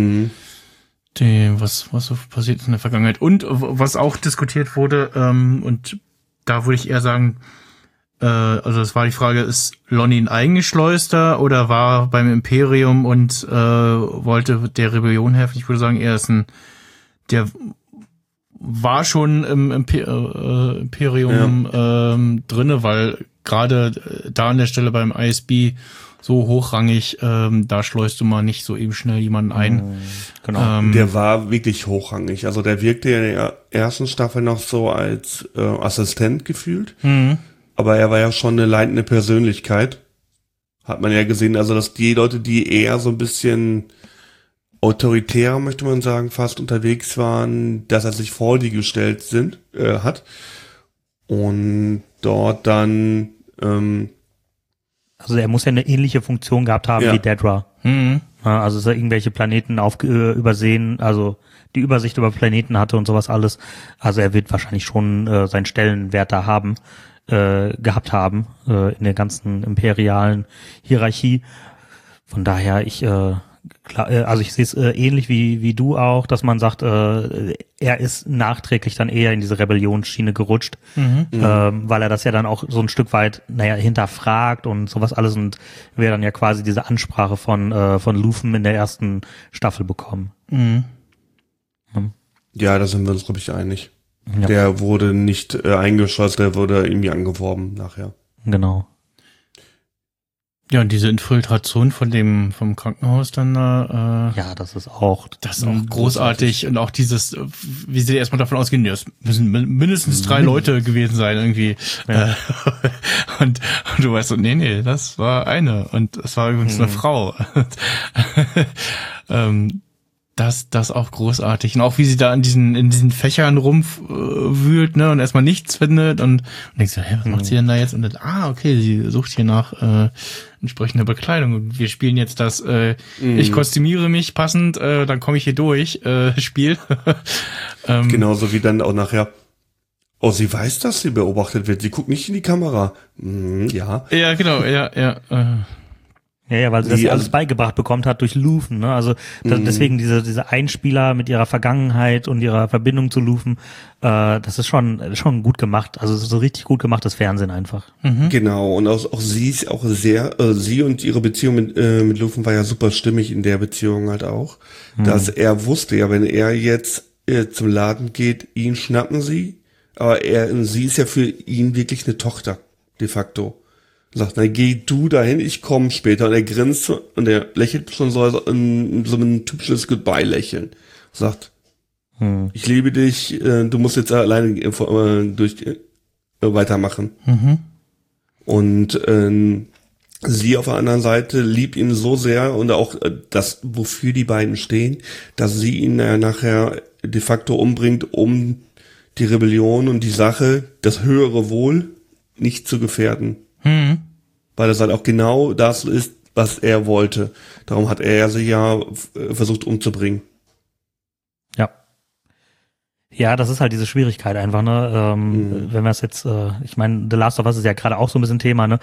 was so passiert ist in der Vergangenheit. Und was auch diskutiert wurde, und da würde ich eher sagen, also das war die Frage, ist Lonnie ein Eingeschleuster oder war beim Imperium und wollte der Rebellion helfen? Ich würde sagen, der war schon im Imperium drinne, weil gerade da an der Stelle beim ISB so hochrangig, da schleust du mal nicht so eben schnell jemanden ein. Genau. Der war wirklich hochrangig. Also der wirkte ja in der ersten Staffel noch so als Assistent gefühlt. Aber er war ja schon eine leitende Persönlichkeit. Hat man ja gesehen, also dass die Leute, die eher so ein bisschen autoritär, möchte man sagen, fast unterwegs waren, dass er sich vor die gestellt hat. Und dort dann also er muss ja eine ähnliche Funktion gehabt haben wie Dedra. Ja, also dass er irgendwelche Planeten übersehen, also die Übersicht über Planeten hatte und sowas alles. Also er wird wahrscheinlich schon seinen Stellenwert da gehabt haben in der ganzen imperialen Hierarchie. Von daher, also ich sehe es ähnlich wie du auch, dass man sagt, er ist nachträglich dann eher in diese Rebellionsschiene gerutscht, weil er das ja dann auch so ein Stück weit, hinterfragt und sowas alles, und wir dann ja quasi diese Ansprache von Luthen in der ersten Staffel bekommen. Mhm. Ja, da sind wir uns, glaube ich, einig. Ja. Der wurde nicht eingeschleust, der wurde irgendwie angeworben nachher. Genau. Ja, und diese Infiltration vom Krankenhaus dann Ja, das ist auch großartig. Und auch dieses, wie sie erstmal davon ausgehen, ja, es müssen mindestens 3 Leute gewesen sein irgendwie. Ja. Und du weißt so, nee, das war eine. Und das war übrigens eine Frau. Das auch großartig. Und auch wie sie da in diesen Fächern rumwühlt, ne, und erstmal nichts findet und denkst so, was macht sie denn da jetzt? Und dann, okay, sie sucht hier nach entsprechender Bekleidung. Und wir spielen jetzt das ich kostümiere mich passend, dann komme ich hier durch, Spiel. Genauso wie dann auch nachher, sie weiß, dass sie beobachtet wird. Sie guckt nicht in die Kamera. Ja. Ja, genau, ja. Ja, weil sie das ja alles beigebracht bekommt hat durch Luthen, ne? Also deswegen diese Einspieler mit ihrer Vergangenheit und ihrer Verbindung zu Luthen, das ist schon gut gemacht. Also es ist so richtig gut gemachtes Fernsehen einfach. Genau, und auch sie ist auch sehr, sie und ihre Beziehung mit Luthen war ja super stimmig in der Beziehung halt auch, dass er wusste ja, wenn er jetzt zum Laden geht, ihn schnappen sie, aber sie ist ja für ihn wirklich eine Tochter, de facto. Sagt, geh du dahin, ich komme später. Und er grinst und er lächelt schon so ein typisches Goodbye-Lächeln. Sagt, ich liebe dich, du musst jetzt alleine weitermachen. Und sie auf der anderen Seite liebt ihn so sehr und auch das, wofür die beiden stehen, dass sie ihn nachher de facto umbringt, um die Rebellion und die Sache, das höhere Wohl nicht zu gefährden. Weil das halt auch genau das ist, was er wollte. Darum hat er sie ja versucht umzubringen. Ja, das ist halt diese Schwierigkeit einfach, ne? Wenn wir es jetzt, ich meine, The Last of Us ist ja gerade auch so ein bisschen Thema, ne?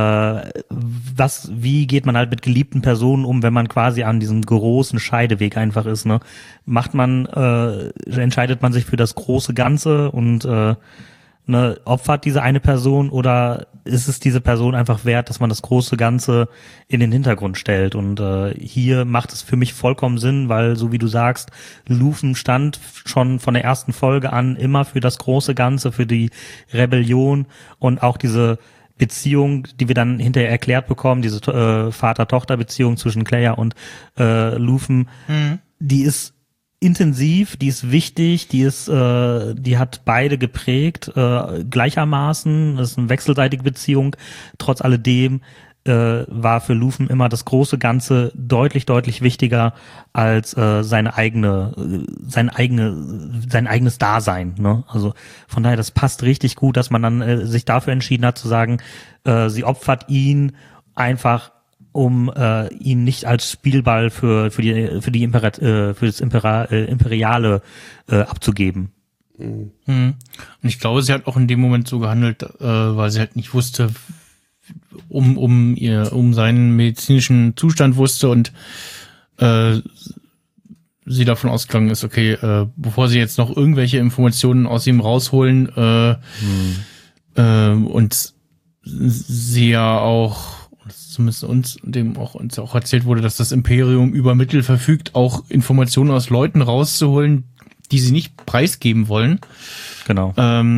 Wie geht man halt mit geliebten Personen um, wenn man quasi an diesem großen Scheideweg einfach ist, ne? Entscheidet man sich für das große Ganze und opfert diese eine Person, oder ist es diese Person einfach wert, dass man das große Ganze in den Hintergrund stellt? Und hier macht es für mich vollkommen Sinn, weil, so wie du sagst, Luthen stand schon von der ersten Folge an immer für das große Ganze, für die Rebellion, und auch diese Beziehung, die wir dann hinterher erklärt bekommen, diese Vater-Tochter-Beziehung zwischen Claire und Luthen, die ist intensiv, die ist wichtig, die hat beide geprägt, gleichermaßen. Das ist eine wechselseitige Beziehung. Trotz alledem war für Luthen immer das große Ganze deutlich, deutlich wichtiger als sein eigenes Dasein, ne? Also von daher, das passt richtig gut, dass man dann sich dafür entschieden hat zu sagen, sie opfert ihn einfach, um ihn nicht als Spielball für das Imperiale abzugeben. Und ich glaube, sie hat auch in dem Moment so gehandelt, weil sie halt nicht wusste, um seinen medizinischen Zustand wusste, und sie davon ausgegangen ist, okay, bevor sie jetzt noch irgendwelche Informationen aus ihm rausholen, und sie ja auch, zumindest uns auch erzählt wurde, dass das Imperium über Mittel verfügt, auch Informationen aus Leuten rauszuholen, die sie nicht preisgeben wollen. Genau.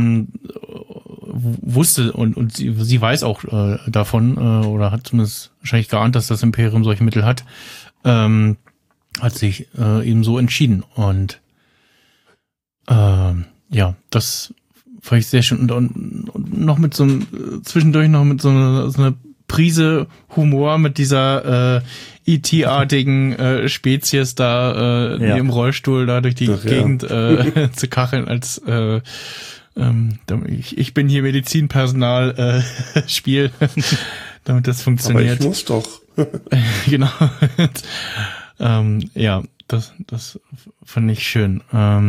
Wusste und sie weiß auch davon, oder hat zumindest wahrscheinlich geahnt, dass das Imperium solche Mittel hat, hat sich eben so entschieden. Und ja, das fand ich sehr schön. Und noch mit so einem, zwischendurch noch mit so einer Prise Humor mit dieser E.T.-artigen Spezies da im Rollstuhl da durch die Gegend zu kacheln, als ich bin hier Medizinpersonal Spiel. damit das Aber funktioniert. ich muss doch. Genau. Ja, das fand ich schön.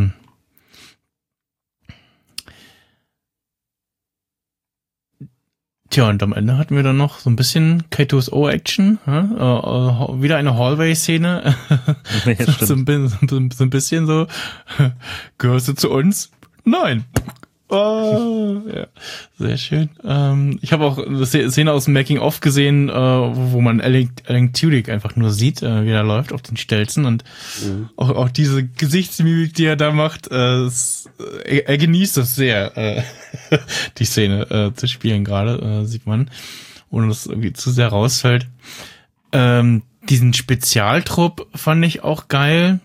Tja, und am Ende hatten wir dann noch so ein bisschen K2SO-Action. Wieder eine Hallway-Szene. Ja, so ein bisschen so. Gehörst du zu uns? Nein. Oh, ja, sehr schön. Ich habe auch eine Szene aus dem Making-of gesehen, wo man Alan Tudyk einfach nur sieht, wie er läuft auf den Stelzen und auch diese Gesichtsmimik, die er da macht, er genießt das sehr, die Szene zu spielen gerade, sieht man, ohne dass es irgendwie zu sehr rausfällt. Diesen Spezialtrupp fand ich auch geil.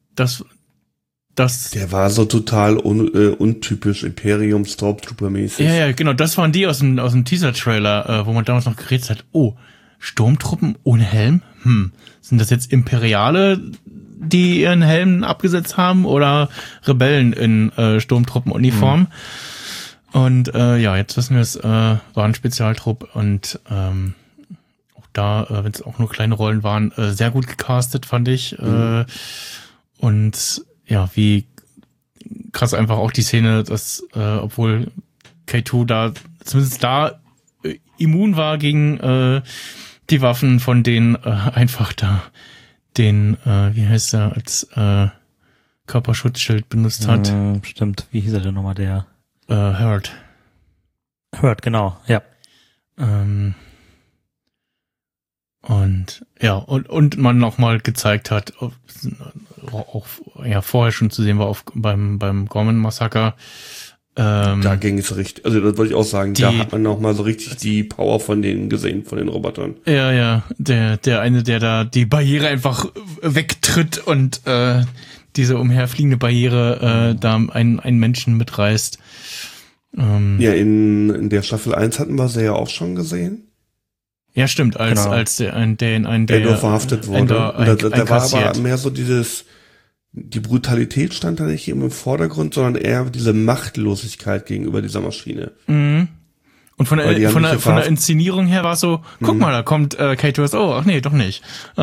Der war so total untypisch Imperium Stormtrooper-mäßig. Ja, genau, das waren die aus dem Teaser-Trailer, wo man damals noch geredet hat, oh, Sturmtruppen ohne Helm? Sind das jetzt Imperiale, die ihren Helm abgesetzt haben oder Rebellen in Sturmtruppenuniform? Und jetzt wissen wir es, war ein Spezialtrupp und auch da, wenn es auch nur kleine Rollen waren, sehr gut gecastet, fand ich. Und ja, wie krass einfach auch die Szene, dass obwohl K2 da zumindest da immun war gegen die Waffen, von denen einfach da den, wie heißt er, als Körperschutzschild benutzt hat. Stimmt, wie hieß er denn nochmal, der? Hurt, genau, ja. Und ja, und man noch mal gezeigt hat, auch ja vorher schon zu sehen war beim Gorman-Massaker. Da ging es richtig, also das wollte ich auch sagen, da hat man noch mal so richtig die Power von denen gesehen, von den Robotern. Ja, der eine, der da die Barriere einfach wegtritt und diese umherfliegende Barriere da einen Menschen mitreißt. Ja, in der Staffel 1 hatten wir sie ja auch schon gesehen. Ja, stimmt, als der Endor verhaftet wurde. Da war aber mehr so die Brutalität stand da nicht im Vordergrund, sondern eher diese Machtlosigkeit gegenüber dieser Maschine. Mhm. Und von der Inszenierung her war es so, guck mal, da kommt K2SO, ach nee, doch nicht.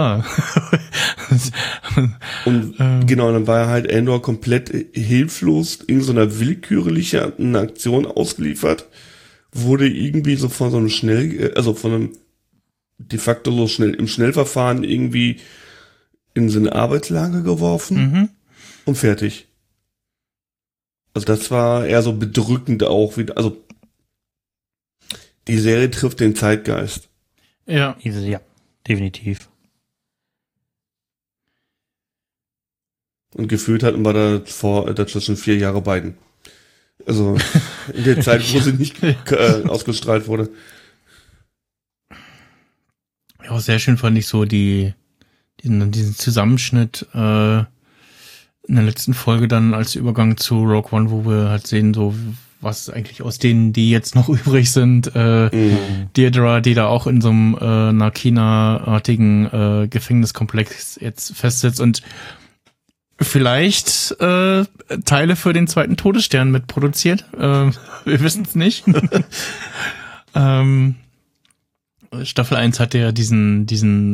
Und genau, dann war halt Endor komplett hilflos in so einer willkürlichen Aktion ausgeliefert, wurde irgendwie so von so einem von einem de facto so schnell im Schnellverfahren irgendwie in so eine Arbeitslager geworfen und fertig. Also das war eher so bedrückend auch wieder. Also die Serie trifft den Zeitgeist. Ja, definitiv. Und gefühlt hatten wir dazwischen 4 Jahre Biden. Also in der Zeit, wo sie nicht ausgestrahlt wurde. Ja, sehr schön fand ich so diesen Zusammenschnitt in der letzten Folge dann als Übergang zu Rogue One, wo wir halt sehen, so was eigentlich aus denen, die jetzt noch übrig sind, Deirdre, die da auch in so einem Narkina-artigen Gefängniskomplex jetzt festsitzt und vielleicht Teile für den zweiten Todesstern mitproduziert. Wir wissen es nicht. Staffel 1 hatte ja diesen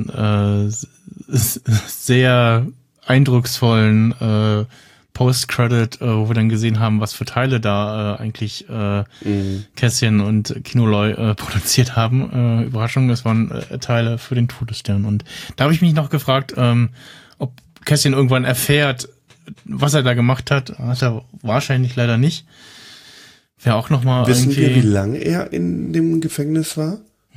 sehr eindrucksvollen Post-Credit, wo wir dann gesehen haben, was für Teile da eigentlich Cassian und Kinoloy produziert haben. Überraschung, das waren Teile für den Todesstern. Und da habe ich mich noch gefragt, ob Cassian irgendwann erfährt, was er da gemacht hat. Hat er wahrscheinlich leider nicht. Wäre auch noch mal Wissen wir, wie lange er in dem Gefängnis war?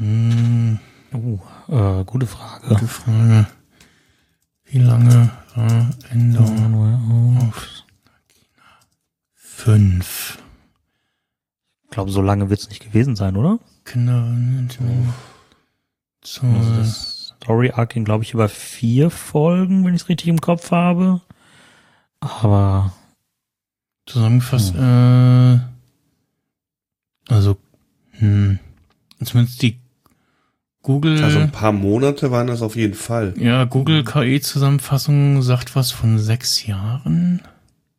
Gute Frage. Wie lange war Endor auf 5? Ich glaube, so lange wird es nicht gewesen sein, oder? Genau. Das Story Arc ging, glaube ich, über 4 Folgen, wenn ich es richtig im Kopf habe. Aber zusammengefasst, zumindest die Google. Also ein paar Monate waren das auf jeden Fall. Ja, Google KI-Zusammenfassung sagt was von 6 Jahren.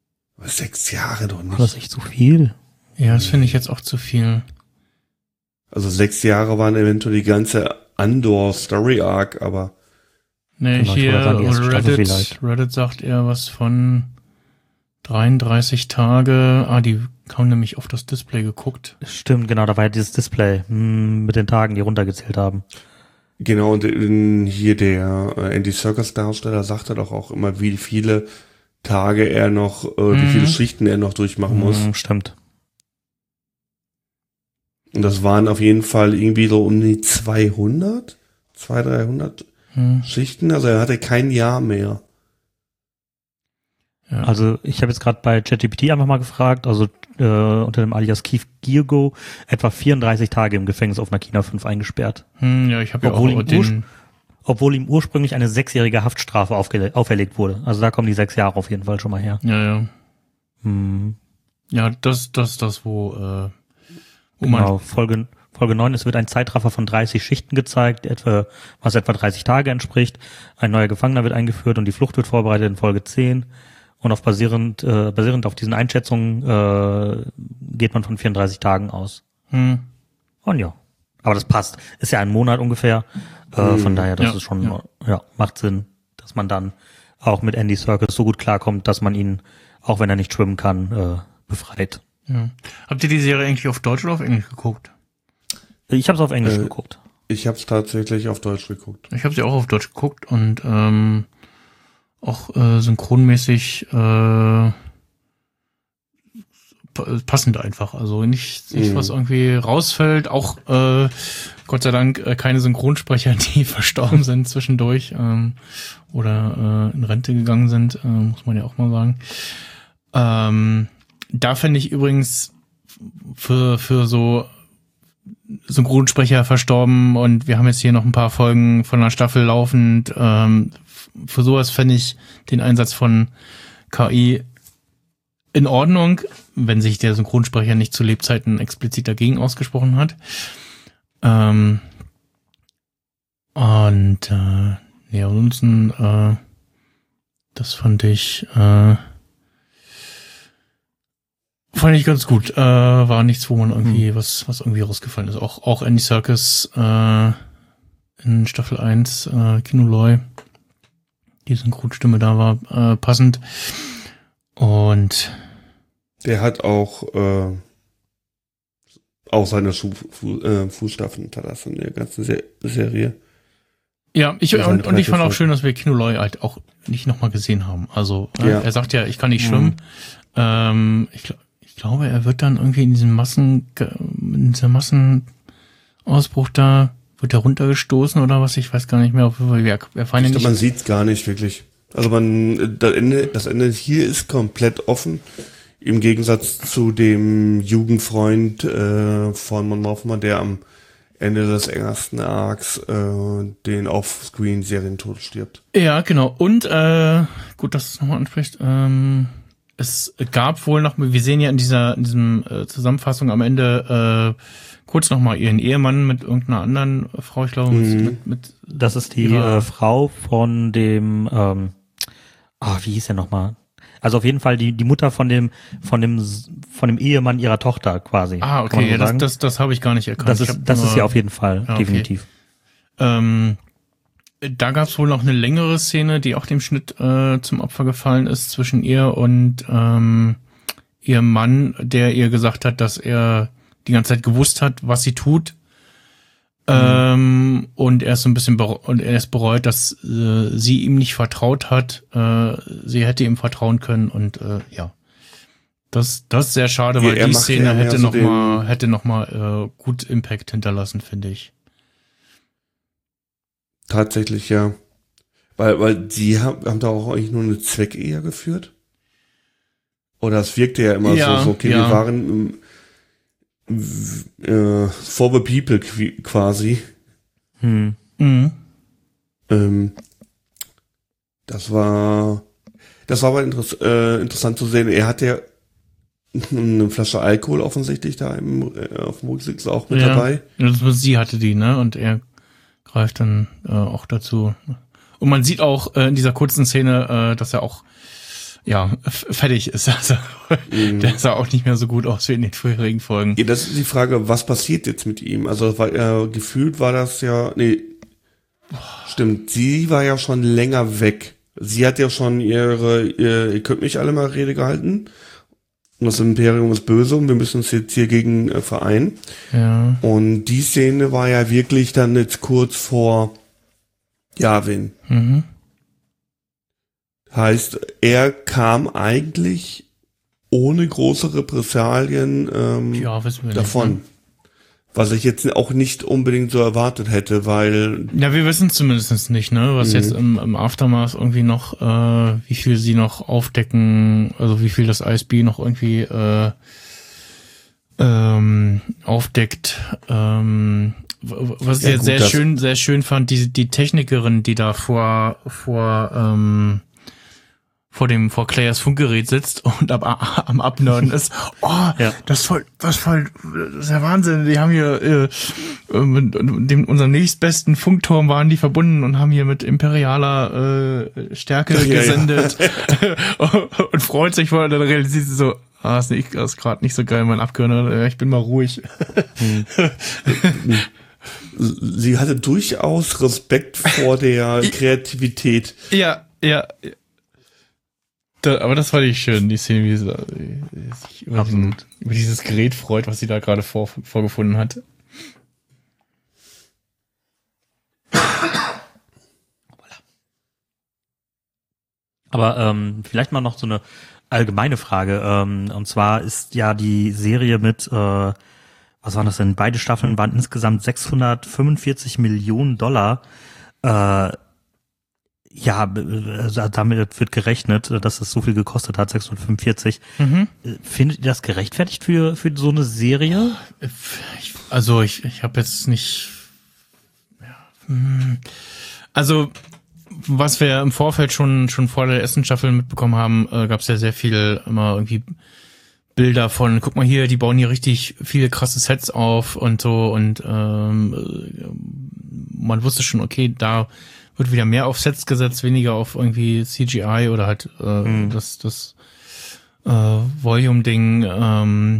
6 Jahre doch nicht. Das ist echt zu viel. Ja, das finde ich jetzt auch zu viel. Also 6 Jahre waren eventuell die ganze Andor-Story-Arc, aber Nee, Genau, ich hier wollte sagen, die erste Staffel vielleicht. Reddit sagt eher was von 33 Tage. Die haben nämlich auf das Display geguckt. Stimmt, genau, da war ja dieses Display mit den Tagen, die runtergezählt haben. genau, und hier der Andy Serkis-Darsteller sagte doch auch immer, wie viele Tage er noch, wie viele Schichten er noch durchmachen muss. Stimmt. Und das waren auf jeden Fall irgendwie so um die 200, 300 Schichten. Also er hatte kein Jahr mehr. Ja. Also ich habe jetzt gerade bei ChatGPT einfach mal gefragt, also unter dem Alias Keith Giergo etwa 34 Tage im Gefängnis auf Nakina 5 eingesperrt. Ja, ich habe ja Obwohl auch obwohl ihm ursprünglich eine 6-jährige Haftstrafe auferlegt wurde. Also da kommen die 6 Jahre auf jeden Fall schon mal her. Ja. Hm. Ja, das, wo Genau, Folge 9, es wird ein Zeitraffer von 30 Schichten gezeigt, was etwa 30 Tage entspricht. Ein neuer Gefangener wird eingeführt und die Flucht wird vorbereitet in Folge 10. Und basierend auf diesen Einschätzungen geht man von 34 Tagen aus. Und ja, aber das passt. Ist ja ein Monat ungefähr. Von daher, das ist schon, macht Sinn, dass man dann auch mit Andy Serkis so gut klarkommt, dass man ihn, auch wenn er nicht schwimmen kann, befreit. Ja. Habt ihr die Serie eigentlich auf Deutsch oder auf Englisch geguckt? Ich habe es auf Englisch geguckt. Ich habe es tatsächlich auf Deutsch geguckt. Ich habe sie auch auf Deutsch geguckt und auch synchronmäßig passend einfach. Also nicht was irgendwie rausfällt. Auch Gott sei Dank keine Synchronsprecher, die verstorben sind zwischendurch oder in Rente gegangen sind, muss man ja auch mal sagen. Da fände ich übrigens für so Synchronsprecher verstorben und wir haben jetzt hier noch ein paar Folgen von der Staffel laufend. Für sowas fände ich den Einsatz von KI in Ordnung, wenn sich der Synchronsprecher nicht zu Lebzeiten explizit dagegen ausgesprochen hat. Ansonsten das fand ich ganz gut. War nichts, wo man irgendwie was irgendwie rausgefallen ist. Auch Andy Serkis in Staffel 1, Kinoloi, die Synchronstimme da war passend. Und der hat auch seine Fußstapfen hinterlassen in der ganzen Serie. Ja, ich fand auch schön, dass wir Kinoloi halt auch nicht nochmal gesehen haben. Also er sagt ja, ich kann nicht schwimmen. Ich glaube, er wird dann irgendwie in diesem Massenausbruch da, wird er runtergestoßen oder was? Ich weiß gar nicht mehr. Man sieht es gar nicht wirklich. Also das Ende hier ist komplett offen. Im Gegensatz zu dem Jugendfreund von Mon Mothma, der am Ende des ersten Arcs den Offscreen-Serientod stirbt. Ja, genau. Und gut, dass du es nochmal ansprichst. Es gab wohl noch, wir sehen ja in diesem Zusammenfassung am Ende kurz nochmal ihren Ehemann mit irgendeiner anderen Frau, ich glaube, mit das ist die Frau von dem, wie hieß er nochmal? Also auf jeden Fall die Mutter von dem Ehemann ihrer Tochter quasi. Okay, ja, das habe ich gar nicht erkannt. Das ist ja auf jeden Fall, definitiv. Da gab es wohl noch eine längere Szene, die auch dem Schnitt zum Opfer gefallen ist, zwischen ihr und ihrem Mann, der ihr gesagt hat, dass er die ganze Zeit gewusst hat, was sie tut. Und er ist so ein bisschen bereut, dass sie ihm nicht vertraut hat. Sie hätte ihm vertrauen können und das ist sehr schade, weil die Szene hätte noch mal gut Impact hinterlassen, finde ich. Tatsächlich, ja. Weil die haben da auch eigentlich nur eine Zweckehe geführt. Oder es wirkte ja immer so, okay, wir waren for the people quasi. Das war aber interessant zu sehen. Er hat ja eine Flasche Alkohol offensichtlich da auf dem Rücksitz auch mit dabei. Sie hatte die, ne? Und er greift dann auch dazu. Und man sieht auch in dieser kurzen Szene, dass er auch ja, fertig ist. Also, der sah auch nicht mehr so gut aus wie in den vorherigen Folgen. Ja, das ist die Frage, was passiert jetzt mit ihm? Also gefühlt war das stimmt, sie war ja schon länger weg. Sie hat ja schon ihr könnt mich alle mal Rede gehalten. Und das Imperium ist böse und wir müssen uns jetzt hier gegen vereinen. Ja. Und die Szene war ja wirklich dann jetzt kurz vor Yavin. Mhm. Heißt, er kam eigentlich ohne große Repressalien wissen wir davon. Nicht, ne? Was ich jetzt auch nicht unbedingt so erwartet hätte, weil... Ja, wir wissen zumindest nicht, ne, was jetzt im Aftermath irgendwie noch, wie viel sie noch aufdecken, also wie viel das ISB noch irgendwie aufdeckt. Was ich jetzt sehr schön fand, die Technikerin, die da vor Claires Funkgerät sitzt und am Abnörden ist. Oh, ja. Das ist der Wahnsinn. Die haben hier mit unserem nächstbesten Funkturm waren die verbunden und haben hier mit imperialer Stärke gesendet. Und freut sich voll und dann realisiert sie so, das ist gerade nicht so geil, mein Abgehörner. Ich bin mal ruhig. Sie hatte durchaus Respekt vor der Kreativität. Ja. Aber das fand ich schön, die Szene, wie sie sich über dieses Gerät freut, was sie da gerade vorgefunden hat. Aber vielleicht mal noch so eine allgemeine Frage. Und zwar ist ja die Serie mit, was waren das denn? Beide Staffeln waren insgesamt $645 Millionen. Ja, damit wird gerechnet, dass es so viel gekostet hat, 645. Findet ihr das gerechtfertigt für so eine Serie? Also ich habe jetzt nicht... Also was wir im Vorfeld schon vor der ersten Staffel mitbekommen haben, gab es ja sehr viel immer irgendwie Bilder von, guck mal hier, die bauen hier richtig viele krasse Sets auf und so und man wusste schon, okay, da wird wieder mehr auf Sets gesetzt, weniger auf irgendwie CGI oder halt das Volume-Ding.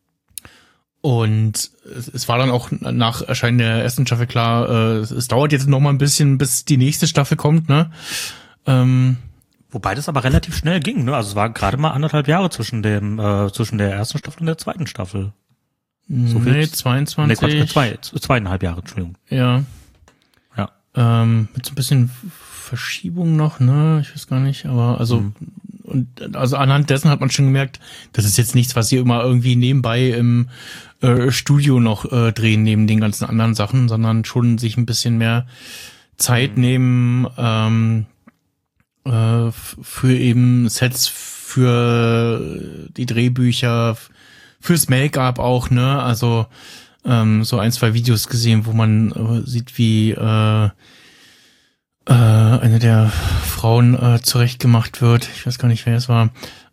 Und es war dann auch nach Erscheinen der ersten Staffel klar, es dauert jetzt noch mal ein bisschen, bis die nächste Staffel kommt, ne? Wobei das aber relativ schnell ging, ne? Also es war gerade mal 1,5 Jahre zwischen der ersten Staffel und der zweiten Staffel. So viel? 22. Nee, 2,5 Jahre, Entschuldigung. Ja. Mit so ein bisschen Verschiebung noch, ne? Ich weiß gar nicht, aber also anhand dessen hat man schon gemerkt, das ist jetzt nichts, was sie immer irgendwie nebenbei im Studio noch drehen, neben den ganzen anderen Sachen, sondern schon sich ein bisschen mehr Zeit nehmen für eben Sets, für die Drehbücher, fürs Make-up auch, ne? Also so 1, 2 Videos gesehen, wo man sieht, wie eine der Frauen zurechtgemacht wird. Ich weiß gar nicht, wer es war.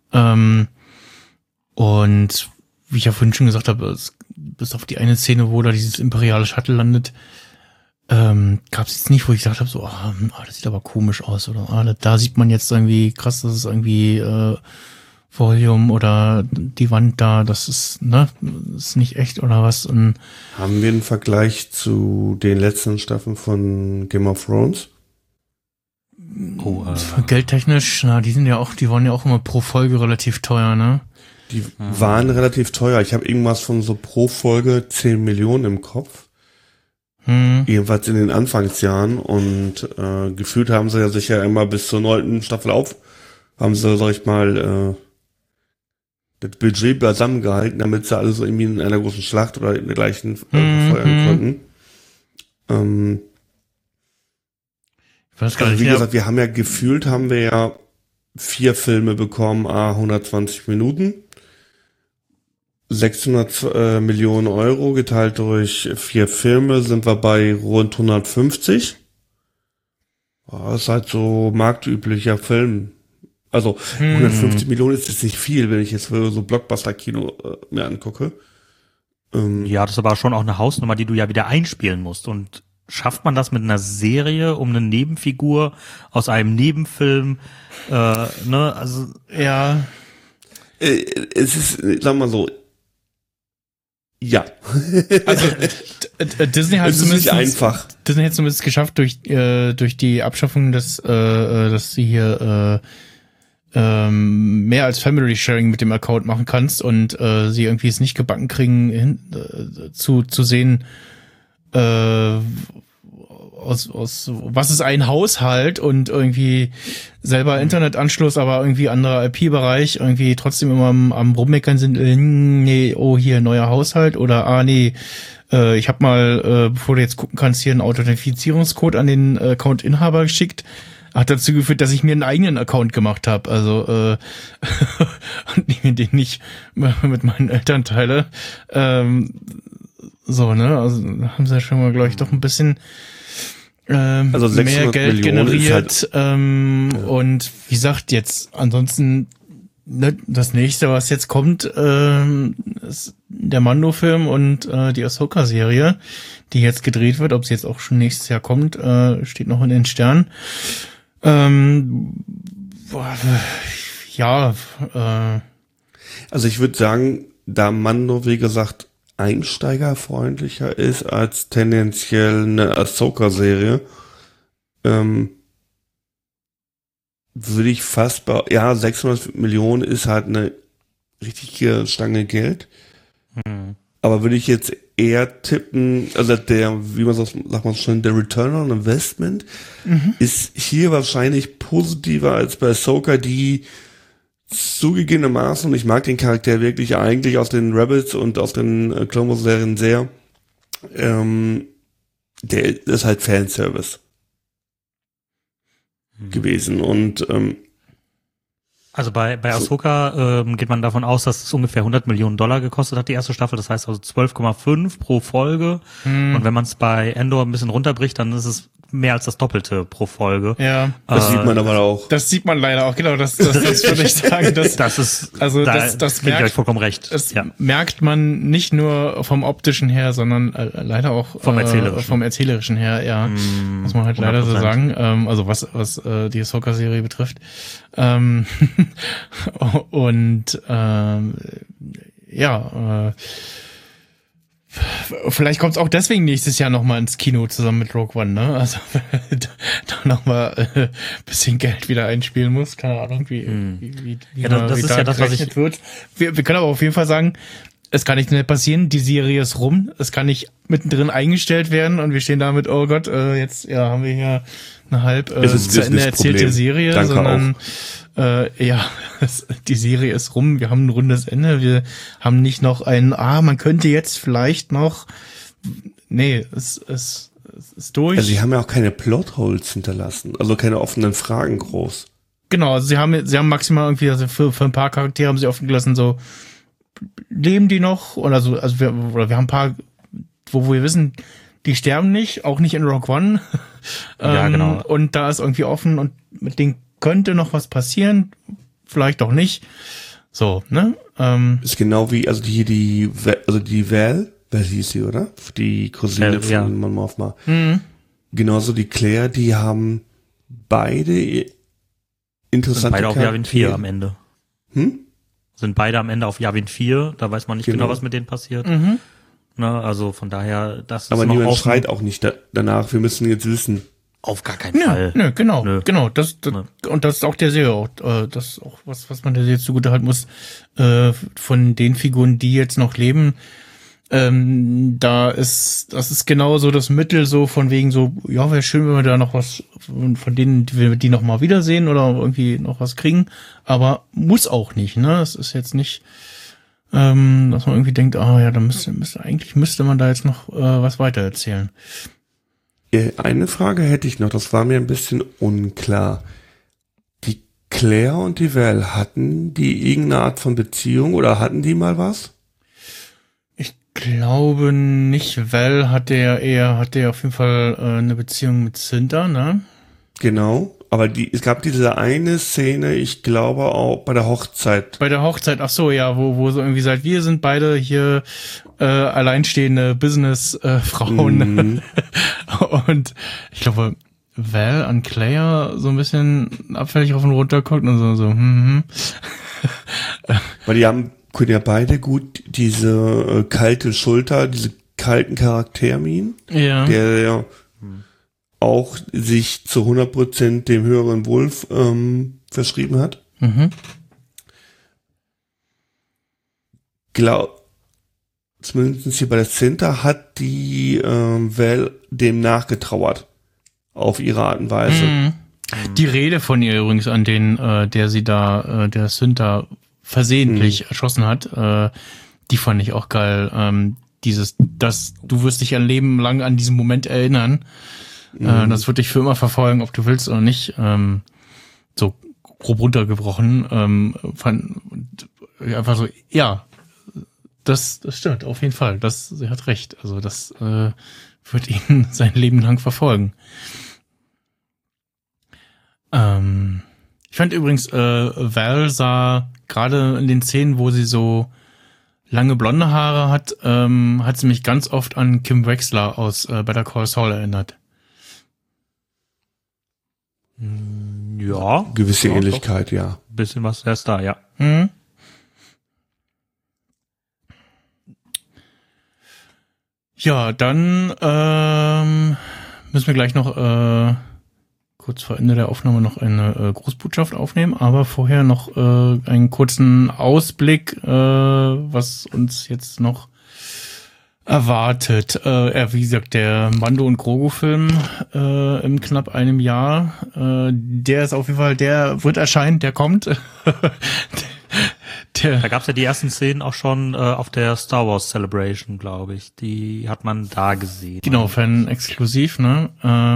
Und wie ich ja vorhin schon gesagt habe, bis auf die eine Szene, wo da dieses imperiale Shuttle landet, gab es jetzt nicht, wo ich gesagt habe, so, das sieht aber komisch aus. Oder da sieht man jetzt irgendwie krass, dass es irgendwie Volume oder die Wand da, das ist, ne, ist nicht echt oder was. Und haben wir einen Vergleich zu den letzten Staffeln von Game of Thrones? Geldtechnisch, die waren ja auch immer pro Folge relativ teuer, ne? Die waren relativ teuer. Ich habe irgendwas von so pro Folge 10 Millionen im Kopf. Jedenfalls in den Anfangsjahren und gefühlt haben sie ja sicher immer bis zur 9. Staffel haben sie, sag ich mal, das Budget beisammengehalten, damit sie alles so irgendwie in einer großen Schlacht oder in der gleichen feuern konnten. Wie gesagt, wir haben ja gefühlt, haben wir 4 Filme bekommen, 120 Minuten. 600 Millionen Euro geteilt durch 4 Filme sind wir bei rund 150. Das ist halt so marktüblicher Film. Also 150 Millionen ist jetzt nicht viel, wenn ich jetzt so Blockbuster-Kino mir angucke. Ja, das ist aber schon auch eine Hausnummer, die du ja wieder einspielen musst. Und schafft man das mit einer Serie um eine Nebenfigur aus einem Nebenfilm, ne, also. Ja. Es ist, sagen wir mal so, ja. Also Disney hat es ist nicht einfach. Disney hat zumindest geschafft durch die Abschaffung dass sie hier mehr als Family Sharing mit dem Account machen kannst und sie irgendwie es nicht gebacken kriegen zu sehen aus was ist ein Haushalt und irgendwie selber Internetanschluss, aber irgendwie anderer IP-Bereich, irgendwie trotzdem immer am Rummeckern sind, nee, oh, hier neuer Haushalt oder nee, ich habe mal, bevor du jetzt gucken kannst, hier einen Authentifizierungscode an den Account-Inhaber geschickt. Hat dazu geführt, dass ich mir einen eigenen Account gemacht habe, also und den nicht mit meinen Eltern teile. So, ne, also haben sie ja schon mal, glaube ich, doch ein bisschen also mehr Geld Millionen generiert. Und wie gesagt, jetzt ansonsten ne, das nächste, was jetzt kommt, ist der Mando-Film und die Ahsoka-Serie, die jetzt gedreht wird. Ob sie jetzt auch schon nächstes Jahr kommt, steht noch in den Sternen. Also ich würde sagen, da Mando, wie gesagt, einsteigerfreundlicher ist als tendenziell eine Ahsoka-Serie, würde ich fast 600 Millionen ist halt eine richtige Stange Geld. Aber würde ich jetzt eher tippen, also wie man sagt man schon, der Return on Investment ist hier wahrscheinlich positiver als bei Ahsoka, die zugegebenermaßen, und ich mag den Charakter wirklich eigentlich aus den Rebels und aus den Clone Wars Serien sehr, der ist halt Fanservice gewesen und also bei Ahsoka geht man davon aus, dass es ungefähr $100 Millionen gekostet hat, die erste Staffel. Das heißt also 12,5 pro Folge. Und wenn man es bei Endor ein bisschen runterbricht, dann ist es mehr als das Doppelte pro Folge. Ja. Das sieht man aber auch. Das sieht man leider auch, genau. Das würde ich sagen. Das ist, also das merkt, ich euch vollkommen recht. Das merkt man nicht nur vom optischen her, sondern leider auch vom Erzählerischen her, ja. Muss man halt 100%. Leider so sagen. Also was die Ahsoka-Serie betrifft. Und vielleicht kommt es auch deswegen nächstes Jahr nochmal ins Kino zusammen mit Rogue One, ne? Also da nochmal bisschen Geld wieder einspielen muss. Keine Ahnung, wie das ist ja das, was ich wird. Wir können aber auf jeden Fall sagen, es kann nicht mehr passieren, die Serie ist rum, es kann nicht mittendrin eingestellt werden und wir stehen damit, oh Gott, jetzt haben wir hier eine halb zu Ende erzählte Serie, Danke sondern die Serie ist rum, wir haben ein rundes Ende, wir haben nicht noch man könnte jetzt vielleicht noch, nee, es ist durch. Also sie haben ja auch keine Plotholes hinterlassen, also keine offenen Fragen groß. Genau, also sie haben maximal irgendwie, also für ein paar Charaktere haben sie offen gelassen, so, leben die noch? Oder so, also wir haben ein paar, wo wir wissen, die sterben nicht, auch nicht in Rogue One. Ja, genau. Und da ist irgendwie offen und mit denen könnte noch was passieren, vielleicht auch nicht. So, ne? Ist genau wie, also die Val hieß sie, oder? Die Cousine von Mon Mothma. Genauso die Claire, die haben beide interessante Charaktere. Beide auf Yavin 4 am Ende. Sind beide am Ende auf Yavin 4, da weiß man nicht genau was mit denen passiert. Na, also von daher, das ist aber noch niemand schreit auch nicht danach, wir müssen jetzt wissen. Auf gar keinen Fall. Nö, genau. Und das ist auch der Serie, das ist auch was man der Serie zugutehalten muss, von den Figuren, die jetzt noch leben, das ist genau so das Mittel so von wegen so, ja, wäre schön, wenn wir da noch was von denen, die noch mal wiedersehen oder irgendwie noch was kriegen, aber muss auch nicht, ne? Es ist jetzt nicht, dass man irgendwie denkt, dann müsste man da jetzt noch was weiter erzählen. Eine Frage hätte ich noch, das war mir ein bisschen unklar. Die Claire und die Val, hatten die irgendeine Art von Beziehung oder hatten die mal was? Ich glaube nicht. Val hatte ja auf jeden Fall eine Beziehung mit Cinta, ne? Genau, aber es gab diese eine Szene, ich glaube auch bei der Hochzeit. Bei der Hochzeit, ach so, ja, wo so irgendwie sagt, wir sind beide hier alleinstehende Business-Frauen Und ich glaube, Val an Claire so ein bisschen abfällig auf und runter guckt und so. Weil können ja beide gut diese kalte Schulter, diese kalten Charakterminen, Ja. der ja auch sich zu 100% dem höheren Wolf verschrieben hat. Mhm. Zumindest hier bei der Center hat die Val dem nachgetrauert. Auf ihre Art und Weise. Mhm. Die Rede von ihr übrigens, an den, der sie da, der Cynthia versehentlich erschossen hat, die fand ich auch geil. Du wirst dich ein Leben lang an diesen Moment erinnern. Das wird dich für immer verfolgen, ob du willst oder nicht. So grob runtergebrochen. Einfach so, ja, das stimmt, auf jeden Fall. Sie hat recht. Also das wird ihn sein Leben lang verfolgen. Ich fand übrigens, Val sah gerade in den Szenen, wo sie so lange blonde Haare hat, hat sie mich ganz oft an Kim Wexler aus Better Call Saul erinnert. Ja. Gewisse ja, Ähnlichkeit, ja. Ein bisschen was ist da, ja. Hm? Ja, dann müssen wir gleich noch kurz vor Ende der Aufnahme noch eine Grußbotschaft aufnehmen, aber vorher noch einen kurzen Ausblick, was uns jetzt noch erwartet. Wie gesagt, der Mando und Grogu-Film in knapp einem Jahr, der ist auf jeden Fall, der wird erscheinen, der kommt. Da gab's ja die ersten Szenen auch schon auf der Star Wars Celebration, glaube ich. Die hat man da gesehen. Genau, Fan-exklusiv, ne?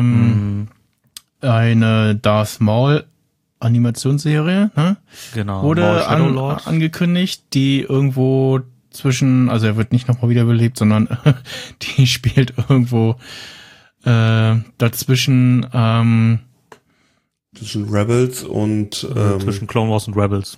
Eine Darth Maul Animationsserie, ne? Genau. Wurde angekündigt, die irgendwo also er wird nicht nochmal wiederbelebt, sondern die spielt irgendwo dazwischen zwischen Rebels und zwischen Clone Wars und Rebels.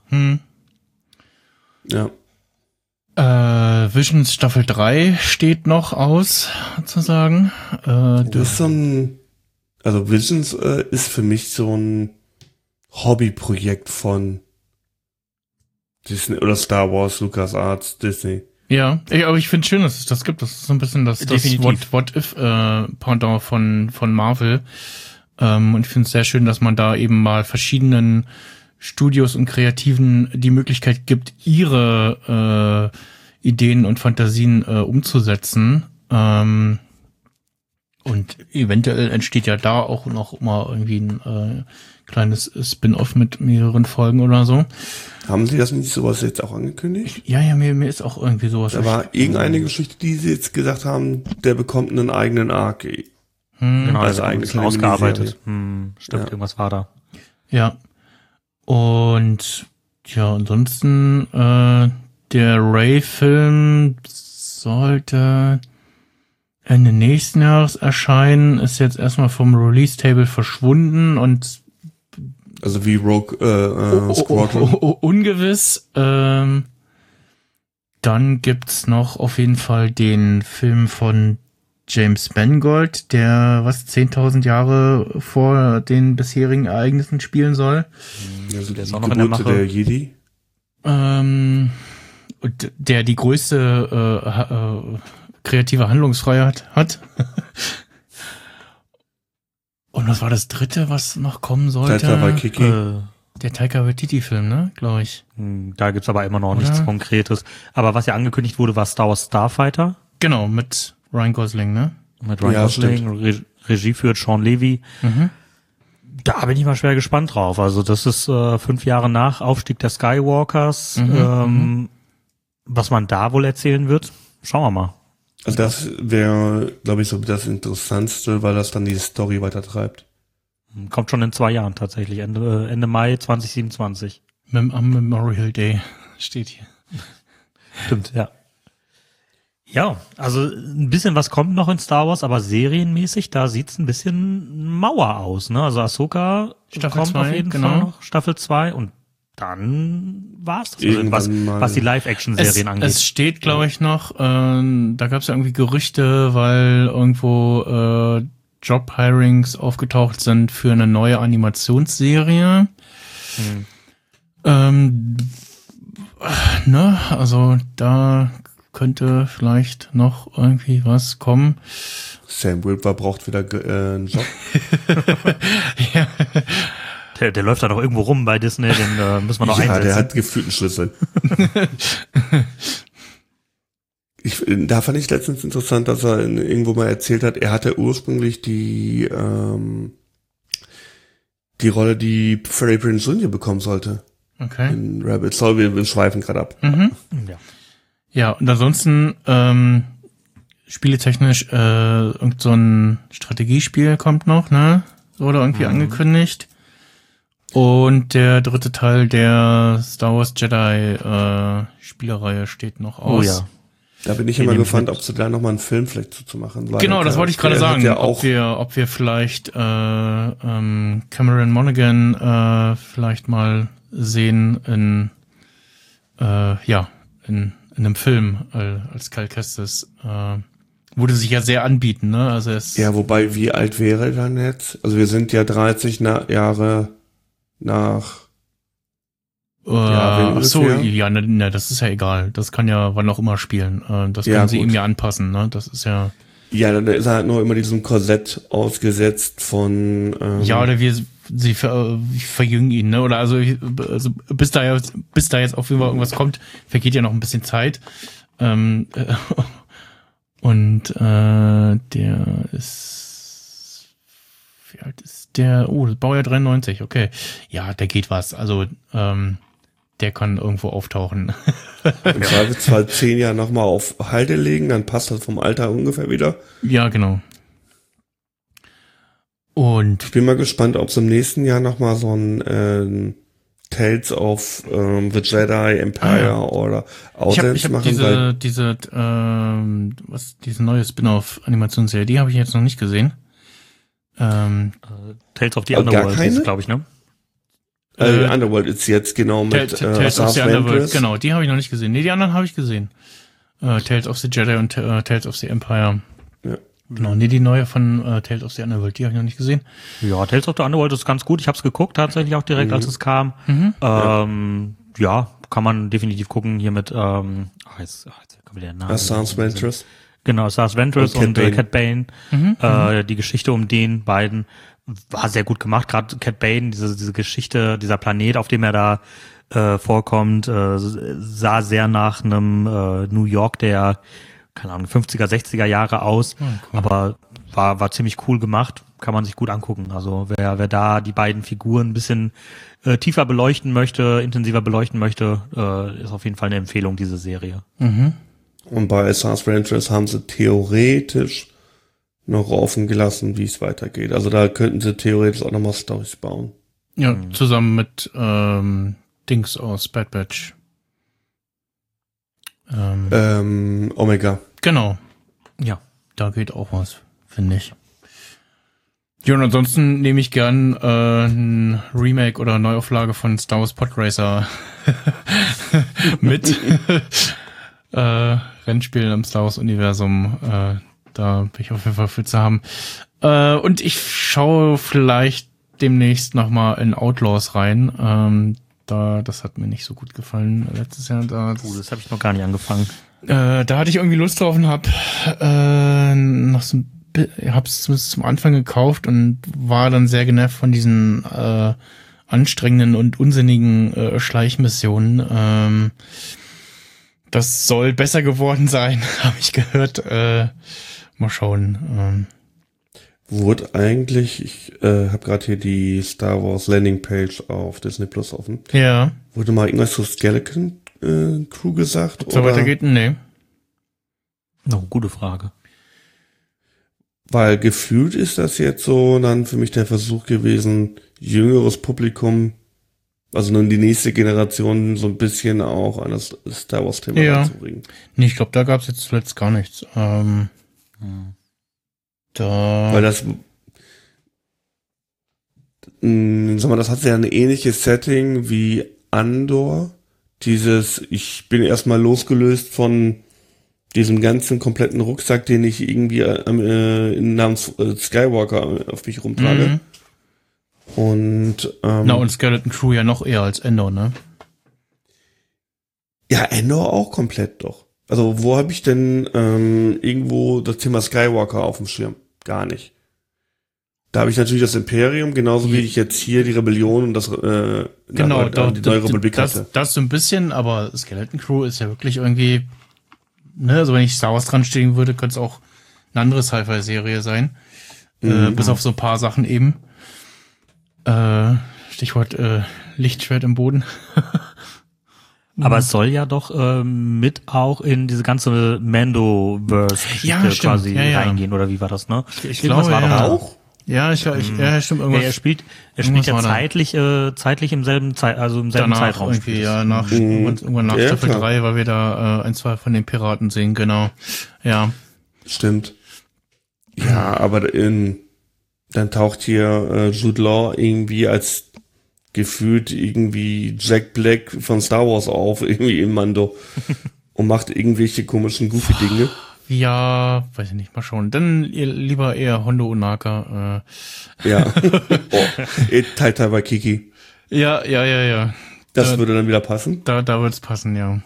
Ja. Visions Staffel 3 steht noch aus, sozusagen. Das ist so also Visions ist für mich so ein Hobbyprojekt von Disney oder Star Wars, LucasArts, Disney. Ja, aber ich finde schön, dass es das gibt. Das ist so ein bisschen das What-If-Pendant von Marvel. Und ich finde es sehr schön, dass man da eben mal verschiedenen Studios und Kreativen die Möglichkeit gibt, ihre Ideen und Fantasien umzusetzen. Und eventuell entsteht ja da auch noch mal irgendwie ein kleines Spin-off mit mehreren Folgen oder so. Haben Sie das nicht sowas jetzt auch angekündigt? Ja, mir ist auch irgendwie sowas. Da war irgendeine Geschichte, die Sie jetzt gesagt haben, der bekommt einen eigenen Arc. Genau, also also eigentlich ausgearbeitet. Stimmt, irgendwas war da. Ja. Und ja, ansonsten der Ray-Film sollte Ende nächsten Jahres erscheinen, ist jetzt erstmal vom Release-Table verschwunden und also wie Rogue Squadron. Ungewiss. Dann gibt's noch auf jeden Fall den Film von James Mangold, der 10.000 Jahre vor den bisherigen Ereignissen spielen soll. Also der ist die auch noch in der Geburt Mache. Der Jedi. Der die größte kreative Handlungsfreiheit hat. Und was war das dritte, was noch kommen sollte? Taika Waititi. Der Taika Waititi-Film, ne? Glaube ich. Da gibt's aber immer noch nichts Konkretes. Aber was ja angekündigt wurde, war Star Wars Starfighter. Genau, mit Ryan Gosling, ne? Mit Ryan Gosling, Regie führt Sean Levy. Da bin ich mal schwer gespannt drauf. Also das ist 5 Jahre nach Aufstieg der Skywalkers. Was man da wohl erzählen wird, schauen wir mal. Also das wäre, glaube ich, so das Interessantste, weil das dann die Story weitertreibt. Kommt schon in 2 Jahren tatsächlich, Ende Mai 2027. Am Memorial Day steht hier. Stimmt, ja. Ja, also ein bisschen was kommt noch in Star Wars, aber serienmäßig, da sieht's ein bisschen Mauer aus, ne? Also Ahsoka Staffel kommt 2, auf jeden genau. Fall noch, Staffel 2 und dann war's das. Irgendwann Was die Live-Action-Serien angeht. Es steht, glaube ich, noch, da gab es ja irgendwie Gerüchte, weil irgendwo Job-Hirings aufgetaucht sind für eine neue Animationsserie. Also da könnte vielleicht noch irgendwie was kommen. Sam Witwer braucht wieder einen Job. Ja. Der läuft da doch irgendwo rum bei Disney, den müssen wir noch einsetzen. Der hat gefühlt einen Schlüssel. Da fand ich letztens interessant, dass er irgendwo mal erzählt hat, er hatte ursprünglich die Rolle, die Freddie Prinze Jr. bekommen sollte. Okay. In Rabbit. Sorry, wir schweifen gerade ab. Mhm. Ja. Ja, und ansonsten spieletechnisch irgend so ein Strategiespiel kommt noch, ne? Wurde irgendwie angekündigt. Und der dritte Teil der Star Wars Jedi Spielereihe steht noch aus. Oh ja. Da bin ich immer gespannt, ob sie da nochmal einen Film vielleicht zu machen. Genau, das wollte ich gerade sagen. Ja ob wir vielleicht Cameron Monaghan vielleicht mal sehen in einem Film als Cal Kestis. Würde sich ja sehr anbieten, ne? Also wobei, wie alt wäre er dann jetzt? Also wir sind ja 30 Jahre nach. Ach so, ja, ne, das ist ja egal. Das kann ja wann auch immer spielen. Das können sie ihm ja anpassen, ne? Das ist ja. Ja, dann ist er halt nur immer diesem Korsett ausgesetzt von. Ja, oder sie verjüngen ihn, ne? Oder also bis da jetzt auf jeden Fall irgendwas kommt, vergeht ja noch ein bisschen Zeit. Und der ist, wie alt ist der? Oh, das Baujahr 93, okay. Ja, der geht was. Also der kann irgendwo auftauchen. Im Zweifelsfall 10 Jahre nochmal auf Halde legen, dann passt das vom Alter ungefähr wieder. Ja, genau. Und ich bin mal gespannt, ob sie im nächsten Jahr nochmal so ein Tales of the Jedi Empire oder Outlands machen. Diese neue Spin-off-Animationsserie, die habe ich jetzt noch nicht gesehen. Tales of the Underworld ist, glaube ich, ne? Underworld ist jetzt genau mit Tales of the Underworld, genau, die habe ich noch nicht gesehen. Nee, die anderen habe ich gesehen. Tales of the Jedi und Tales of the Empire. Ja. Genau, nee, die neue von Tales of the Underworld, die habe ich noch nicht gesehen. Ja, Tales of the Underworld ist ganz gut. Ich habe es geguckt, tatsächlich auch direkt, als es kam. Ja, kann man definitiv gucken hier mit jetzt kommt der Name. Assange Ventress. Genau, Assange Ventress und Cat Bane. Die Geschichte um den beiden war sehr gut gemacht. Gerade Cat Bane, diese Geschichte, dieser Planet, auf dem er da vorkommt, sah sehr nach einem New York der, keine Ahnung, 50er, 60er Jahre aus, cool. Aber war ziemlich cool gemacht, kann man sich gut angucken. Also wer da die beiden Figuren ein bisschen tiefer beleuchten möchte, intensiver beleuchten möchte, ist auf jeden Fall eine Empfehlung, diese Serie. Und bei Assange Ventress haben sie theoretisch noch offen gelassen, wie es weitergeht. Also da könnten sie theoretisch auch nochmal Storys bauen. Ja, zusammen mit Dings aus Bad Batch. Omega. Genau. Ja, da geht auch was, finde ich. Ja, und ansonsten nehme ich gern ein Remake oder Neuauflage von Star Wars Podracer mit. Rennspielen im Star Wars Universum. Da bin ich auf jeden Fall für zu haben. Und ich schaue vielleicht demnächst nochmal in Outlaws rein. Das hat mir nicht so gut gefallen letztes Jahr. Das habe ich noch gar nicht angefangen. Da hatte ich irgendwie Lust drauf und hab's zumindest zum Anfang gekauft und war dann sehr genervt von diesen anstrengenden und unsinnigen Schleichmissionen. Das soll besser geworden sein, habe ich gehört. Mal schauen. Wurde eigentlich, ich habe gerade hier die Star Wars Landing Page auf Disney Plus offen. Ja. Wurde mal irgendwas zur Skeleton Crew gesagt? Ob es so weitergeht? Nee. No, gute Frage. Weil gefühlt ist das jetzt so dann für mich der Versuch gewesen, jüngeres Publikum, also nun die nächste Generation so ein bisschen auch an das Star Wars Thema ranzubringen. Nee, ich glaube, da gab es jetzt zuletzt gar nichts. Weil das, sag mal, das hat ja ein ähnliches Setting wie Andor ich bin erstmal losgelöst von diesem ganzen kompletten Rucksack, den ich irgendwie namens Skywalker auf mich rumtrage. Und und Skeleton Crew ja noch eher als Endor, ne? Ja, Endor auch komplett doch. Also wo habe ich denn irgendwo das Thema Skywalker auf dem Schirm? Gar nicht. Da habe ich natürlich das Imperium, genauso wie ich jetzt hier die Rebellion und das die neue Republik hatte. Das so ein bisschen, aber Skeleton Crew ist ja wirklich irgendwie, ne, also wenn ich Star Wars dran stehen würde, könnte es auch eine andere Sci-Fi-Serie sein. Bis auf so ein paar Sachen eben. Stichwort Lichtschwert im Boden. Aber es soll ja doch mit auch in diese ganze Mando-Verse-Geschichte quasi reingehen, oder wie war das, ne? Ich glaube, war doch auch. Ja, stimmt irgendwas. Er spielt ja zeitlich im selben Zeitraum. Irgendwie, ja, irgendwann nach Staffel 3, weil wir da 1, 2 von den Piraten sehen, genau. Ja. Stimmt. Ja, aber dann taucht hier Jude Law irgendwie als gefühlt irgendwie Jack Black von Star Wars auf, irgendwie im Mando und macht irgendwelche komischen Goofy-Dinge. Ja, weiß ich nicht, mal schauen. Dann lieber eher Hondo Ohnaka. Ja. Tai Waititi. Ja. Das würde dann wieder passen. Da würde es passen, ja.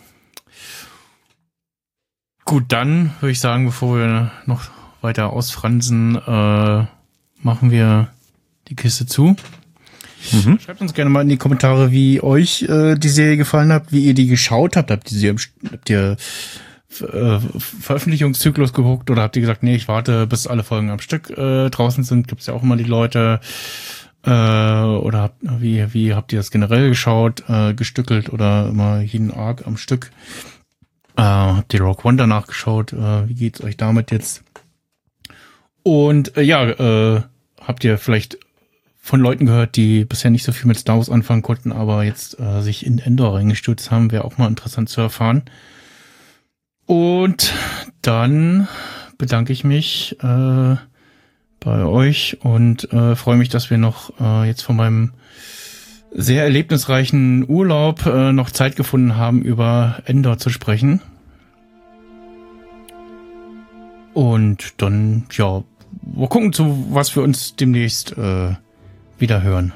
Gut, dann würde ich sagen, bevor wir noch weiter ausfransen, machen wir die Kiste zu. Schreibt uns gerne mal in die Kommentare, wie euch die Serie gefallen hat, wie ihr die geschaut habt. Habt ihr Veröffentlichungszyklus geguckt oder habt ihr gesagt, nee, ich warte, bis alle Folgen am Stück draußen sind? Gibt's ja auch immer die Leute. Oder wie habt ihr das generell geschaut, gestückelt oder immer jeden Arc am Stück? Habt ihr Rogue One danach geschaut? Wie geht's euch damit jetzt? Und habt ihr vielleicht von Leuten gehört, die bisher nicht so viel mit Star Wars anfangen konnten, aber jetzt sich in Endor reingestürzt haben? Wäre auch mal interessant zu erfahren. Und dann bedanke ich mich bei euch und freue mich, dass wir noch jetzt von meinem sehr erlebnisreichen Urlaub noch Zeit gefunden haben, über Endor zu sprechen. Und dann, ja, mal gucken, zu was wir uns demnächst wieder hören.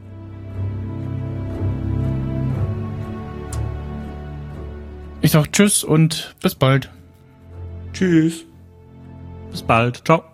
Ich sag tschüss und bis bald. Tschüss. Bis bald. Ciao.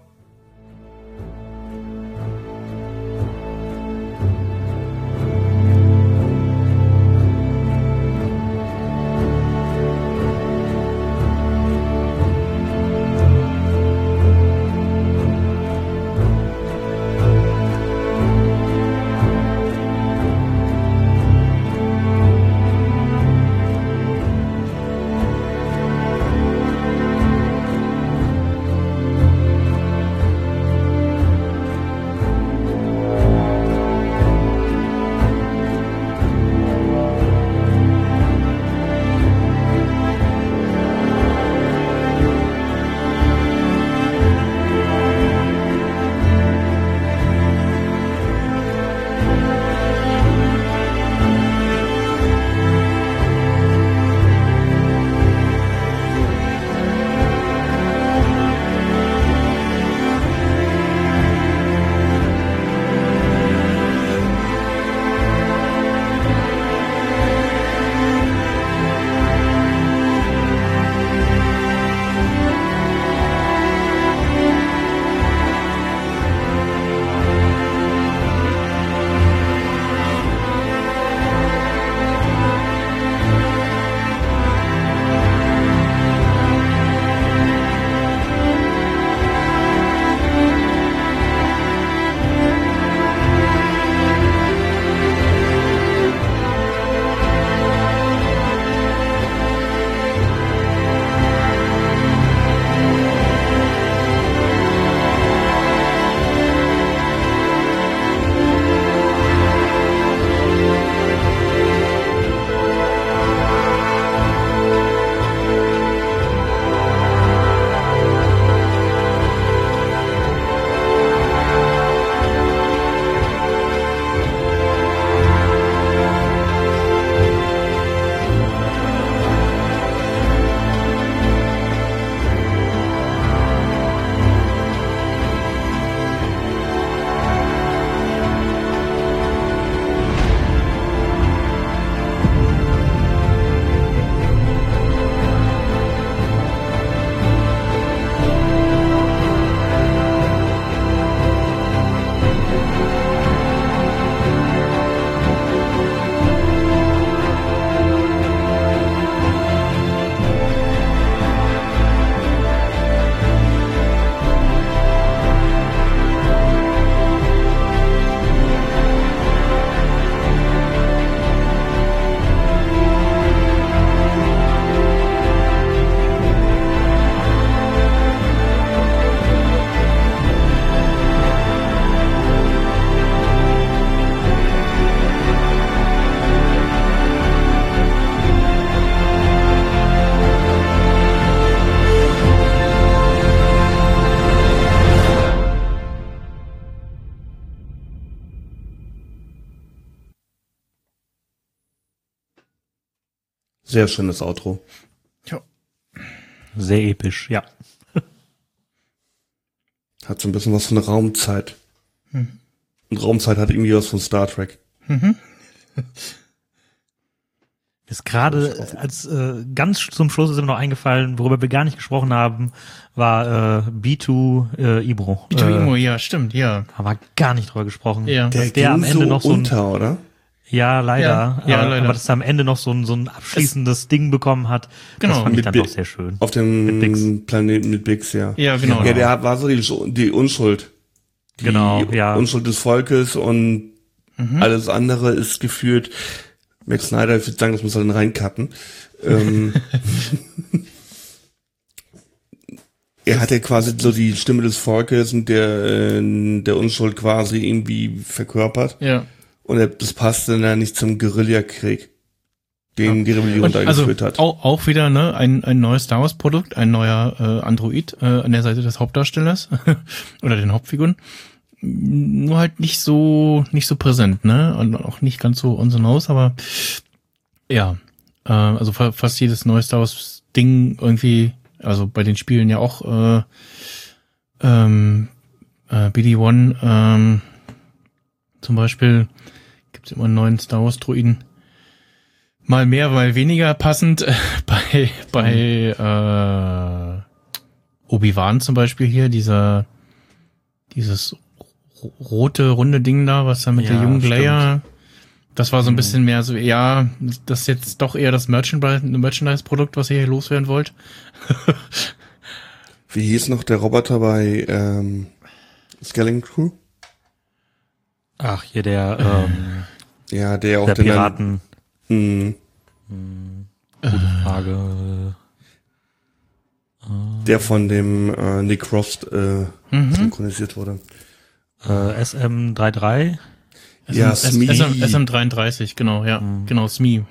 Sehr schönes Outro. Ja. Sehr episch, ja. Hat so ein bisschen was von Raumzeit. Und Raumzeit hat irgendwie was von Star Trek. Ist gerade als ganz zum Schluss ist mir noch eingefallen, worüber wir gar nicht gesprochen haben, war B2 Ibro. B2 Imo, ja, stimmt, ja. Haben wir gar nicht drüber gesprochen. Ja. Dass Der am ging Ende so noch unter, oder? Ja, leider. Ja, leider. Aber dass er am Ende noch so ein abschließendes Ding bekommen hat, Genau. das fand ich Mit dann doch sehr schön. Auf Mit Bix. dem Planeten mit Bix, ja. Ja, genau. Ja, der war so die Unschuld. Die Genau, ja. Unschuld des Volkes und alles andere ist gefühlt. Max Snyder, ich würde sagen, das muss er dann reincutten. Er hat ja quasi so die Stimme des Volkes und der Unschuld quasi irgendwie verkörpert. Ja. Und das passte dann nicht zum Guerillakrieg, den die Rebellion da geführt hat. Auch wieder ne ein neues Star Wars Produkt, ein neuer Android an der Seite des Hauptdarstellers oder den Hauptfiguren. Nur halt nicht so präsent, ne? Und auch nicht ganz so on the nose, aber ja, also fast jedes neue Star Wars Ding irgendwie, also bei den Spielen ja auch BD-1 zum Beispiel gibt's immer einen neuen Star Wars Droiden. Mal mehr, mal weniger passend. Bei Obi-Wan zum Beispiel hier, dieses rote, runde Ding da, was da mit der jungen Leia, das war so ein bisschen mehr so, ja, das ist jetzt doch eher das Merchandise-Produkt, was ihr hier loswerden wollt. Wie hieß noch der Roboter bei Scaling Crew? Ach, hier der Ja, der auch der den Piraten. Gute Gute Frage. Der von dem Nick Frost synchronisiert wurde. SM33. Ja, Smee. SM33, genau, ja. Genau, Smee.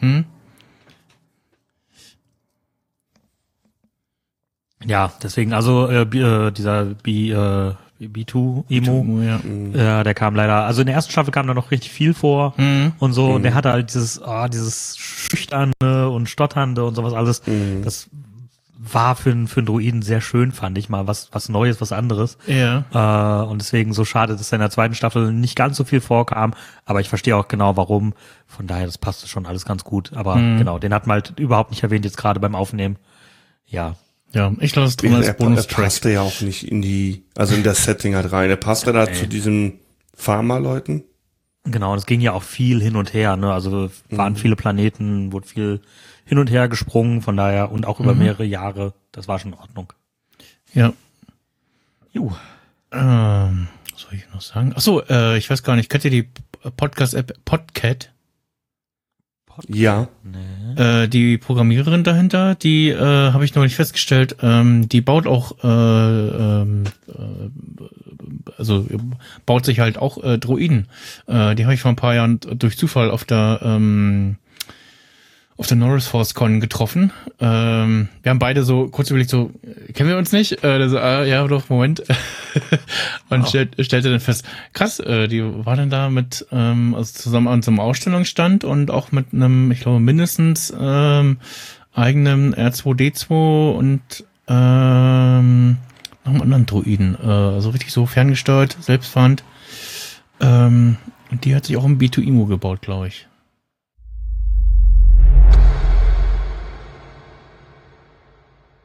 Ja, deswegen, also dieser B2 Emo, ja. der kam leider, also in der ersten Staffel kam da noch richtig viel vor und so, und der hatte halt dieses Schüchterne und Stotternde und sowas alles, das war für einen Druiden sehr schön, fand ich mal, was Neues, was anderes. Ja. Und deswegen so schade, dass in der zweiten Staffel nicht ganz so viel vorkam, aber ich verstehe auch genau warum, von daher, das passte schon alles ganz gut, aber genau, den hat man halt überhaupt nicht erwähnt, jetzt gerade beim Aufnehmen. Ja. Ja, ich lasse es drin als Er Bonustrack. passte ja auch nicht in das Setting halt rein. Er passte da zu diesen Pharma-Leuten. Genau, und es ging ja auch viel hin und her, ne? Also waren viele Planeten, wurde viel hin und her gesprungen, von daher, und auch über mehrere Jahre, das war schon in Ordnung. Ja. Jo. Was soll ich noch sagen? Ach so, ich weiß gar nicht, kennt ihr die Podcast-App Podcat? Ja. Nee. Die Programmiererin dahinter, die habe ich noch nicht festgestellt, die baut auch, also baut sich halt auch Droiden. Die habe ich vor ein paar Jahren durch Zufall auf der Norris Force Con getroffen. Wir haben beide so kurz überlegt, so, kennen wir uns nicht? So, ja, doch, Moment. Und stellte dann fest, krass, die war dann da mit, also zusammen an so einem Ausstellungsstand und auch mit einem, ich glaube, mindestens eigenen R2D2 und noch einem anderen Droiden. Also richtig so ferngesteuert, selbstfahrend. Und die hat sich auch im B2 Imo gebaut, glaube ich.